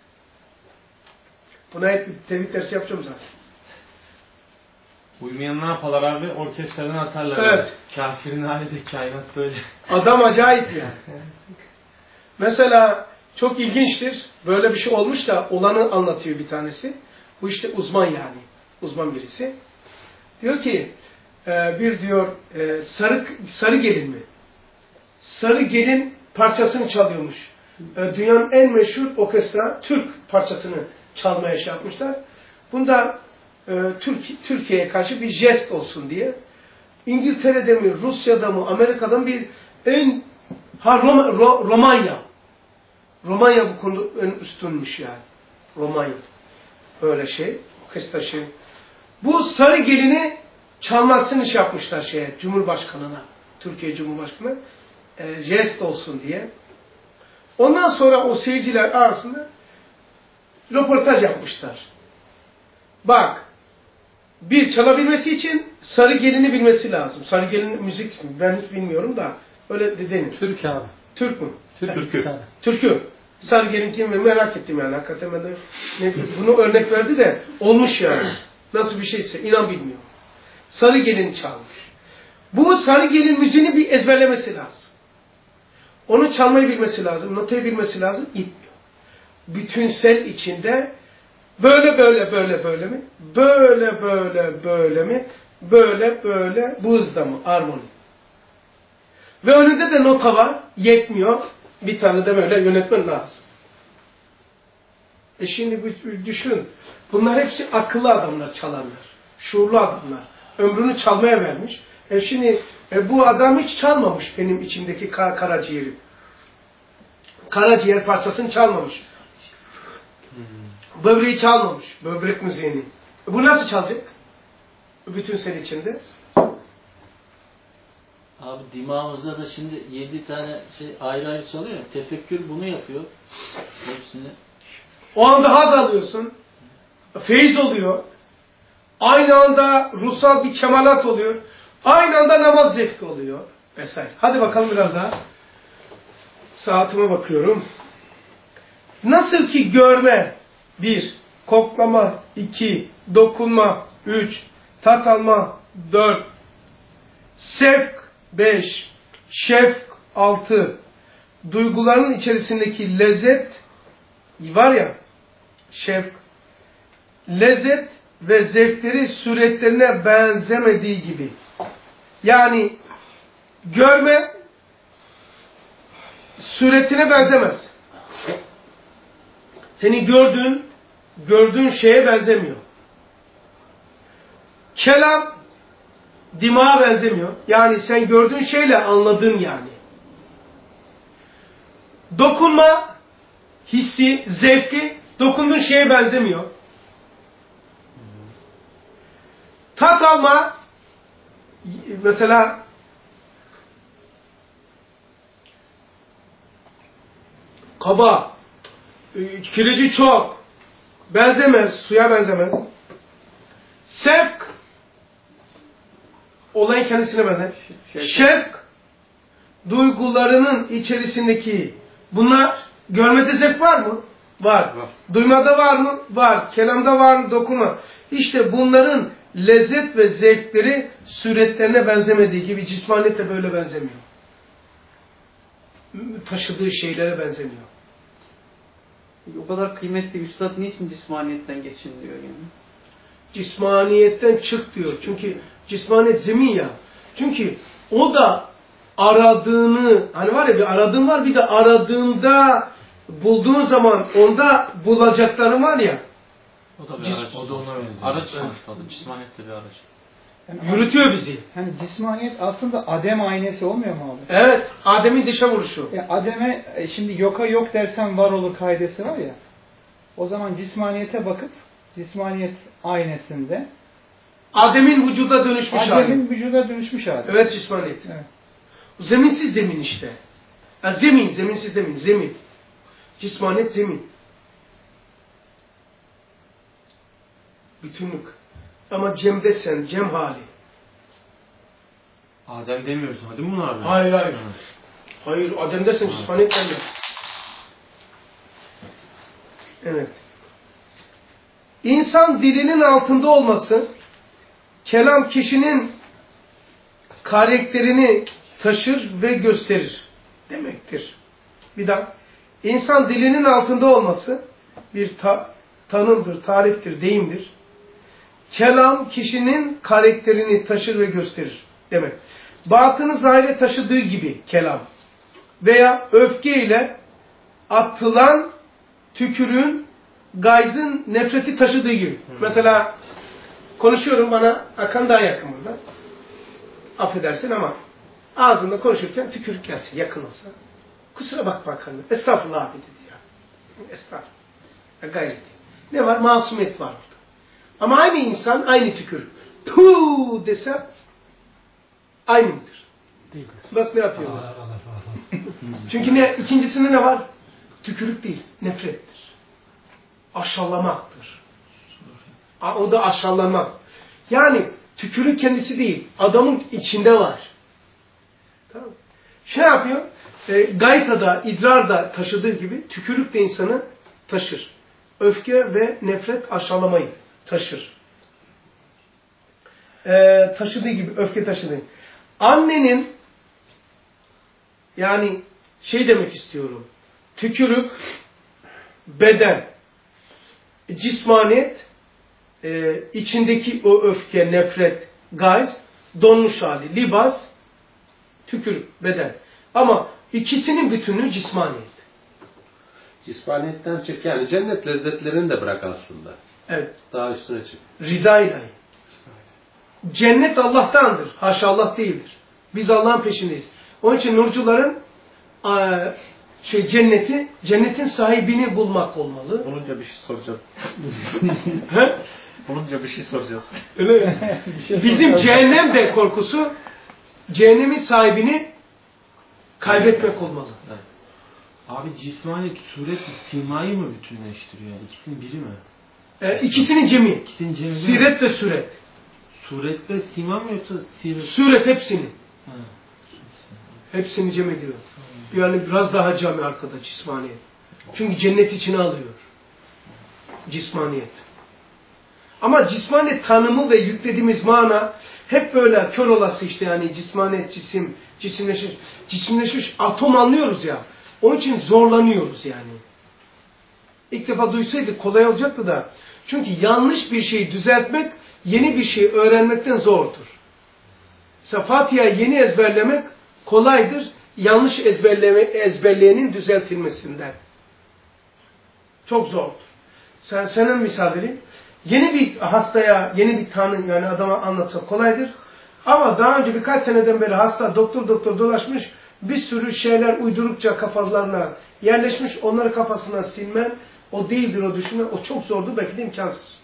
Buna hep tevhid dersi yapacağım zaten. Uymayan ne yaparlar abi? Orkestradan atarlar. Evet. Kafirin hali de kainat böyle. Adam acayip yani. Mesela çok ilginçtir. Böyle bir şey olmuş da olanı anlatıyor bir tanesi. Bu işte uzman yani. Uzman birisi. Diyor ki bir diyor sarı gelin mi? Sarı gelin parçasını çalıyormuş. Dünyanın en meşhur orkestra Türk parçasını çalmaya şey yapmışlar. Bunda Türkiye'ye karşı bir jest olsun diye. İngiltere'de mi, Rusya'da mı, Amerika'da mı Romanya. Romanya bu konuda ön üstünmüş yani. Romanya. Öyle şey. Orkestra şey. Bu sarı gelini çalmasını şey yapmışlar Cumhurbaşkanı'na. Türkiye Cumhurbaşkanı. Jest olsun diye. Ondan sonra o seyirciler arasında röportaj yapmışlar. Bak, bir çalabilmesi için sarı gelini bilmesi lazım. Sarı gelin müzik mi? Ben hiç bilmiyorum da öyle de denir. Türk abi. Türk mü? Türk'ü. Türk'ü. Sarı gelin kim mi? Merak ettim yani. Hakikaten ben de bunu örnek verdi de olmuş yani. Nasıl bir şeyse inan bilmiyorum. Sarı gelin çalmış. Bu sarı gelin müziğini bir ezberlemesi lazım. Onu çalmayı bilmesi lazım. Notayı bilmesi lazım. İtmiyor. Bütünsel içinde böyle mi? Böyle mi? Böyle bu hızda mı? Armoni. Ve önünde de nota var. Yetmiyor. Bir tane de böyle yönetmen lazım. Şimdi düşün. Bunlar hepsi akıllı adamlar çalanlar. Şuurlu adamlar. Ömrünü çalmaya vermiş. Şimdi bu adam hiç çalmamış benim içimdeki karaciğeri. Karaciğer parçasını çalmamış. Böbreği çalmamış. Böbrek müziğini. Bu nasıl çalacak? Bütünsel içinde. Abi dimağımızda da şimdi 7 tane şey ayrı ayrı çalıyor. Tefekkür bunu yapıyor. Hepsini. O anda haz alıyorsun. Feyiz oluyor. Aynı anda ruhsal bir kemalat oluyor. Aynı anda namaz zevki oluyor. Vesaire. Hadi bakalım biraz daha. Saatime bakıyorum. Nasıl ki görme 1, koklama 2, dokunma 3, tat alma 4, sevk 5, şefk 6, duyguların içerisindeki lezzet var ya, şefk, lezzet ve zevkleri suretlerine benzemediği gibi. Yani görme suretine benzemez. Senin gördüğün şeye benzemiyor. Kelam dimağa benzemiyor. Yani sen gördüğün şeyle anladın yani. Dokunma hissi, zevki dokunduğun şeye benzemiyor. Tat alma mesela kaba, kilidi çok, benzemez, suya benzemez. Sevk, olayın kendisine benzer. Şevk, duygularının içerisindeki bunlar, görmede zevk var mı? Var. Duymada var mı? Var. Kelamda var mı? Dokunma. İşte bunların lezzet ve zevkleri suretlerine benzemediği gibi cismaniyet de böyle benzemiyor. Taşıdığı şeylere benzemiyor. O kadar kıymetli üstad niçin cismaniyetten geçin diyor yani? Cismaniyetten çık diyor. Çünkü cismaniyet zemin ya. Çünkü o da aradığını, hani var ya bir aradığın var, bir de aradığında bulduğun zaman onda bulacakların var ya. O da bir araç. O da ona benziyor. Araç sonuçta. Cismaniyet de bir araç. Yani Yürütüyor bizi. hani cismaniyet aslında Adem aynesi olmuyor mu abi? Evet. Adem'in dışa vuruşu. Adem'e şimdi yoka yok dersen var olur kaidesi var ya. O zaman cismaniyete bakıp cismaniyet aynesinde Adem'in vücuda dönüşmüş hali. Adem'in vücuda dönüşmüş hali. Evet cismaniyet. Evet. Zeminsiz zemin işte. Ya zemin, zeminsiz zemin. Zemin. Cismaniyet zemin. Bütünlük. Ama cemdesen, cem hali. Adem demiyoruz değil mi bunlar? Hayır. Hayır, Adem dersen cismaniyet denmez. Evet. İnsan dilinin altında olması, kelam kişinin karakterini taşır ve gösterir demektir. Bir daha. İnsan dilinin altında olması bir tanımdır, tariftir, deyimdir. Kelam kişinin karakterini taşır ve gösterir demek. Batını zahire taşıdığı gibi kelam veya öfkeyle atılan tükürüğün, gayzın nefreti taşıdığı gibi. Mesela konuşuyorum, bana Hakan daha yakın burada. Affedersin ama ağzında konuşurken tükürük gelsin, yakın olsa. Kusura bakma Hakan. Estağfurullah abi dedi ya. Estağfurullah. Gayret. Ne var? Masumiyet var orada. Ama aynı insan, aynı tükürük. Puuu desem aynı mıdır? Değil. Bak ne yapıyorlar. Çünkü ikincisinde ne var? Tükürük değil, nefrettir. Aşağılamaktır. O da aşağılamak. Yani tükürük kendisi değil, adamın içinde var. Tamam. Şey yapıyor, gaytada, idrarda taşıdığı gibi tükürük de insanı taşır. Öfke ve nefret aşağılamayı taşır. Taşıdığı gibi, öfke taşıdığı. Annenin, yani demek istiyorum, tükürük, beden, cismaniyet, içindeki o öfke, nefret, gayz, donmuş hali, libas, tükürük, beden. Ama ikisinin bütünü cismaniyet. Cismaniyetten çık, yani cennet lezzetlerini de bırak aslında. Evet. Daha üstüne çık. Rıza ilahi. Cennet Allah'tandır. Haşa Allah değildir. Biz Allah'ın peşindeyiz. Onun için nurcuların cennetin sahibini bulmak olmalı. Bulunca bir şey soracağım. Bulunca bir şey soracağım. Öyle mi? Bizim cehennem de korkusu cehennemin sahibini kaybetmek olmalı. Evet. Abi cismaniyet suret simayı mı bütünleştiriyor yani? İkisinin biri mi? İkisinin cemi. İkisinin cemi. Siret ve süret. Suret ve sima mı yoksa siret? Süret hepsini. Ha. Hepsini cem ediyor. Yani biraz daha cami arkada cismaniyet. Çünkü cennet içine alıyor. Cismaniyet. Ama cismaniyet tanımı ve yüklediğimiz mana hep böyle kör olası yani cismaniyet, cisim, cisimleşmiş atom anlıyoruz ya. Onun için zorlanıyoruz yani. İlk defa duysaydık kolay olacaktı da. Çünkü yanlış bir şeyi düzeltmek yeni bir şey öğrenmekten zordur. Mesela Fatiha'yı yeni ezberlemek kolaydır. Yanlış ezberleyenin düzeltilmesinden. Çok zordur. Senin misal vereyim. Yeni bir hastaya, yeni bir tanı yani adama anlatsak kolaydır. Ama daha önce birkaç seneden beri hasta doktor dolaşmış, bir sürü şeyler uydurukça kafalarına yerleşmiş, onları kafasından silmen, o değildir o düşünme, o çok zordur, belki de imkansız.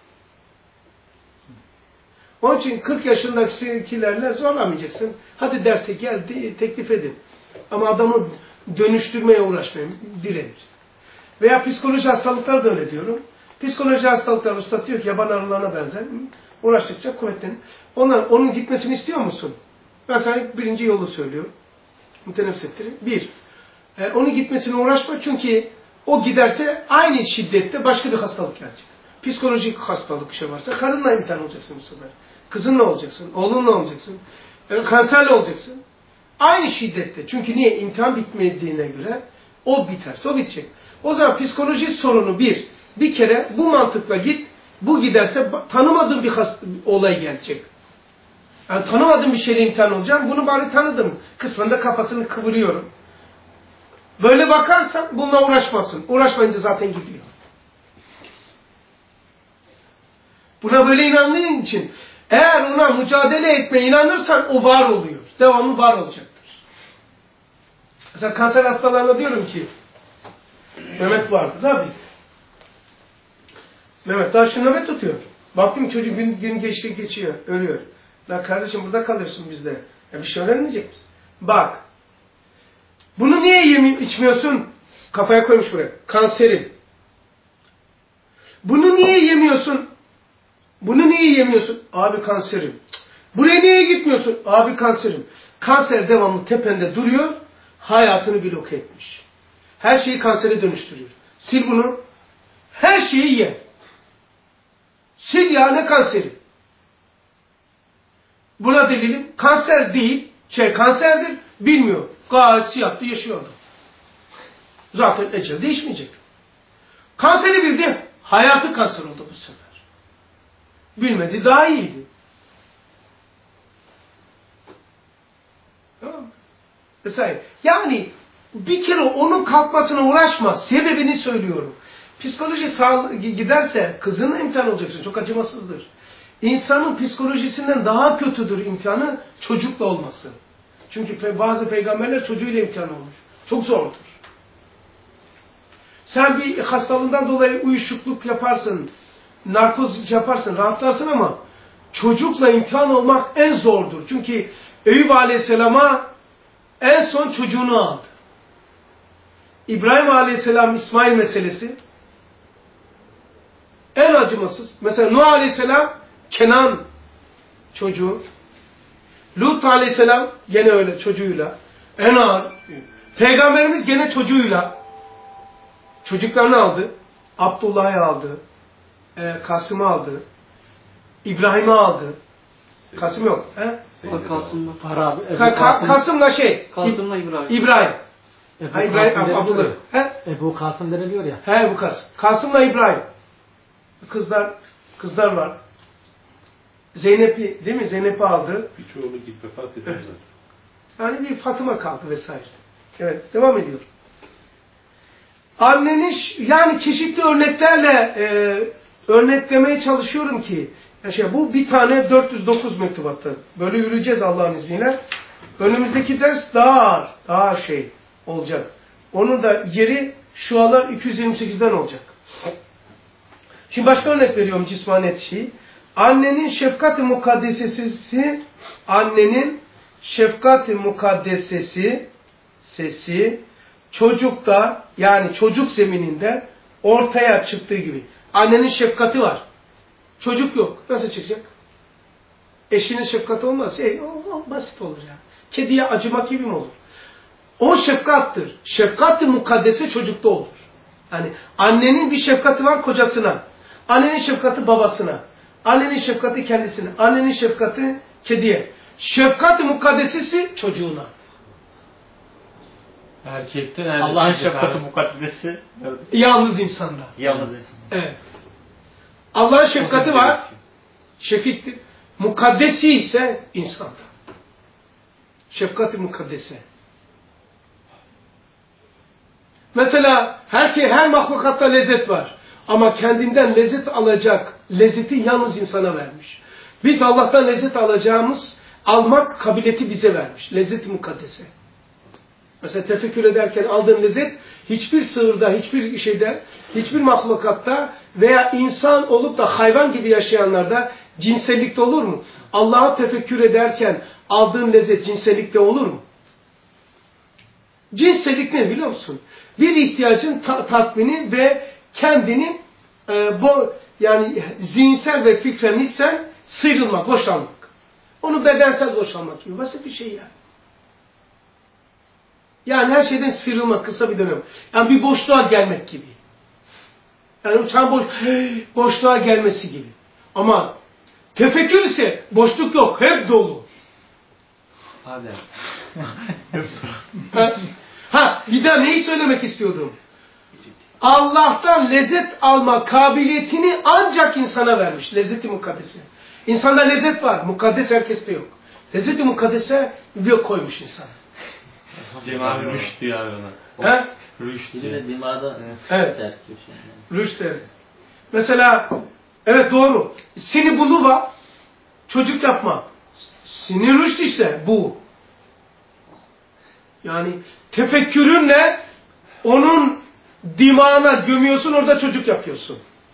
Onun için 40 yaşındakilerle zorlamayacaksın. Hadi derse gel, teklif edin. Ama adamı dönüştürmeye uğraşmayın, direnir. Veya psikoloji hastalıkları da öyle diyorum. Psikoloji hastalıkları usta diyor ki yaban arılarına benzer. Uğraştıkça kuvvetlenir. Onun gitmesini istiyor musun? Ben sana birinci yolu söylüyorum. Müteneffüs ettirin. Bir, onun gitmesine uğraşma çünkü o giderse aynı şiddette başka bir hastalık gelecek. Psikolojik hastalık bir şey varsa karınla imtihan olacaksın bu sefer. Kızınla olacaksın, oğlunla olacaksın, kanserle olacaksın. Aynı şiddette. Çünkü niye? İmtihan bitmediğine göre o biterse o bitecek. O zaman psikoloji sorunu bir kere bu mantıkla git, bu giderse tanımadığın bir olay gelecek. Yani tanımadığım bir şeyle imtihan olacağım, bunu bari tanıdım. Kısmında kafasını kıvırıyorum. Böyle bakarsan bununla uğraşmasın. Uğraşmayınca zaten gidiyor. Buna böyle inandığın için eğer ona mücadele etmeye inanırsan o var oluyor. Devamlı var olacaktır. Mesela kanser hastalarına diyorum ki Mehmet vardı da bizde. Mehmet daha şimdi nöbet tutuyor. Baktım çocuk gün geçiyor, ölüyor. La kardeşim burada kalıyorsun bizde. Ya bir şey öğrenmeyecek misin? Bak. Bunu niye içmiyorsun? Kafaya koymuş buraya. Kanserin. Bunu niye yemiyorsun? Bunu niye yemiyorsun? Abi kanserim. Buraya niye gitmiyorsun? Abi kanserim. Kanser devamlı tepende duruyor. Hayatını bloke etmiş. Her şeyi kansere dönüştürüyor. Sil bunu. Her şeyi ye. Sil ya, ne kanseri? Buna delilim kanser değil. Kanserdir. Bilmiyor. Gayet siyahtı yaşıyordu. Zaten ecel değişmeyecek. Kanseri bildi. Hayatı kanser oldu bu sefer. Bilmedi, daha iyiydi. Tamam mı? Vesaire. Yani bir kere onun kalkmasına uğraşma. Sebebini söylüyorum. Psikoloji giderse kızının imtihan olacaksın. Çok acımasızdır. İnsanın psikolojisinden daha kötüdür imtihanı çocukla olması. Çünkü bazı peygamberler çocuğuyla imtihan olmuş. Çok zordur. Sen bir hastalığından dolayı uyuşukluk yaparsın, narkoz yaparsın, rahatlarsın ama çocukla imtihan olmak en zordur. Çünkü Eyüp Aleyhisselam'a en son çocuğunu aldı. İbrahim Aleyhisselam İsmail meselesi en acımasız. Mesela Nuh Aleyhisselam Kenan çocuğu. Lut Aleyhisselam gene öyle çocuğuyla. En ağır. Peygamberimiz gene çocuğuyla. Çocuklarını aldı. Abdullah'ı aldı. Kasım'ı aldı. İbrahim'i aldı. Kasım yok. Kasım'la Kasım'la İbrahim. İbrahim. Abdullah. Ebu Kasım deniliyor ya. Ebu Kasım. Kasım'la İbrahim. Kızlar var. Zeynep'i, değil mi? Zeynep'i aldı. Birçoğunu vefat ediyor zaten. Yani bir Fatıma kaldı vesaire. Evet, devam ediyor. Annenin, yani çeşitli örneklerle örneklemeye çalışıyorum ki bu bir tane 409 mektubatta. Böyle yürüyeceğiz Allah'ın izniyle. Önümüzdeki ders daha ağır olacak. Onun da yeri şualar 228'den olacak. Şimdi başka örnek veriyorum cismaniyet şeyi. Annenin şefkat-i mukaddesesi sesi çocukta, yani çocuk zemininde ortaya çıktığı gibi. Annenin şefkati var. Çocuk yok. Nasıl çıkacak? Eşinin şefkati olmaz. Basit olur yani. Kediye acımak gibi mi olur? O şefkattır. Şefkat-i mukaddese çocukta olur. Yani annenin bir şefkati var kocasına. Annenin şefkati babasına. Annenin şefkati kendisine. Annenin şefkati kediye. Şefkat-i mukaddesesi çocuğuna. Erkekten Allah'ın şefkati mukaddesi. Yalnız insanda. Yalnız insan. Evet. Allah'ın şefkati var. Şefiktir. Mukaddesi ise insanda. Şefkat-i mukaddese. Mesela her mahlukatta lezzet var. Ama kendinden lezzet alacak lezzeti yalnız insana vermiş. Biz Allah'tan lezzet almak kabiliyeti bize vermiş. Lezzet-i mukaddese. Mesela tefekkür ederken aldığın lezzet hiçbir sığırda, hiçbir şeyde, hiçbir mahlukatta veya insan olup da hayvan gibi yaşayanlarda cinsellikte olur mu? Allah'a tefekkür ederken aldığın lezzet cinsellikte olur mu? Cinsellik ne biliyor musun? Bir ihtiyacın tatmini ve kendini yani zihinsel ve fikren hissen sıyrılmak, boşalmak. Onu bedensel boşalmak gibi. Basit bir şey yani. Yani her şeyden sıyrılmak kısa bir dönem. Yani bir boşluğa gelmek gibi. Yani uçağın boşluğa gelmesi gibi. Ama tefekkür ise boşluk yok. Hep dolu. Hadi. Bir daha neyi söylemek istiyordum? Allah'tan lezzet alma kabiliyetini ancak insana vermiş. Lezzet-i mukaddese. İnsanda lezzet var. Mukaddes herkeste yok. Lezzet-i mukaddese bir koymuş insan. Cemal rüşt diyor abi ona. Rüşt diyor. Bir de dimağda evet. Rüşt evet. Mesela evet doğru. Seni buluva çocuk yapma. Sinir rüşt ise bu. Yani tefekkürünle onun dimağına gömüyorsun, orada çocuk yapıyorsun.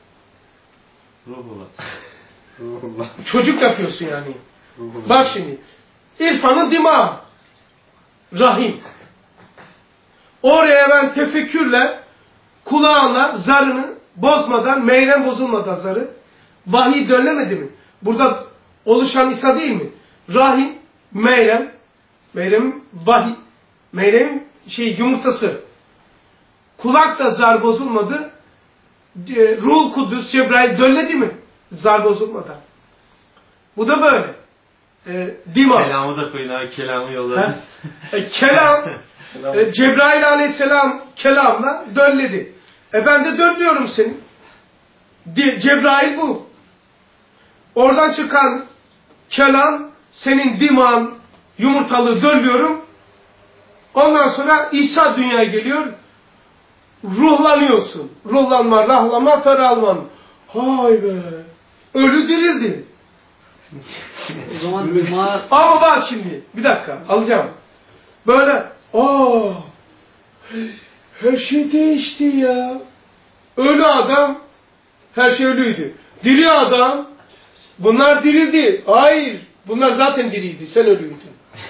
Ruhullah. Çocuk yapıyorsun yani. Ruhullah. Bak şimdi. İrfanın dimağı. Rahim. Oraya ben tefekkürle kulağına zarını bozmadan, meyrem bozulmadan zarı vahiy dönlemedi mi? Burada oluşan İsa değil mi? Rahim, Meryem vahiy, Meryem yumurtası. Kulak da zar bozulmadı. Ruhul Kudüs, Cebrail dölledi mi? Zar bozulmadan. Bu da böyle. Dima. Kelamı da koyun abi, kelamı yolladı. Kelam, Cebrail aleyhisselam kelamla dölledi. Ben de döllüyorum seni. Cebrail bu. Oradan çıkan kelam, senin diman, yumurtalığı döllüyorum. Ondan sonra İsa dünyaya geliyor. Ruhlanıyorsun. Ruhlanma, rahlama, feralman. Hay be. Ölü dirildi. O zaman ama bak şimdi. Bir dakika. Alacağım. Böyle. Her şey değişti ya. Ölü adam. Her şey ölüydü. Diri adam. Bunlar dirildi. Hayır. Bunlar zaten diriydi. Sen ölüydün.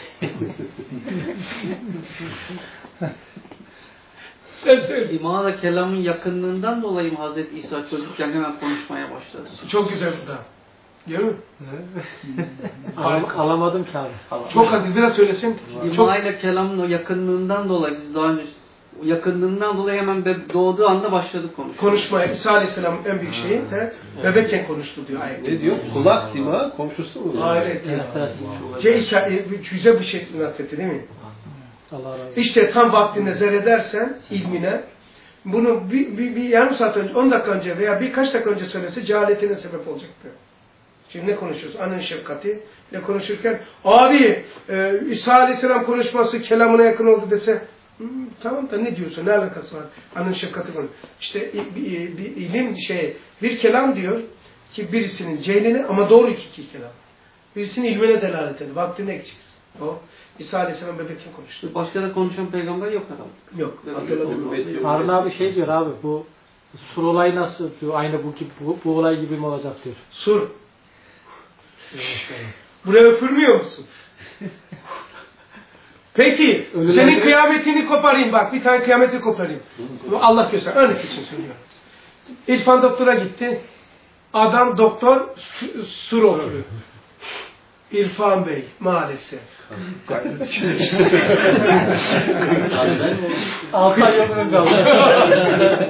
İmana da kelamın yakınlığından dolayı mı Hazreti İsa çocukken hemen konuşmaya başladı? Çok güzel bu da. Değil mi? Alamadım ki abi. Çok hadi biraz söylesin. İma ile kelamın o yakınlığından dolayı biz daha önce yakınlığından dolayı hemen doğduğu anda başladık konuşmaya. İsa Aleyhisselam'ın en büyük şeyi bebekken konuştu diyor ayette. Ne diyor? Kulak dima komşusu mu? Hayır. Güzel bir şey nakletti değil mi? İşte tam vaktinde zerredersen ilmine bunu bir yarım saat önce, 10 dakika önce veya birkaç dakika önce söylese cehaletine sebep olacaktı. Şimdi ne konuşuyoruz? Anın şefkati. Ne konuşurken abi İsa Aleyhisselam konuşması kelamına yakın oldu dese tamam da ne diyorsun? Ne alakası var? Anın şefkati konu. İşte bir ilim bir kelam diyor ki birisinin cehlini ama doğru iki kelam. Birisinin ilmine delalet eder. Vaktini ekeceksin. O İsa Aleyhisselam bebekken konuştu. Başka da konuşan peygamber yok herhalde. Yok. Hatırladım. Harun abi diyor abi bu sur olayı nasıl diyor? Aynı bu olay gibi mi olacak diyor. Sur. Buraya öpürmüyor musun? Peki. Senin kıyametini koparayım. Bak bir tane kıyameti koparayım. Allah göster. Örnek için söylüyorum. İrfan doktora gitti. Adam doktor sur okuyor. İrfan Bey maalesef. 6 ay ömrüm kaldı.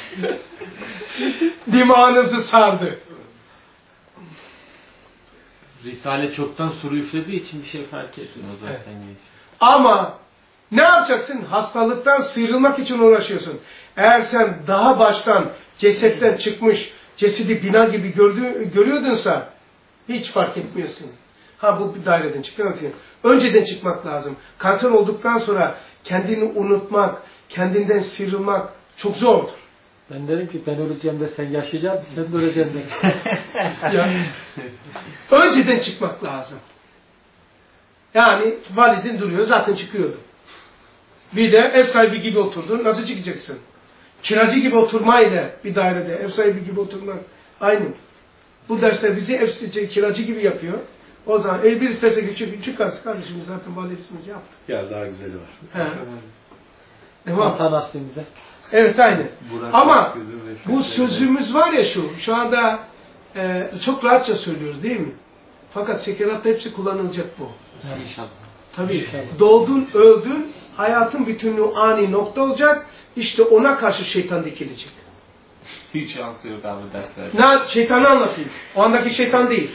Dimağınızı sardı. Risale çoktan suru üflediği için bir şey fark etmiyor zaten. Evet. Ama ne yapacaksın? Hastalıktan sıyrılmak için uğraşıyorsun. Eğer sen daha baştan cesetten çıkmış, cesedi bina gibi görüyordunsa hiç fark etmiyorsun. Bu bir daireden çıktı. Önceden çıkmak lazım. Kanser olduktan sonra kendini unutmak, kendinden sıyrılmak çok zordur. Ben dedim ki ben öleceğim de sen yaşayacaksın, sen de öleceksin de. Önceden çıkmak lazım. Yani valizin duruyor, zaten çıkıyordu. Bir de ev sahibi gibi oturdun, nasıl çıkacaksın? Kiracı gibi oturmayla bir dairede, ev sahibi gibi oturmak aynı. Bu dersler bizi kiracı gibi yapıyor. O zaman bir istese çıkarsın kardeşimiz zaten valizimizi yaptık. Ya daha güzeli var. Devam. Vatan aslımıza. Evet aynı. Ama bu sözümüz var ya şu anda çok rahatça söylüyoruz değil mi? Fakat sekeratta hepsi kullanılacak bu. İnşallah. Tabii. İnşallah. Doğdun, öldün, hayatın bütünlüğü ani nokta olacak. İşte ona karşı şeytan dikilecek. Hiç şansı yok abi derslerde. Şeytanı anlatayım. O andaki şeytan değil.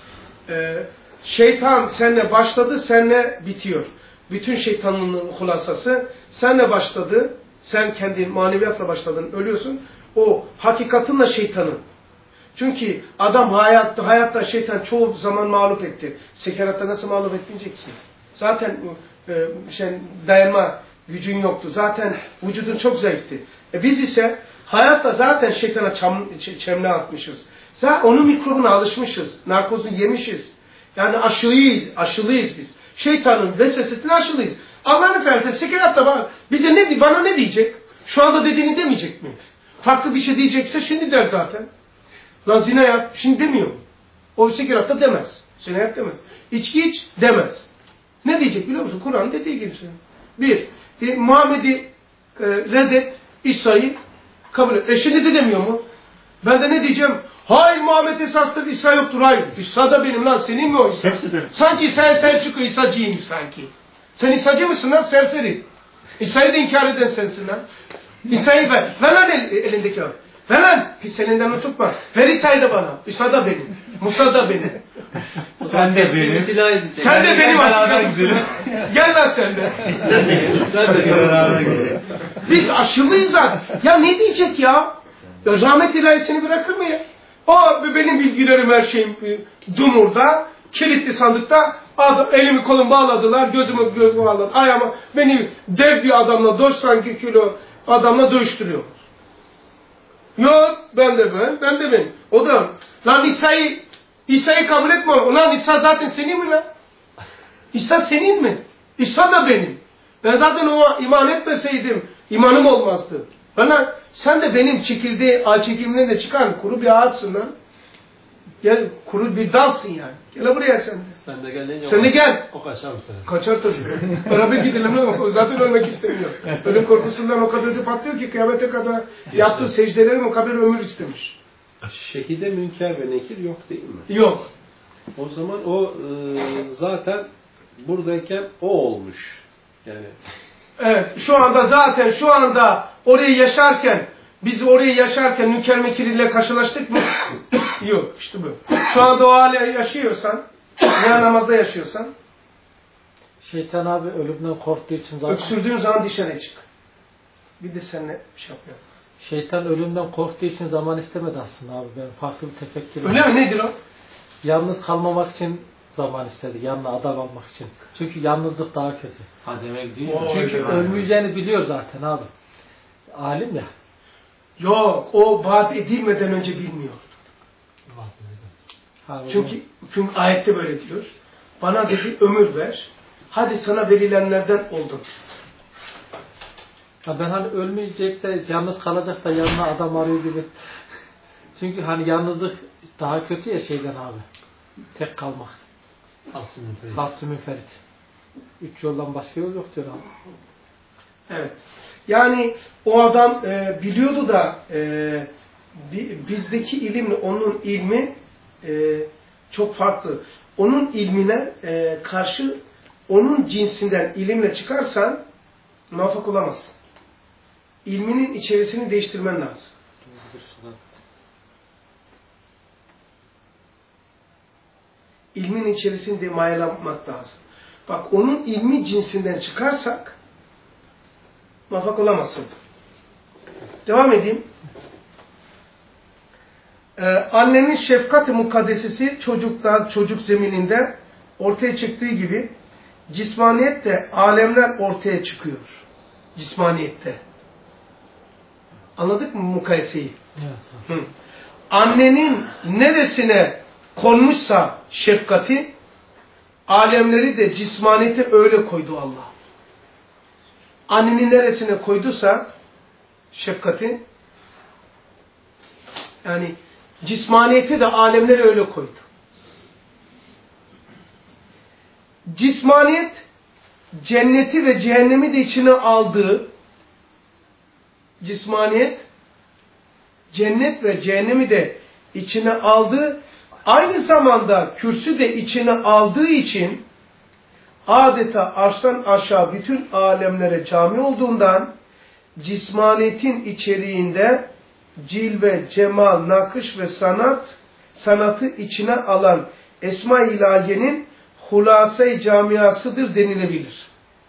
Şeytan seninle başladı, seninle bitiyor. Bütün şeytanın hulasası seninle başladı. Sen kendi maneviyatla başladın, ölüyorsun. O hakikatinle şeytanın. Çünkü adam hayatta şeytan çoğu zaman mağlup etti. Sekeratta nasıl mağlup etmeyecek ki? Zaten dayanma gücün yoktu. Zaten vücudun çok zayıftı. Biz ise hayatta zaten şeytana çemle atmışız. Zaten onun mikrobuna alışmışız. Narkozunu yemişiz. Yani aşılıyız biz. Şeytanın vesvesesine aşılıyız. Allah'ını seversen sekeratta var. Bana ne diyecek? Şu anda dediğini demeyecek mi? Farklı bir şey diyecekse şimdi der zaten. Lan zina yap. Şimdi demiyor. O sekeratta demez. Zina yap demez. İçki iç demez. Ne diyecek biliyor musun? Kur'an dediği gibi söylüyor. Muhammed'i reddet, İsa'yı kabul et. Şimdi de demiyor mu? Ben de ne diyeceğim? Hayır Muhammed esastır, İsa yoktur. Hayır. İsa da benim lan. Senin mi o İsa? Sanki sen Selçuk İsa'cıyım sanki. Sen İsa'cı mısın lan serseri? İsa'yı da inkar eden sensin lan. İsa'yı ver. Ver lan elindeki o. Ver lan. Hiç elinden tutma. Ver İsa'yı da bana. İsa da benim. Musa da benim. Sen de benim. Sen de benim hakikaten. Gel lan sen de. Biz aşılıyız lan. Ya ne diyecek ya? Rahmet ilahisini bırakır mı ya? Benim bilgilerim her şeyim dumurda, kilitli sandıkta, elimi kolumu bağladılar, gözümü bağladılar, ayağımı, beni dev bir adamla, 90 kilo adamla dövüştürüyor. Yok, ben de ben. O da, lan İsa'yı kabul etme. Lan İsa zaten senin mi lan? İsa senin mi? İsa da benim. Ben zaten ona iman etmeseydim, imanım olmazdı. Bana, sen de benim çekimden de çıkan kuru bir ağaçsın lan. Gel, kuru bir dalsın yani. Gel buraya sen de. Sen de gel. O kaçar mısın? Kaçar tabii. Beraber gidelim ama zaten ölmek istemiyor. Ölüm korkusundan o kadar da patlıyor ki kıyamete kadar yaptığı secdelerin o kadar ömür istemiş. Şehide münker ve nekir yok değil mi? Yok. O zaman o zaten buradayken o olmuş. Yani. Evet. Şu anda orayı yaşarken, biz orayı yaşarken münker mekiriyle karşılaştık mı? Yok. İşte bu. Şu anda o hale yaşıyorsan, veya namazda yaşıyorsan, Şeytan abi ölümden korktuğu için zaten... Öksürdüğün zaman dışarı çık. Bir de seninle bir şey yapıyor. Şeytan ölümden korktuğu için zaman istemedi aslında abi. Ben farklı bir tefekkür. Öyle mi? Nedir o? Yalnız kalmamak için zaman istedi. Yanına adam almak için. Çünkü yalnızlık daha kötü. Ha demek değil mi? Çünkü ölmeyeceğini biliyor zaten abi. Alim ya. Yok. O vaat edilmeden önce bilmiyor. Çünkü ayette böyle diyor. Bana dedi ömür ver. Hadi sana verilenlerden oldum. Ha ben hani ölmeyecek de yalnız kalacak da yanına adam arıyor gibi. Çünkü hani yalnızlık daha kötü ya şeyden abi. Tek kalmak. Hafs-ı münferit. 3 yoldan başka yol yok diyor abi. Evet. Yani o adam biliyordu da bizdeki ilimle onun ilmi çok farklı. Onun ilmine karşı onun cinsinden ilimle çıkarsan muvaffak olamazsın. İlminin içerisini değiştirmen lazım. İlmin içerisinde mayalamak lazım. Bak onun ilmi cinsinden çıkarsak muvaffak olamazsın. Devam edeyim. Annenin şefkat-i mukaddesesi çocuk zemininde ortaya çıktığı gibi cismaniyette alemler ortaya çıkıyor. Cismaniyette. Anladık mı mukayeseyi? Evet. Annenin neresine konmuşsa şefkati, alemleri de cismaniyete öyle koydu Allah. Annenin neresine koyduysa şefkati, yani cismaniyeti de alemleri öyle koydu. Cismaniyet, cenneti ve cehennemi de içine aldığı, cismaniyet, cennet ve cehennemi de içine aldığı, aynı zamanda kürsü de içine aldığı için, adeta arştan aşağı bütün alemlere cami olduğundan, cismaniyetin içeriğinde cilve, cemal, nakış ve sanatı içine alan Esma-i İlahiye'nin hulasa-i camiasıdır denilebilir.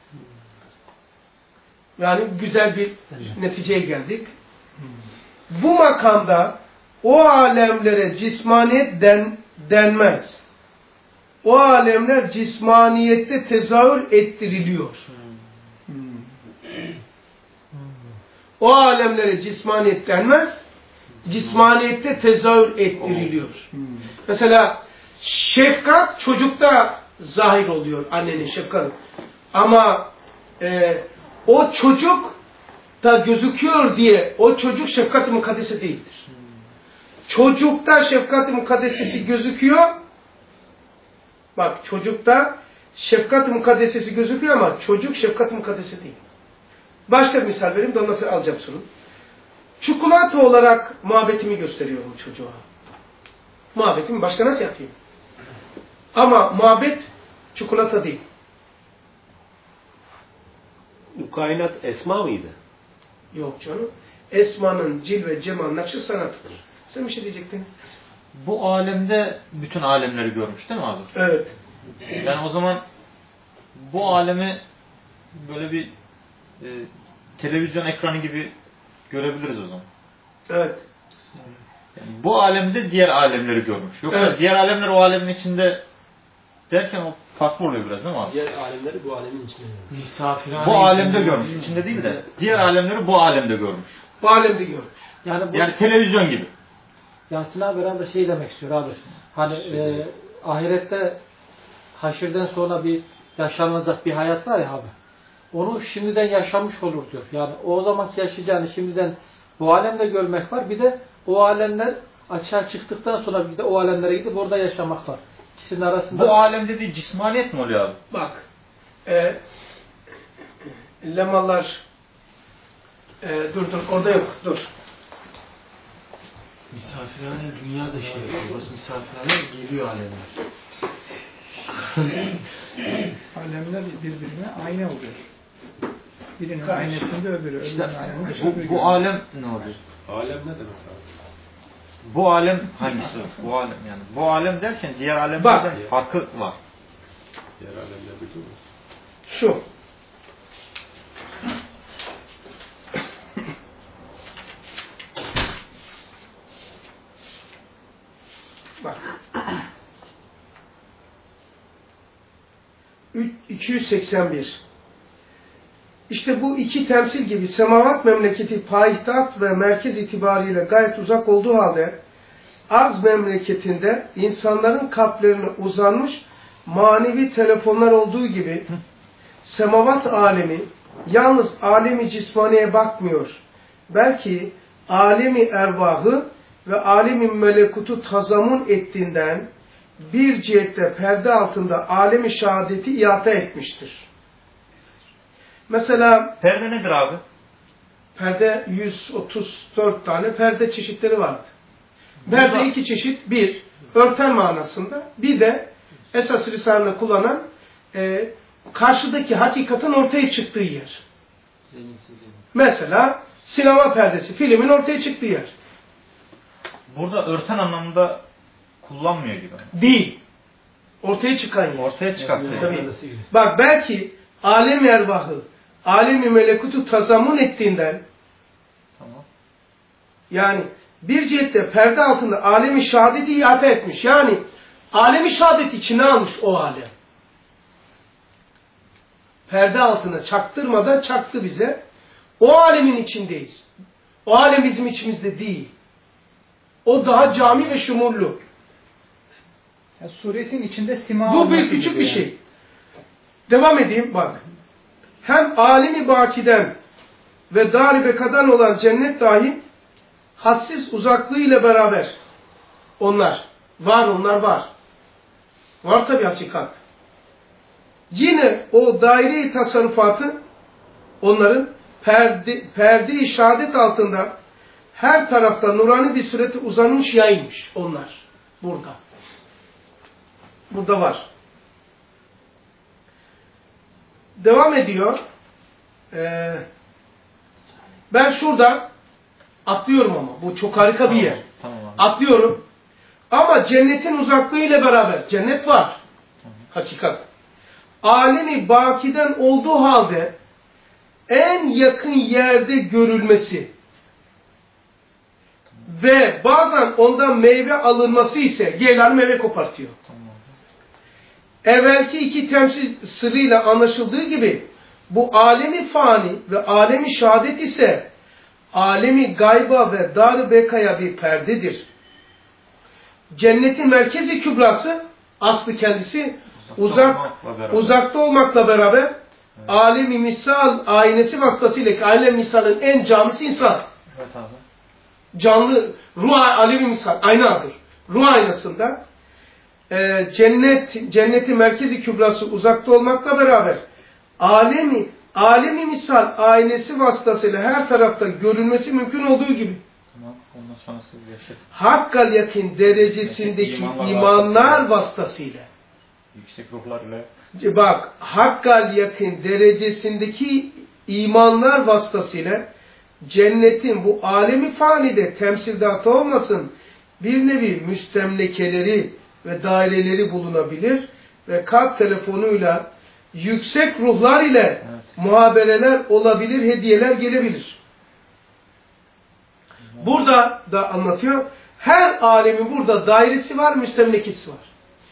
Yani güzel bir neticeye geldik. Bu makamda o alemlere cismaniyet denmez. O alemler cismaniyette tezahür ettiriliyor. O alemlere cismaniyet denmez, cismaniyette tezahür ettiriliyor. Mesela şefkat çocukta zahir oluyor, annenin şefkati. Ama o çocuk da gözüküyor diye o çocuk şefkat-i mukaddesi değildir. Çocukta şefkat-i mukaddesesi gözüküyor. Bak çocukta şefkat-i mukaddesesi gözüküyor ama çocuk şefkat-i mukaddesi değil. Başka bir misal vereyim de nasıl alacağım şunu. çikolata olarak muhabbetimi gösteriyorum çocuğa. Muhabbetimi başka nasıl yapayım? Ama muhabbet çikolata değil. Bu kainat esma mıydı? Yok canım. Esmanın cilve, cemal, nakşı sanatıdır. Sen bir şey diyecektin. Bu alemde bütün alemleri görmüş değil mi abi? Evet. Yani o zaman bu alemi böyle bir televizyon ekranı gibi görebiliriz o zaman. Evet. Yani bu alemde diğer alemleri görmüş. Yoksa evet. Diğer alemler o alemin içinde derken o farklı oluyor biraz değil mi abi? Diğer alemleri bu alemin içinde görmüş. Misafirhane bu alemde görmüş. İçinde değil de diğer alemleri bu alemde görmüş. Bu alemde görmüş. Yani televizyon gibi. Yasin abi herhalde şey demek istiyor abi. Hani ahirette haşirden sonra bir yaşanacak bir hayat var ya abi. Onu şimdiden yaşamış olur diyor. Yani o zamanki yaşayacağını şimdiden bu alemde görmek var. Bir de o alemler açığa çıktıktan sonra bir de o alemlere gidip orada yaşamak var. İkisinin arasında... Bu alem dediği cismaniyet mi oluyor abi? Bak. Lemalar dur orada yok. Dur. Misafirhane dünyada şey yapıyor. Burası misafirhane geliyor alemler. Alemler birbirine ayna oluyor. Birinin aynesinde öbürü, öbürünün aynesinde bu alem ne oluyor? Alem ne demek abi? Bu alem hangisi? Bu alem yani. Bu alem derken diğer alemlerden farkı var. Diğer alemler biliyor musun? Şu. Bak. 281. İşte bu iki temsil gibi semavat memleketi payitaht ve merkez itibariyle gayet uzak olduğu halde arz memleketinde insanların kalplerine uzanmış manevi telefonlar olduğu gibi semavat alemi yalnız alemi cismaniye bakmıyor. Belki alemi ervahı ve alemi melekutu tazamun ettiğinden bir cihette perde altında alemi şehadeti ihata etmiştir. Mesela perde nedir abi? Perde 134 tane perde çeşitleri vardı. Perde iki çeşit. Bir, örten manasında. Bir de esas risalede kullanan karşıdaki hakikatin ortaya çıktığı yer. Mesela sinema perdesi, filmin ortaya çıktığı yer. Burada örten anlamında kullanmıyor gibi. Değil. Ortaya çıkan yer. Ortaya çıkartıyor. Tabii. Bak belki alem ervahı, alemi melekutu tazamun ettiğinden tamam. Yani bir cihette perde altında alemi şehadeti ihata etmiş. Yani alemi şehadet içine almış o alem. Perde altına çaktırmadan çaktı bize. O alemin içindeyiz. O alem bizim içimizde değil. O daha cami ve şumurlu. Yani suretin içinde sima bu bir küçük bir şey. Devam edeyim bak. Hem alemi bakiden ve dar-ı bekadan olan cennet dahi hadsiz uzaklığı ile beraber onlar var. Var tabi hakikat. Yine o daire-i tasarrufatı onların perde-i şehadet altında her tarafta nurani bir surete uzanmış yaymış onlar. Burada. Burada var. Devam ediyor. Ben şurada atlıyorum ama. Bu çok harika bir yer. Tamam abi. Atlıyorum. Ama cennetin uzaklığı ile beraber. Cennet var. Tamam. Hakikat. Alemi bakiden olduğu halde en yakın yerde görülmesi ve bazen ondan meyve alınması ise geylan meyve kopartıyor. Tamam. Evvelki iki temsil sırrıyla anlaşıldığı gibi bu alemi fani ve alemi şehadet ise alemi gayba ve dar-ı bekaya bir perdedir. Cennetin merkezi kübrası aslı kendisi uzakta olmakla beraber evet. Alemi misal aynesi vasıtasıyla ki alem misalın en camisi insan. Evet abi. Canlı ruh alemi misal aynadır. Ruh aynasında cennetin merkezi kübrası uzakta olmakla beraber alemi misal aynesi vasıtasıyla her tarafta görülmesi mümkün olduğu gibi Tamam. Ondan sonrası yaşadık. hakkal yakin derecesindeki imanlar vasıtasıyla Yüksek ruhlar ile. bak hakkal yakin derecesindeki imanlar vasıtasıyla cennetin bu alemi fanide temsildatı olmasın bir nevi müstemlekeleri ve daireleri bulunabilir ve kalp telefonuyla yüksek ruhlar ile muhabereler olabilir, hediyeler gelebilir. Burada da anlatıyor. Her alemin burada dairesi var, müstemlekesi var.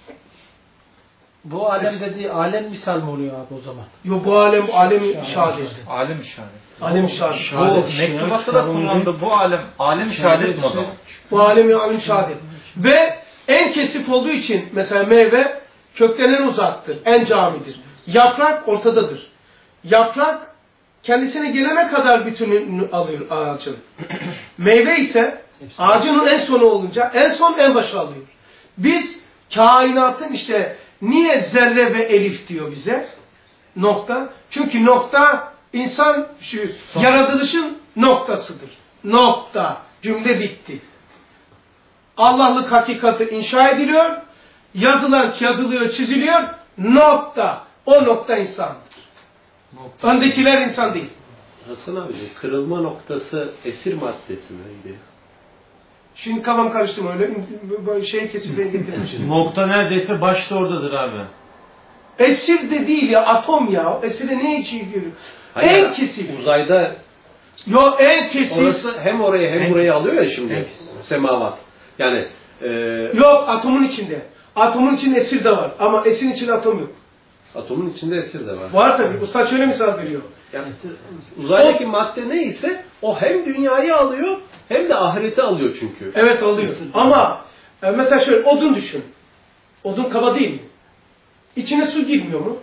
Bu alem dediği alem misal mi oluyor abi o zaman? Yo bu alem şehadet. Alem şehadet. Alem şehadet. Bu mektubatta da kullanıldı. Bu alem şehadet mi o zaman? Bu alem şehadet. Ve en kesif olduğu için mesela meyve kökten en uzaktır, en camidir. Yaprak ortadadır. Yaprak kendisine gelene kadar bütününü alıyor ağacın. Meyve ise ağacının en sonu olunca en son en başa alıyor. Biz kainatın işte niye zerre ve elif diyor bize? Nokta. Çünkü nokta insan yaratılışın noktasıdır. Nokta. Cümle bitti. Allah'lık hakikati inşa ediliyor. Yazılıyor, çiziliyor. Nokta. O nokta insandır. Öndekiler insan değil. Hasan abiciğim, kırılma noktası esir maddesi miydi? Şimdi kafam karıştı mı öyle? Şeyi kesip getirmişim. Nokta neredeyse başta oradadır abi. Esir de değil ya, atom ya. Esire ne için görüyor? En kesif. Uzayda en kesif. orası hem orayı hem burayı alıyor ya şimdi. Semavat. Yani yok, atomun içinde. Atomun içinde esir de var. Ama esirin içinde atom yok. Atomun içinde esir de var. Var tabii. Usta şöyle misal veriyor. Yani uzaydaki madde neyse o hem dünyayı alıyor hem de ahireti alıyor çünkü. Evet alıyor. Ama mesela şöyle odun düşün. Odun kaba değil mi? İçine su girmiyor mu?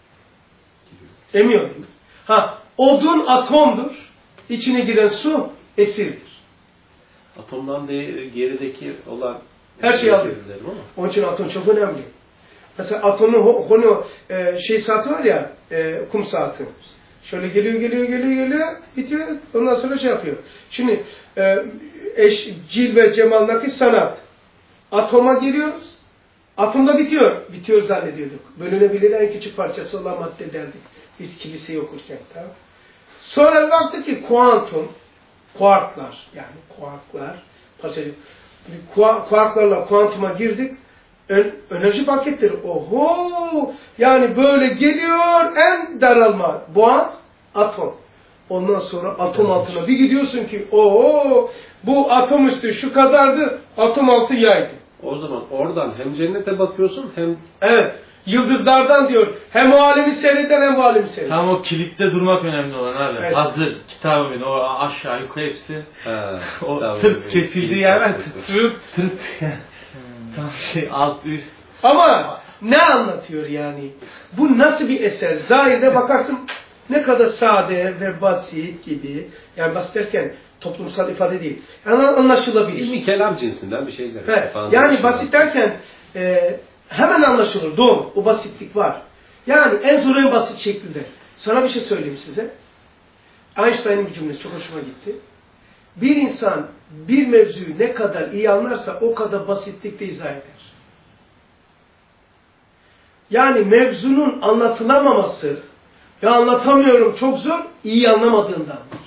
Emiyor değil mi? Odun atomdur. İçine giren su esirdir. Atomdan gerideki olan her şeyi alıyor. Onun için atom çok önemli. Mesela atomun saati var ya, kum saati. Şöyle geliyor, bitiyor. Ondan sonra şey yapıyor. Şimdi cilve, cemal, nakış, sanat. Atoma geliyoruz. Atomda bitiyor. Bitiyor zannediyorduk. Bölünebilir en küçük parçası olan madde derdik. Biz kiliseyi okurken. Tamam. Sonra baktık ki kuantum, kuarklar, kuarklarla kuantuma girdik. Enerji paketleri. Oho! Yani böyle geliyor en daralma. Boğaz, atom. Ondan sonra atom altına bir gidiyorsun ki oho! Bu atom üstü şu kadardı, atom altı yaydı. O zaman oradan hem cennete bakıyorsun hem... Evet. Yıldızlardan diyor. Hem o alemi seyreden hem bu alemi seyreden. Tam o kilitte durmak önemli olan abi. Evet. Hazır kitabın o aşağı yukarı hepsi. O tamam, tırt kesildiği yerden tırt. Tam alt üst. Ama ne anlatıyor yani? Bu nasıl bir eser? Zahirde bakarsın ne kadar sade ve basit gibi. Yani basit derken toplumsal ifade değil. Yani anlaşılabilir. İlmi kelam cinsinden bir şeyler. Evet. Yani basit derken hemen anlaşılır. Doğru. O basitlik var. Yani en zor en basit şeklinde. Sana bir şey söyleyeyim size. Einstein'ın bir cümlesi çok hoşuma gitti. Bir insan bir mevzuyu ne kadar iyi anlarsa o kadar basitlikte izah eder. Yani mevzunun anlatılamaması, ya anlatamıyorum çok zor, iyi anlamadığındandır.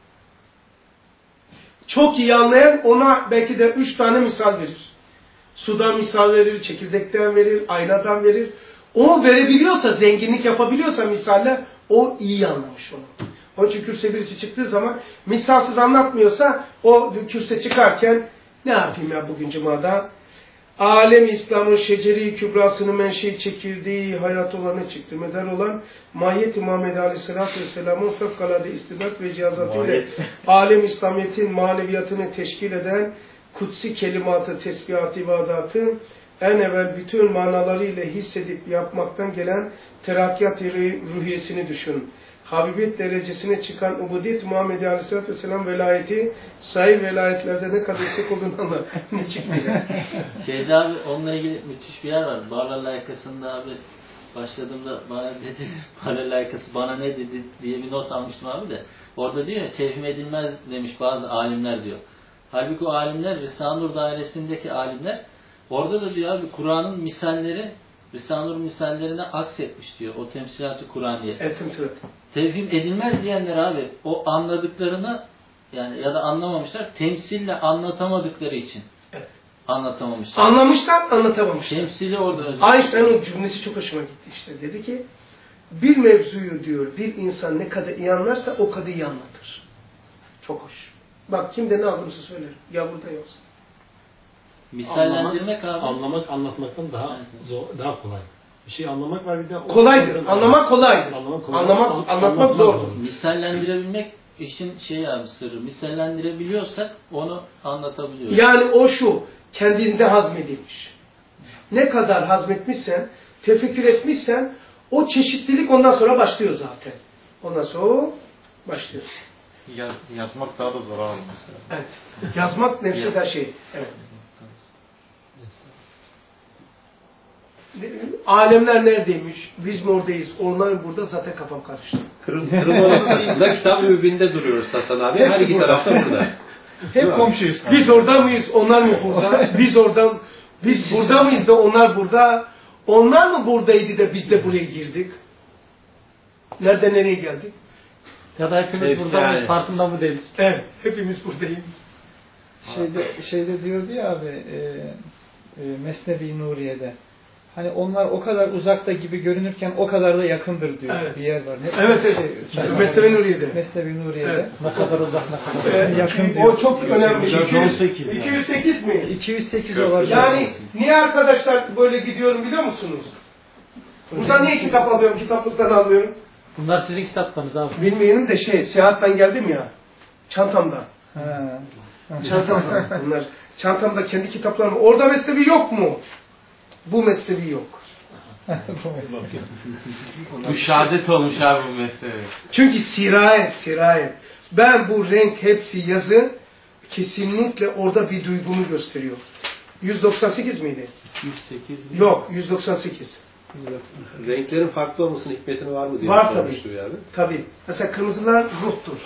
Çok iyi anlayan ona belki de 3 tane misal verir. Sudan misal verir, çekirdekten verir, aynadan verir. O verebiliyorsa, zenginlik yapabiliyorsa misalle, o iyi anlamış onu. Onun için kürse birisi çıktığı zaman misalsız anlatmıyorsa o kürse çıkarken ne yapayım ya bugün cumada? Alem İslam'ın şeceri kübrasını menşei çekirdeği hayat olanı çıktı. Medar olan mahiyet-i Muhammed Aleyhisselatü Vesselam'ın fevkalade istidat ve cihazatıyla alem İslamiyet'in maneviyatını teşkil eden kutsi kelimatı, tesbihat-ı ibadatı en evvel bütün manalarıyla hissedip yapmaktan gelen terakkiyat ruhiyesini düşün. Habibiyet derecesine çıkan ubudiyet Muhammed Aleyhisselatü Vesselam velayeti sahih velayetlerde ne kadar yüksek olduğunu anlar. Ne çıktı ya? Şeyde abi onunla ilgili müthiş bir yer var. Bağlarla arkasında abi başladığımda bana dedi, paralel arkası bana ne dedi diye bir not almıştım abi de. Orada diyor ya, tevhim edilmez demiş bazı alimler diyor. Halbuki o alimler, Risale-i Nur dairesindeki alimler, orada da diyor abi, Kur'an'ın misalleri, Risale-i Nur misallerine aksetmiş diyor. O temsilat-ı Kur'aniye. Tevhim edilmez diyenler abi, o anladıklarını yani ya da anlamamışlar, temsille anlatamadıkları için. Evet. Anlatamamışlar. Anlamışlar, anlatamamışlar. Temsili orada özellikle. Einstein'ın cümlesi çok hoşuma gitti işte. Dedi ki, bir mevzuyu diyor, bir insan ne kadar iyi anlarsa o kadar iyi anlatır. Çok hoş. Bak kimde ne aldığımızı söylerim. Ya burada yoksa. Misallendirmek abi. Anlamak anlatmaktan daha zor, daha kolay. Bir şey anlamak var bir de... Kolaydır. Anlamak kolaydır. Anlatmak zordur. Misallendirebilmek işin şeyi abi, sırrı. Misallendirebiliyorsak onu anlatabiliyoruz. Yani o şu, kendinde hazmedilmiş. Ne kadar hazmetmişsen, tefekkür etmişsen, o çeşitlilik ondan sonra başlıyor zaten. Ondan sonra başlıyor. Yazmak daha da zor abi mesela. Evet. Yazmak nefsi de şey. Evet. Alemler neredeymiş? Biz mi oradayız? Onlar burada, zaten kafam karıştı. Kırmızı arasında Kitab-ı Mübin'de duruyoruz Hasan abi. Her iki tarafta burada. Hep komşuyuz. Biz orada mıyız? Onlar mı burada? Biz burada mıyız da onlar burada? Onlar mı buradaydı da biz de buraya girdik? Nerede nereye geldik? Ya da hepimiz burada mıyız? Farkında mı değiliz? Evet. Hepimiz buradayız. Şeyde diyordu ya abi Mesnevi Nuriye'de. Hani onlar o kadar uzakta gibi görünürken o kadar da yakındır diyor. Evet. Bir yer var. Evet. Mesnevi Nuriye'de. Mesnevi Nuriye'de. Evet. Ne kadar uzak, ne kadar yakın diyor. O çok önemli. 208 mi? 208 olacak. Yani niye arkadaşlar böyle gidiyorum biliyor musunuz? Buradan niye kitap alıyorum? Kitaplıktan almıyorum. Bunlar sizin kitaplarınız abi. Bilmeyelim de seyahatten geldim ya. Çantamda. Ha. Çantamda. Bunlar. Çantamda kendi kitaplarım. Orada mesnevi yok mu? Bu mesnevi yok. Müşahadet olmuş abi bu mesleğe. Çünkü sirayet. Ben bu renk hepsi yazı kesinlikle orada bir duygumu gösteriyor. 198 miydi? 208 Yok, 198. Renklerin farklı olmasının hikmeti var mı diye var sormuştu yani. Tabii. Mesela kırmızılar ruhtur.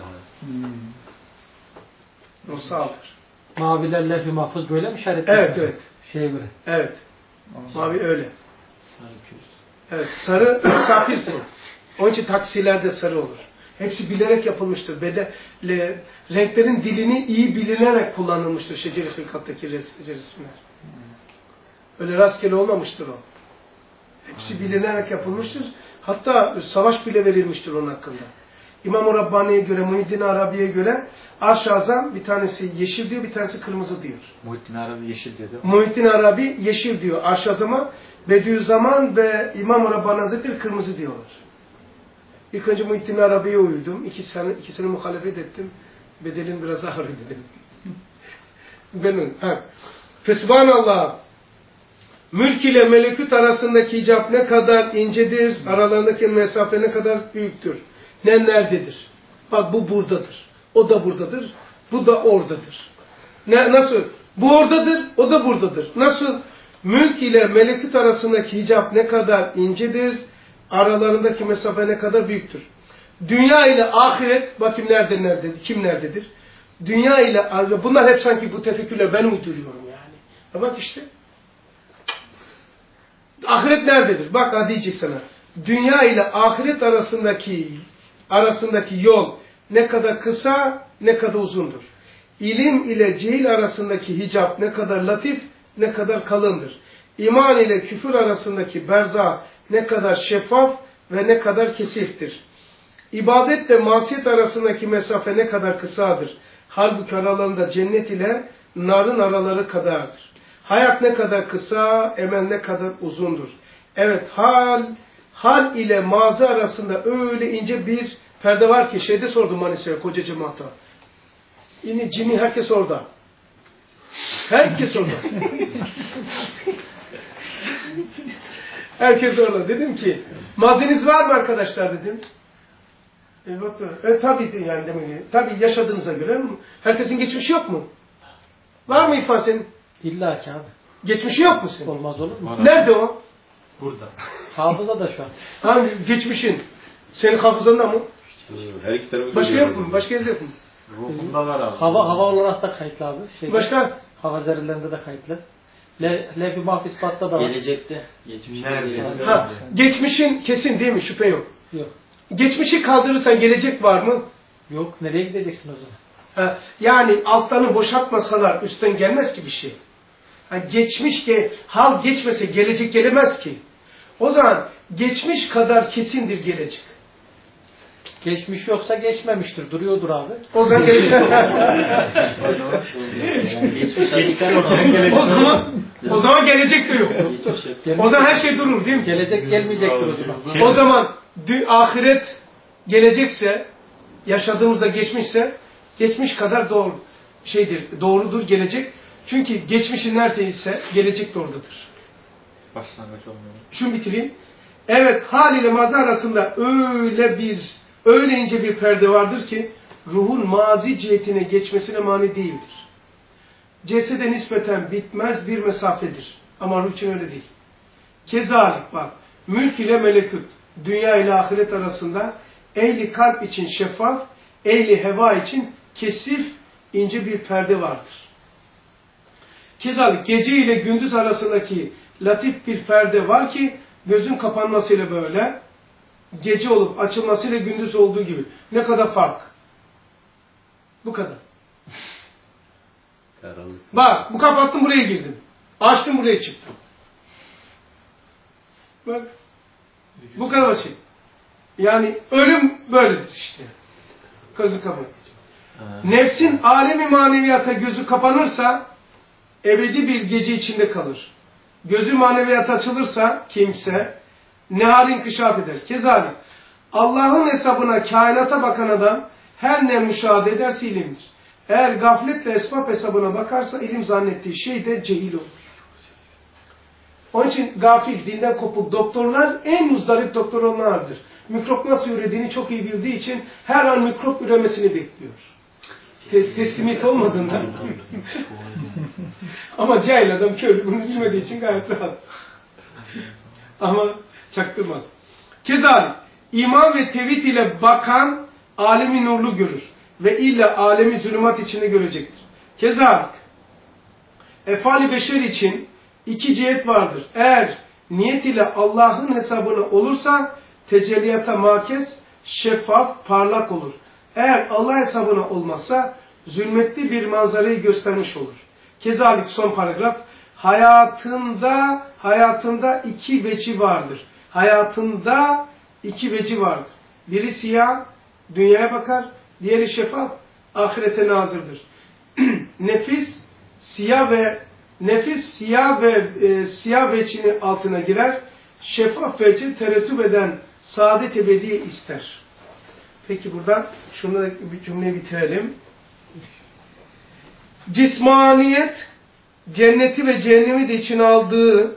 Ruh sağlar. Maviler lef-i mahfuz böyle mi işaretler? Evet. Şeye göre. Evet. Mavi öyle. Evet. Sarı misafirsin. Onun için taksilerde sarı olur. Hepsi bilerek yapılmıştır. Renklerin dilini iyi bilinerek kullanılmıştır şeceri hilkattaki resimler. Öyle rastgele olmamıştır o. Hepsi bilinerek yapılmıştır. Hatta savaş bile verilmiştir onun hakkında. İmam-ı Rabbani'ye göre, Muhyiddin Arabi'ye göre Arş-ı Azam bir tanesi yeşil diyor, bir tanesi kırmızı diyor. Muhyiddin Arabi yeşil diyor. Muhyiddin Arabi yeşil diyor Arş-ı Azam'a. Bediüzzaman ve İmam-ı Rabbani Hazretleri kırmızı diyorlar. İlk önce Muhyiddin Arabi'ye uydum. İki sene muhalefet ettim. Bedelin biraz ağır ödedim. Fesubhanallah. Mülk ile melekut arasındaki hicap ne kadar incedir, aralarındaki mesafe ne kadar büyüktür. Nerededir? Bak bu buradadır. O da buradadır. Bu da oradadır. Nasıl? Bu oradadır, o da buradadır. Nasıl? Mülk ile melekut arasındaki hicap ne kadar incedir, aralarındaki mesafe ne kadar büyüktür. Dünya ile ahiret, bakayım nerededir, kim nerededir? Dünya ile, bunlar hep sanki bu tefekkürle ben uyduruyorum yani. Bak işte. Ahiret nerededir? Bak diyecek sana. Dünya ile ahiret arasındaki yol ne kadar kısa, ne kadar uzundur. İlim ile cehil arasındaki hicap ne kadar latif, ne kadar kalındır. İman ile küfür arasındaki berza ne kadar şeffaf ve ne kadar kesiftir. İbadetle masiyet arasındaki mesafe ne kadar kısadır. Halbuki aralarında cennet ile narın araları kadardır. Hayat ne kadar kısa, emel ne kadar uzundur. Evet, hal ile mazi arasında öyle ince bir perde var ki, şeyde sordum Manisa'ya, koca cemaata. Yine cini herkes orada. Herkes orada. Herkes orada. Dedim ki, maziniz var mı arkadaşlar dedim. Tabii yani demek. Tabii yaşadığınıza göre herkesin geçmişi yok mu? Var mı İrfan senin? İlla ki abi. Geçmişi yok mu senin? Olmaz olur mu? Nerede o? Burada. Hafıza da şu an. Hangi geçmişin? Senin hafızanda mı? Her iki tarafı Başka görüyoruz. yok mu? Başka yerde yok mu? Ruhunda var abi. Hava olarak da kayıtlı abi. Başka? Hava zerrelerinde de kayıtlı. Lef-i mahfisbatta da var. Gelecekte. Geçmişte. Nerede? Ha, geçmişin kesin değil mi? Şüphe yok. Yok. Geçmişi kaldırırsan gelecek var mı? Yok. Nereye gideceksin o zaman? Ha, yani alttanı boşaltmasalar üstten gelmez ki bir şey. Ha, geçmiş ki hal geçmese gelecek gelemez ki. O zaman geçmiş kadar kesindir gelecek. Geçmiş yoksa geçmemiştir. Duruyordur abi. O zaman gelecek. o zaman gelecek de yok. O zaman her şey durur değil mi? Gelecek gelmeyecektir o zaman. O zaman ahiret gelecekse, yaşadığımızda geçmişse, geçmiş kadar doğrudur gelecek. Çünkü geçmişin neredeyse gelecek de oradadır. Başlangıç olmuyor. Şunu bitireyim. Evet, hal ile mazi arasında öyle ince bir perde vardır ki ruhun mazi cihetine geçmesine mani değildir. Cesede nispeten bitmez bir mesafedir. Ama ruh için öyle değil. Kezalik bak, mülk ile melekut, dünya ile ahiret arasında ehli kalp için şeffaf, ehli heva için kesif, ince bir perde vardır. Kezalik gece ile gündüz arasındaki latif bir perde var ki gözün kapanmasıyla böyle, gece olup açılmasıyla gündüz olduğu gibi. Ne kadar fark? Bu kadar. Karanlık. Bak, bu kapattım buraya girdim. Açtım buraya çıktım. Bak. Bu kadar basit. Yani ölüm böyledir işte. Gözü kapat. Nefsin alemi maneviyata gözü kapanırsa ebedi bir gece içinde kalır. Gözü maneviyata açılırsa kimse nehal inkişaf eder. Kezalik Allah'ın hesabına kainata bakan adam her ne müşahede ederse ilimdir. Eğer gafletle esbab hesabına bakarsa ilim zannettiği şey de cehil olur. Onun için gafil, dinden kopuk doktorlar en muzdarip doktor onlardır. Mikrop nasıl ürediğini çok iyi bildiği için her an mikrop üremesini bekliyor. Teslimiyet olmadığında. Ama cahil adam kör, bunu bilmediği için gayet rahat. Ama çaktırmaz. Kezalik, iman ve tevhid ile bakan alemi nurlu görür. Ve illa alemi zulümat içinde görecektir. Kezalik, efali beşer için iki cihet vardır. Eğer niyet ile Allah'ın hesabına olursa tecelliyata makes, şeffaf, parlak olur. Eğer Allah hesabına olmazsa zulmetli bir manzarayı göstermiş olur. Kezalik son paragraf. Hayatında iki veci vardır. Hayatında iki veci vardır. Biri siyah, dünyaya bakar. Diğeri şeffaf, ahirete nazırdır. Nefis siyah veçini altına girer. Şeffaf veçi terettüp eden saadet ebediye ister. Peki buradan şunu da bir cümle bitirelim. Cismaniyet cenneti ve cehennemi de içine aldığı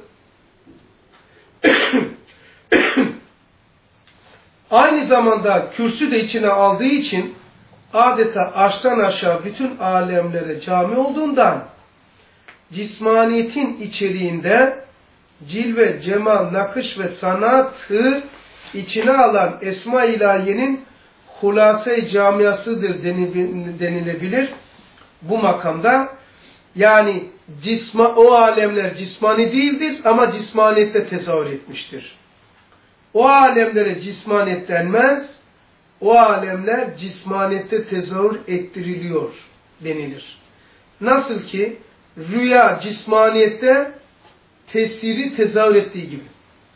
aynı zamanda kürsü de içine aldığı için adeta arştan aşağı bütün alemlere cami olduğundan cismaniyetin içeriğinde cilve, cemal, nakış ve sanatı içine alan Esma-i İlahiye'nin hulase-i camiasıdır denilebilir. Bu makamda yani o alemler cismani değildir ama cismaniyette tezahür etmiştir. O alemlere cismaniyet denmez, o alemler cismaniyette tezahür ettiriliyor denilir. Nasıl ki rüya cismaniyette tesiri tezahür ettiği gibi.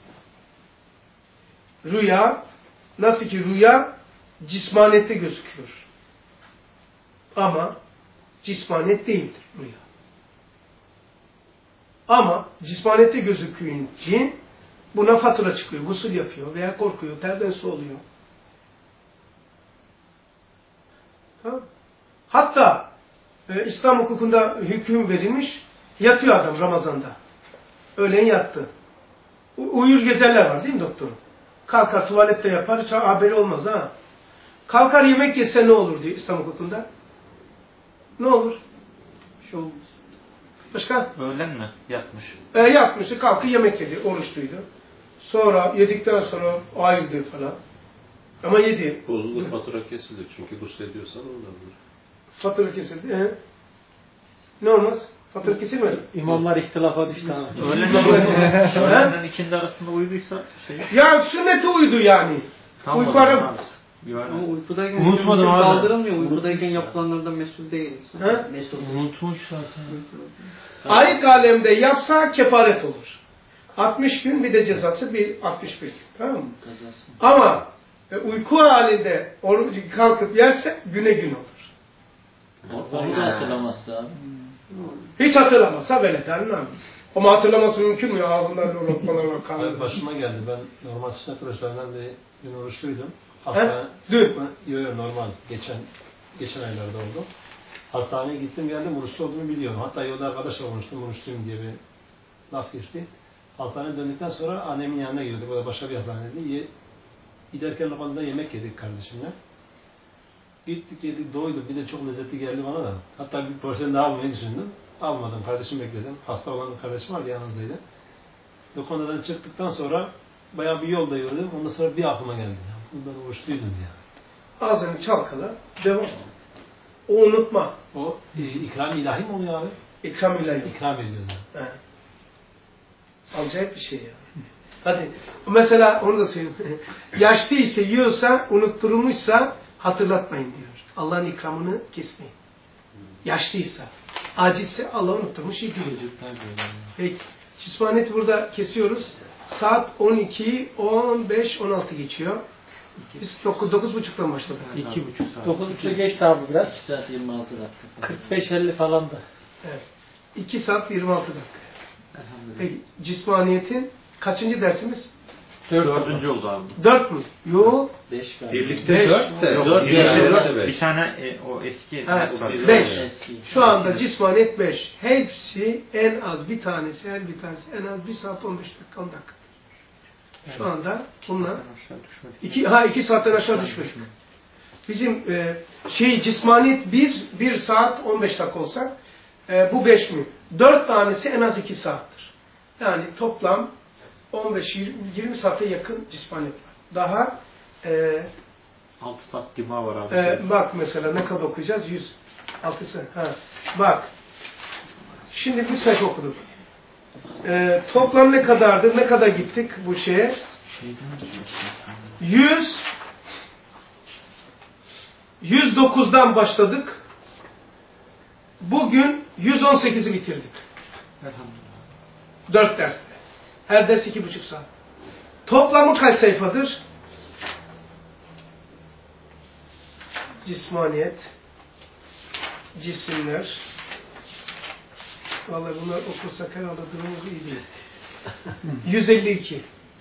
Nasıl ki rüya cismaniyette gözüküyor. Ama cismaniyet değildir rüya. Ama cismaniyette gözükünce buna fatura çıkıyor, gusül yapıyor veya korkuyor, terden su oluyor. Tamam. Hatta İslam hukukunda hüküm verilmiş, yatıyor adam Ramazan'da. Öğlen yattı. Uyur gezerler var değil mi doktorum? Kalkar tuvalette yapar, hiç haberi olmaz ha. Kalkar yemek yese ne olur diyor İslam hukukunda. Ne olur? Bir şey olmaz. Başka? Öğlen mi? Yatmış. Yatmıştı, kalkı yemek yedi, oruçluydu. Sonra yedikten sonra ayıldı falan. Ama yedi. Bozulur, fatura kesilir. Çünkü guslediyorsan ondandır. Fatura kesildi. Ne olmaz? Fatura kesilmez. İmamlar ihtilafa düştü abi. Öğlenle ikindi arasında uyuduysa şey. Ya sünnete uydu yani. Uyku ara... Ama uykudayken Unutmadım abi. kaldırılmıyor. Uykudayken yapılanlardan mesul değiliz. Unutmuş zaten. Ayet alemde yapsa kefaret olur. 60 gün bir de cezası 61 gün. Tamam mı? Kazası. Ama uyku halinde kalkıp yerse güne gün olur. Onu da hatırlamazsa abi. Hiç hatırlamazsa böyle der. Ama hatırlaması mümkün mü? Ağzından lokmalarla kalır. Başıma geldi. Ben normal sünnet oruçlarından bir gün oruçluydum. Dün. Yok normal. Geçen aylarda oldu. Hastaneye gittim geldim. Oruçlu olduğumu biliyorum. Hatta yolda arkadaşla konuştum. Oruçluyum diye bir laf geçti. Hastaneye döndükten sonra annemin yanına gidiyorduk. O da başka bir hastaneydi. Giderken lokantada yemek yedik kardeşimle. Gittik yedik doyduk. Bir de çok lezzetli geldi bana da. Hatta bir porsiyon daha almayı düşündüm. Almadım. Kardeşim bekledim. Hasta olan bir kardeşim vardı yanımızdaydı. Lokantadan çıktıktan sonra bayağı bir yolda yürüdüm. Ondan sonra bir aklıma geldi. Ben oruçluydum ya. Ağzını çalkala. Devam. O unutma. O ikram ilahi mi oluyor abi? İkram ilahi. İkram ediyorlar. Evet. Acayip bir şey ya. Hadi. Mesela onu da söyleyeyim. Yaşlıysa, yiyorsa, unutturulmuşsa hatırlatmayın diyor. Allah'ın ikramını kesmeyin. Yaşlıysa. Acizse Allah unutturmuş iyi bilir. Peki. Cismaniyeti burada kesiyoruz. Saat 12, 15, 16 geçiyor. Biz 9.30'dan başladık. 2.5 saat. 9.30'a geçti abi biraz. 2 saat 26 dakika. 45-50 falandı. Evet. 2 saat 26 dakika. Peki cismaniyetin kaçıncı dersimiz? 4. oldu abi. 4 mü? Yok. 5 galiba. Birlikte 4 de. Yok, 4 bir tane o eski. 5. Şu anda cismaniyet 5. Hepsi en az bir tanesi, her bir tanesi en az 1 saat 15 dakika 10 dakika. Şu anda bunlar 2 saatten aşağı düşmüş. Bizim cismaniyet 1 saat 15 dakika olsa bu 5 mi? 4 tanesi en az 2 saattir. Yani toplam 15-20 saate yakın cismaniyet var. Daha 6 saat cuma var abi. bak mesela ne kadar okuyacağız? 100. 6 saat. Bak. Şimdi bir sayfa okuduk. Toplam ne kadardı? Ne kadar gittik bu şeye? 109'dan başladık. Bugün 118'i bitirdik. 4 derste. Her ders 2,5 saat. Toplamı kaç sayfadır? Cismaniyet, cisimler. Vallahi bunlar okursak herhalde durumumuz iyi değil. 152.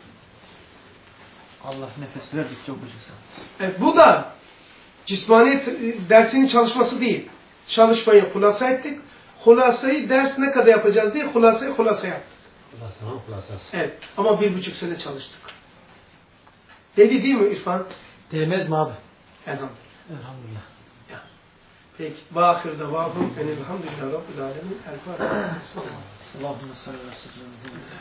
Allah nefes verdikçe okuyacağız. Evet, bu da cismaniyet dersinin çalışması değil. Çalışmayı hulasa ettik. Hulasayı ders ne kadar yapacağız diye hulasa yaptık. Hulasası. Evet. Ama 1,5 sene çalıştık. Dedi değil mi İrfan? Değmez mi abi? Elhamdülillah. Ya. Peki. Vâhir davâhum enelhamdülillah Rabbil âlemin. El-Fâtiha. Allahümme salli ve sellem.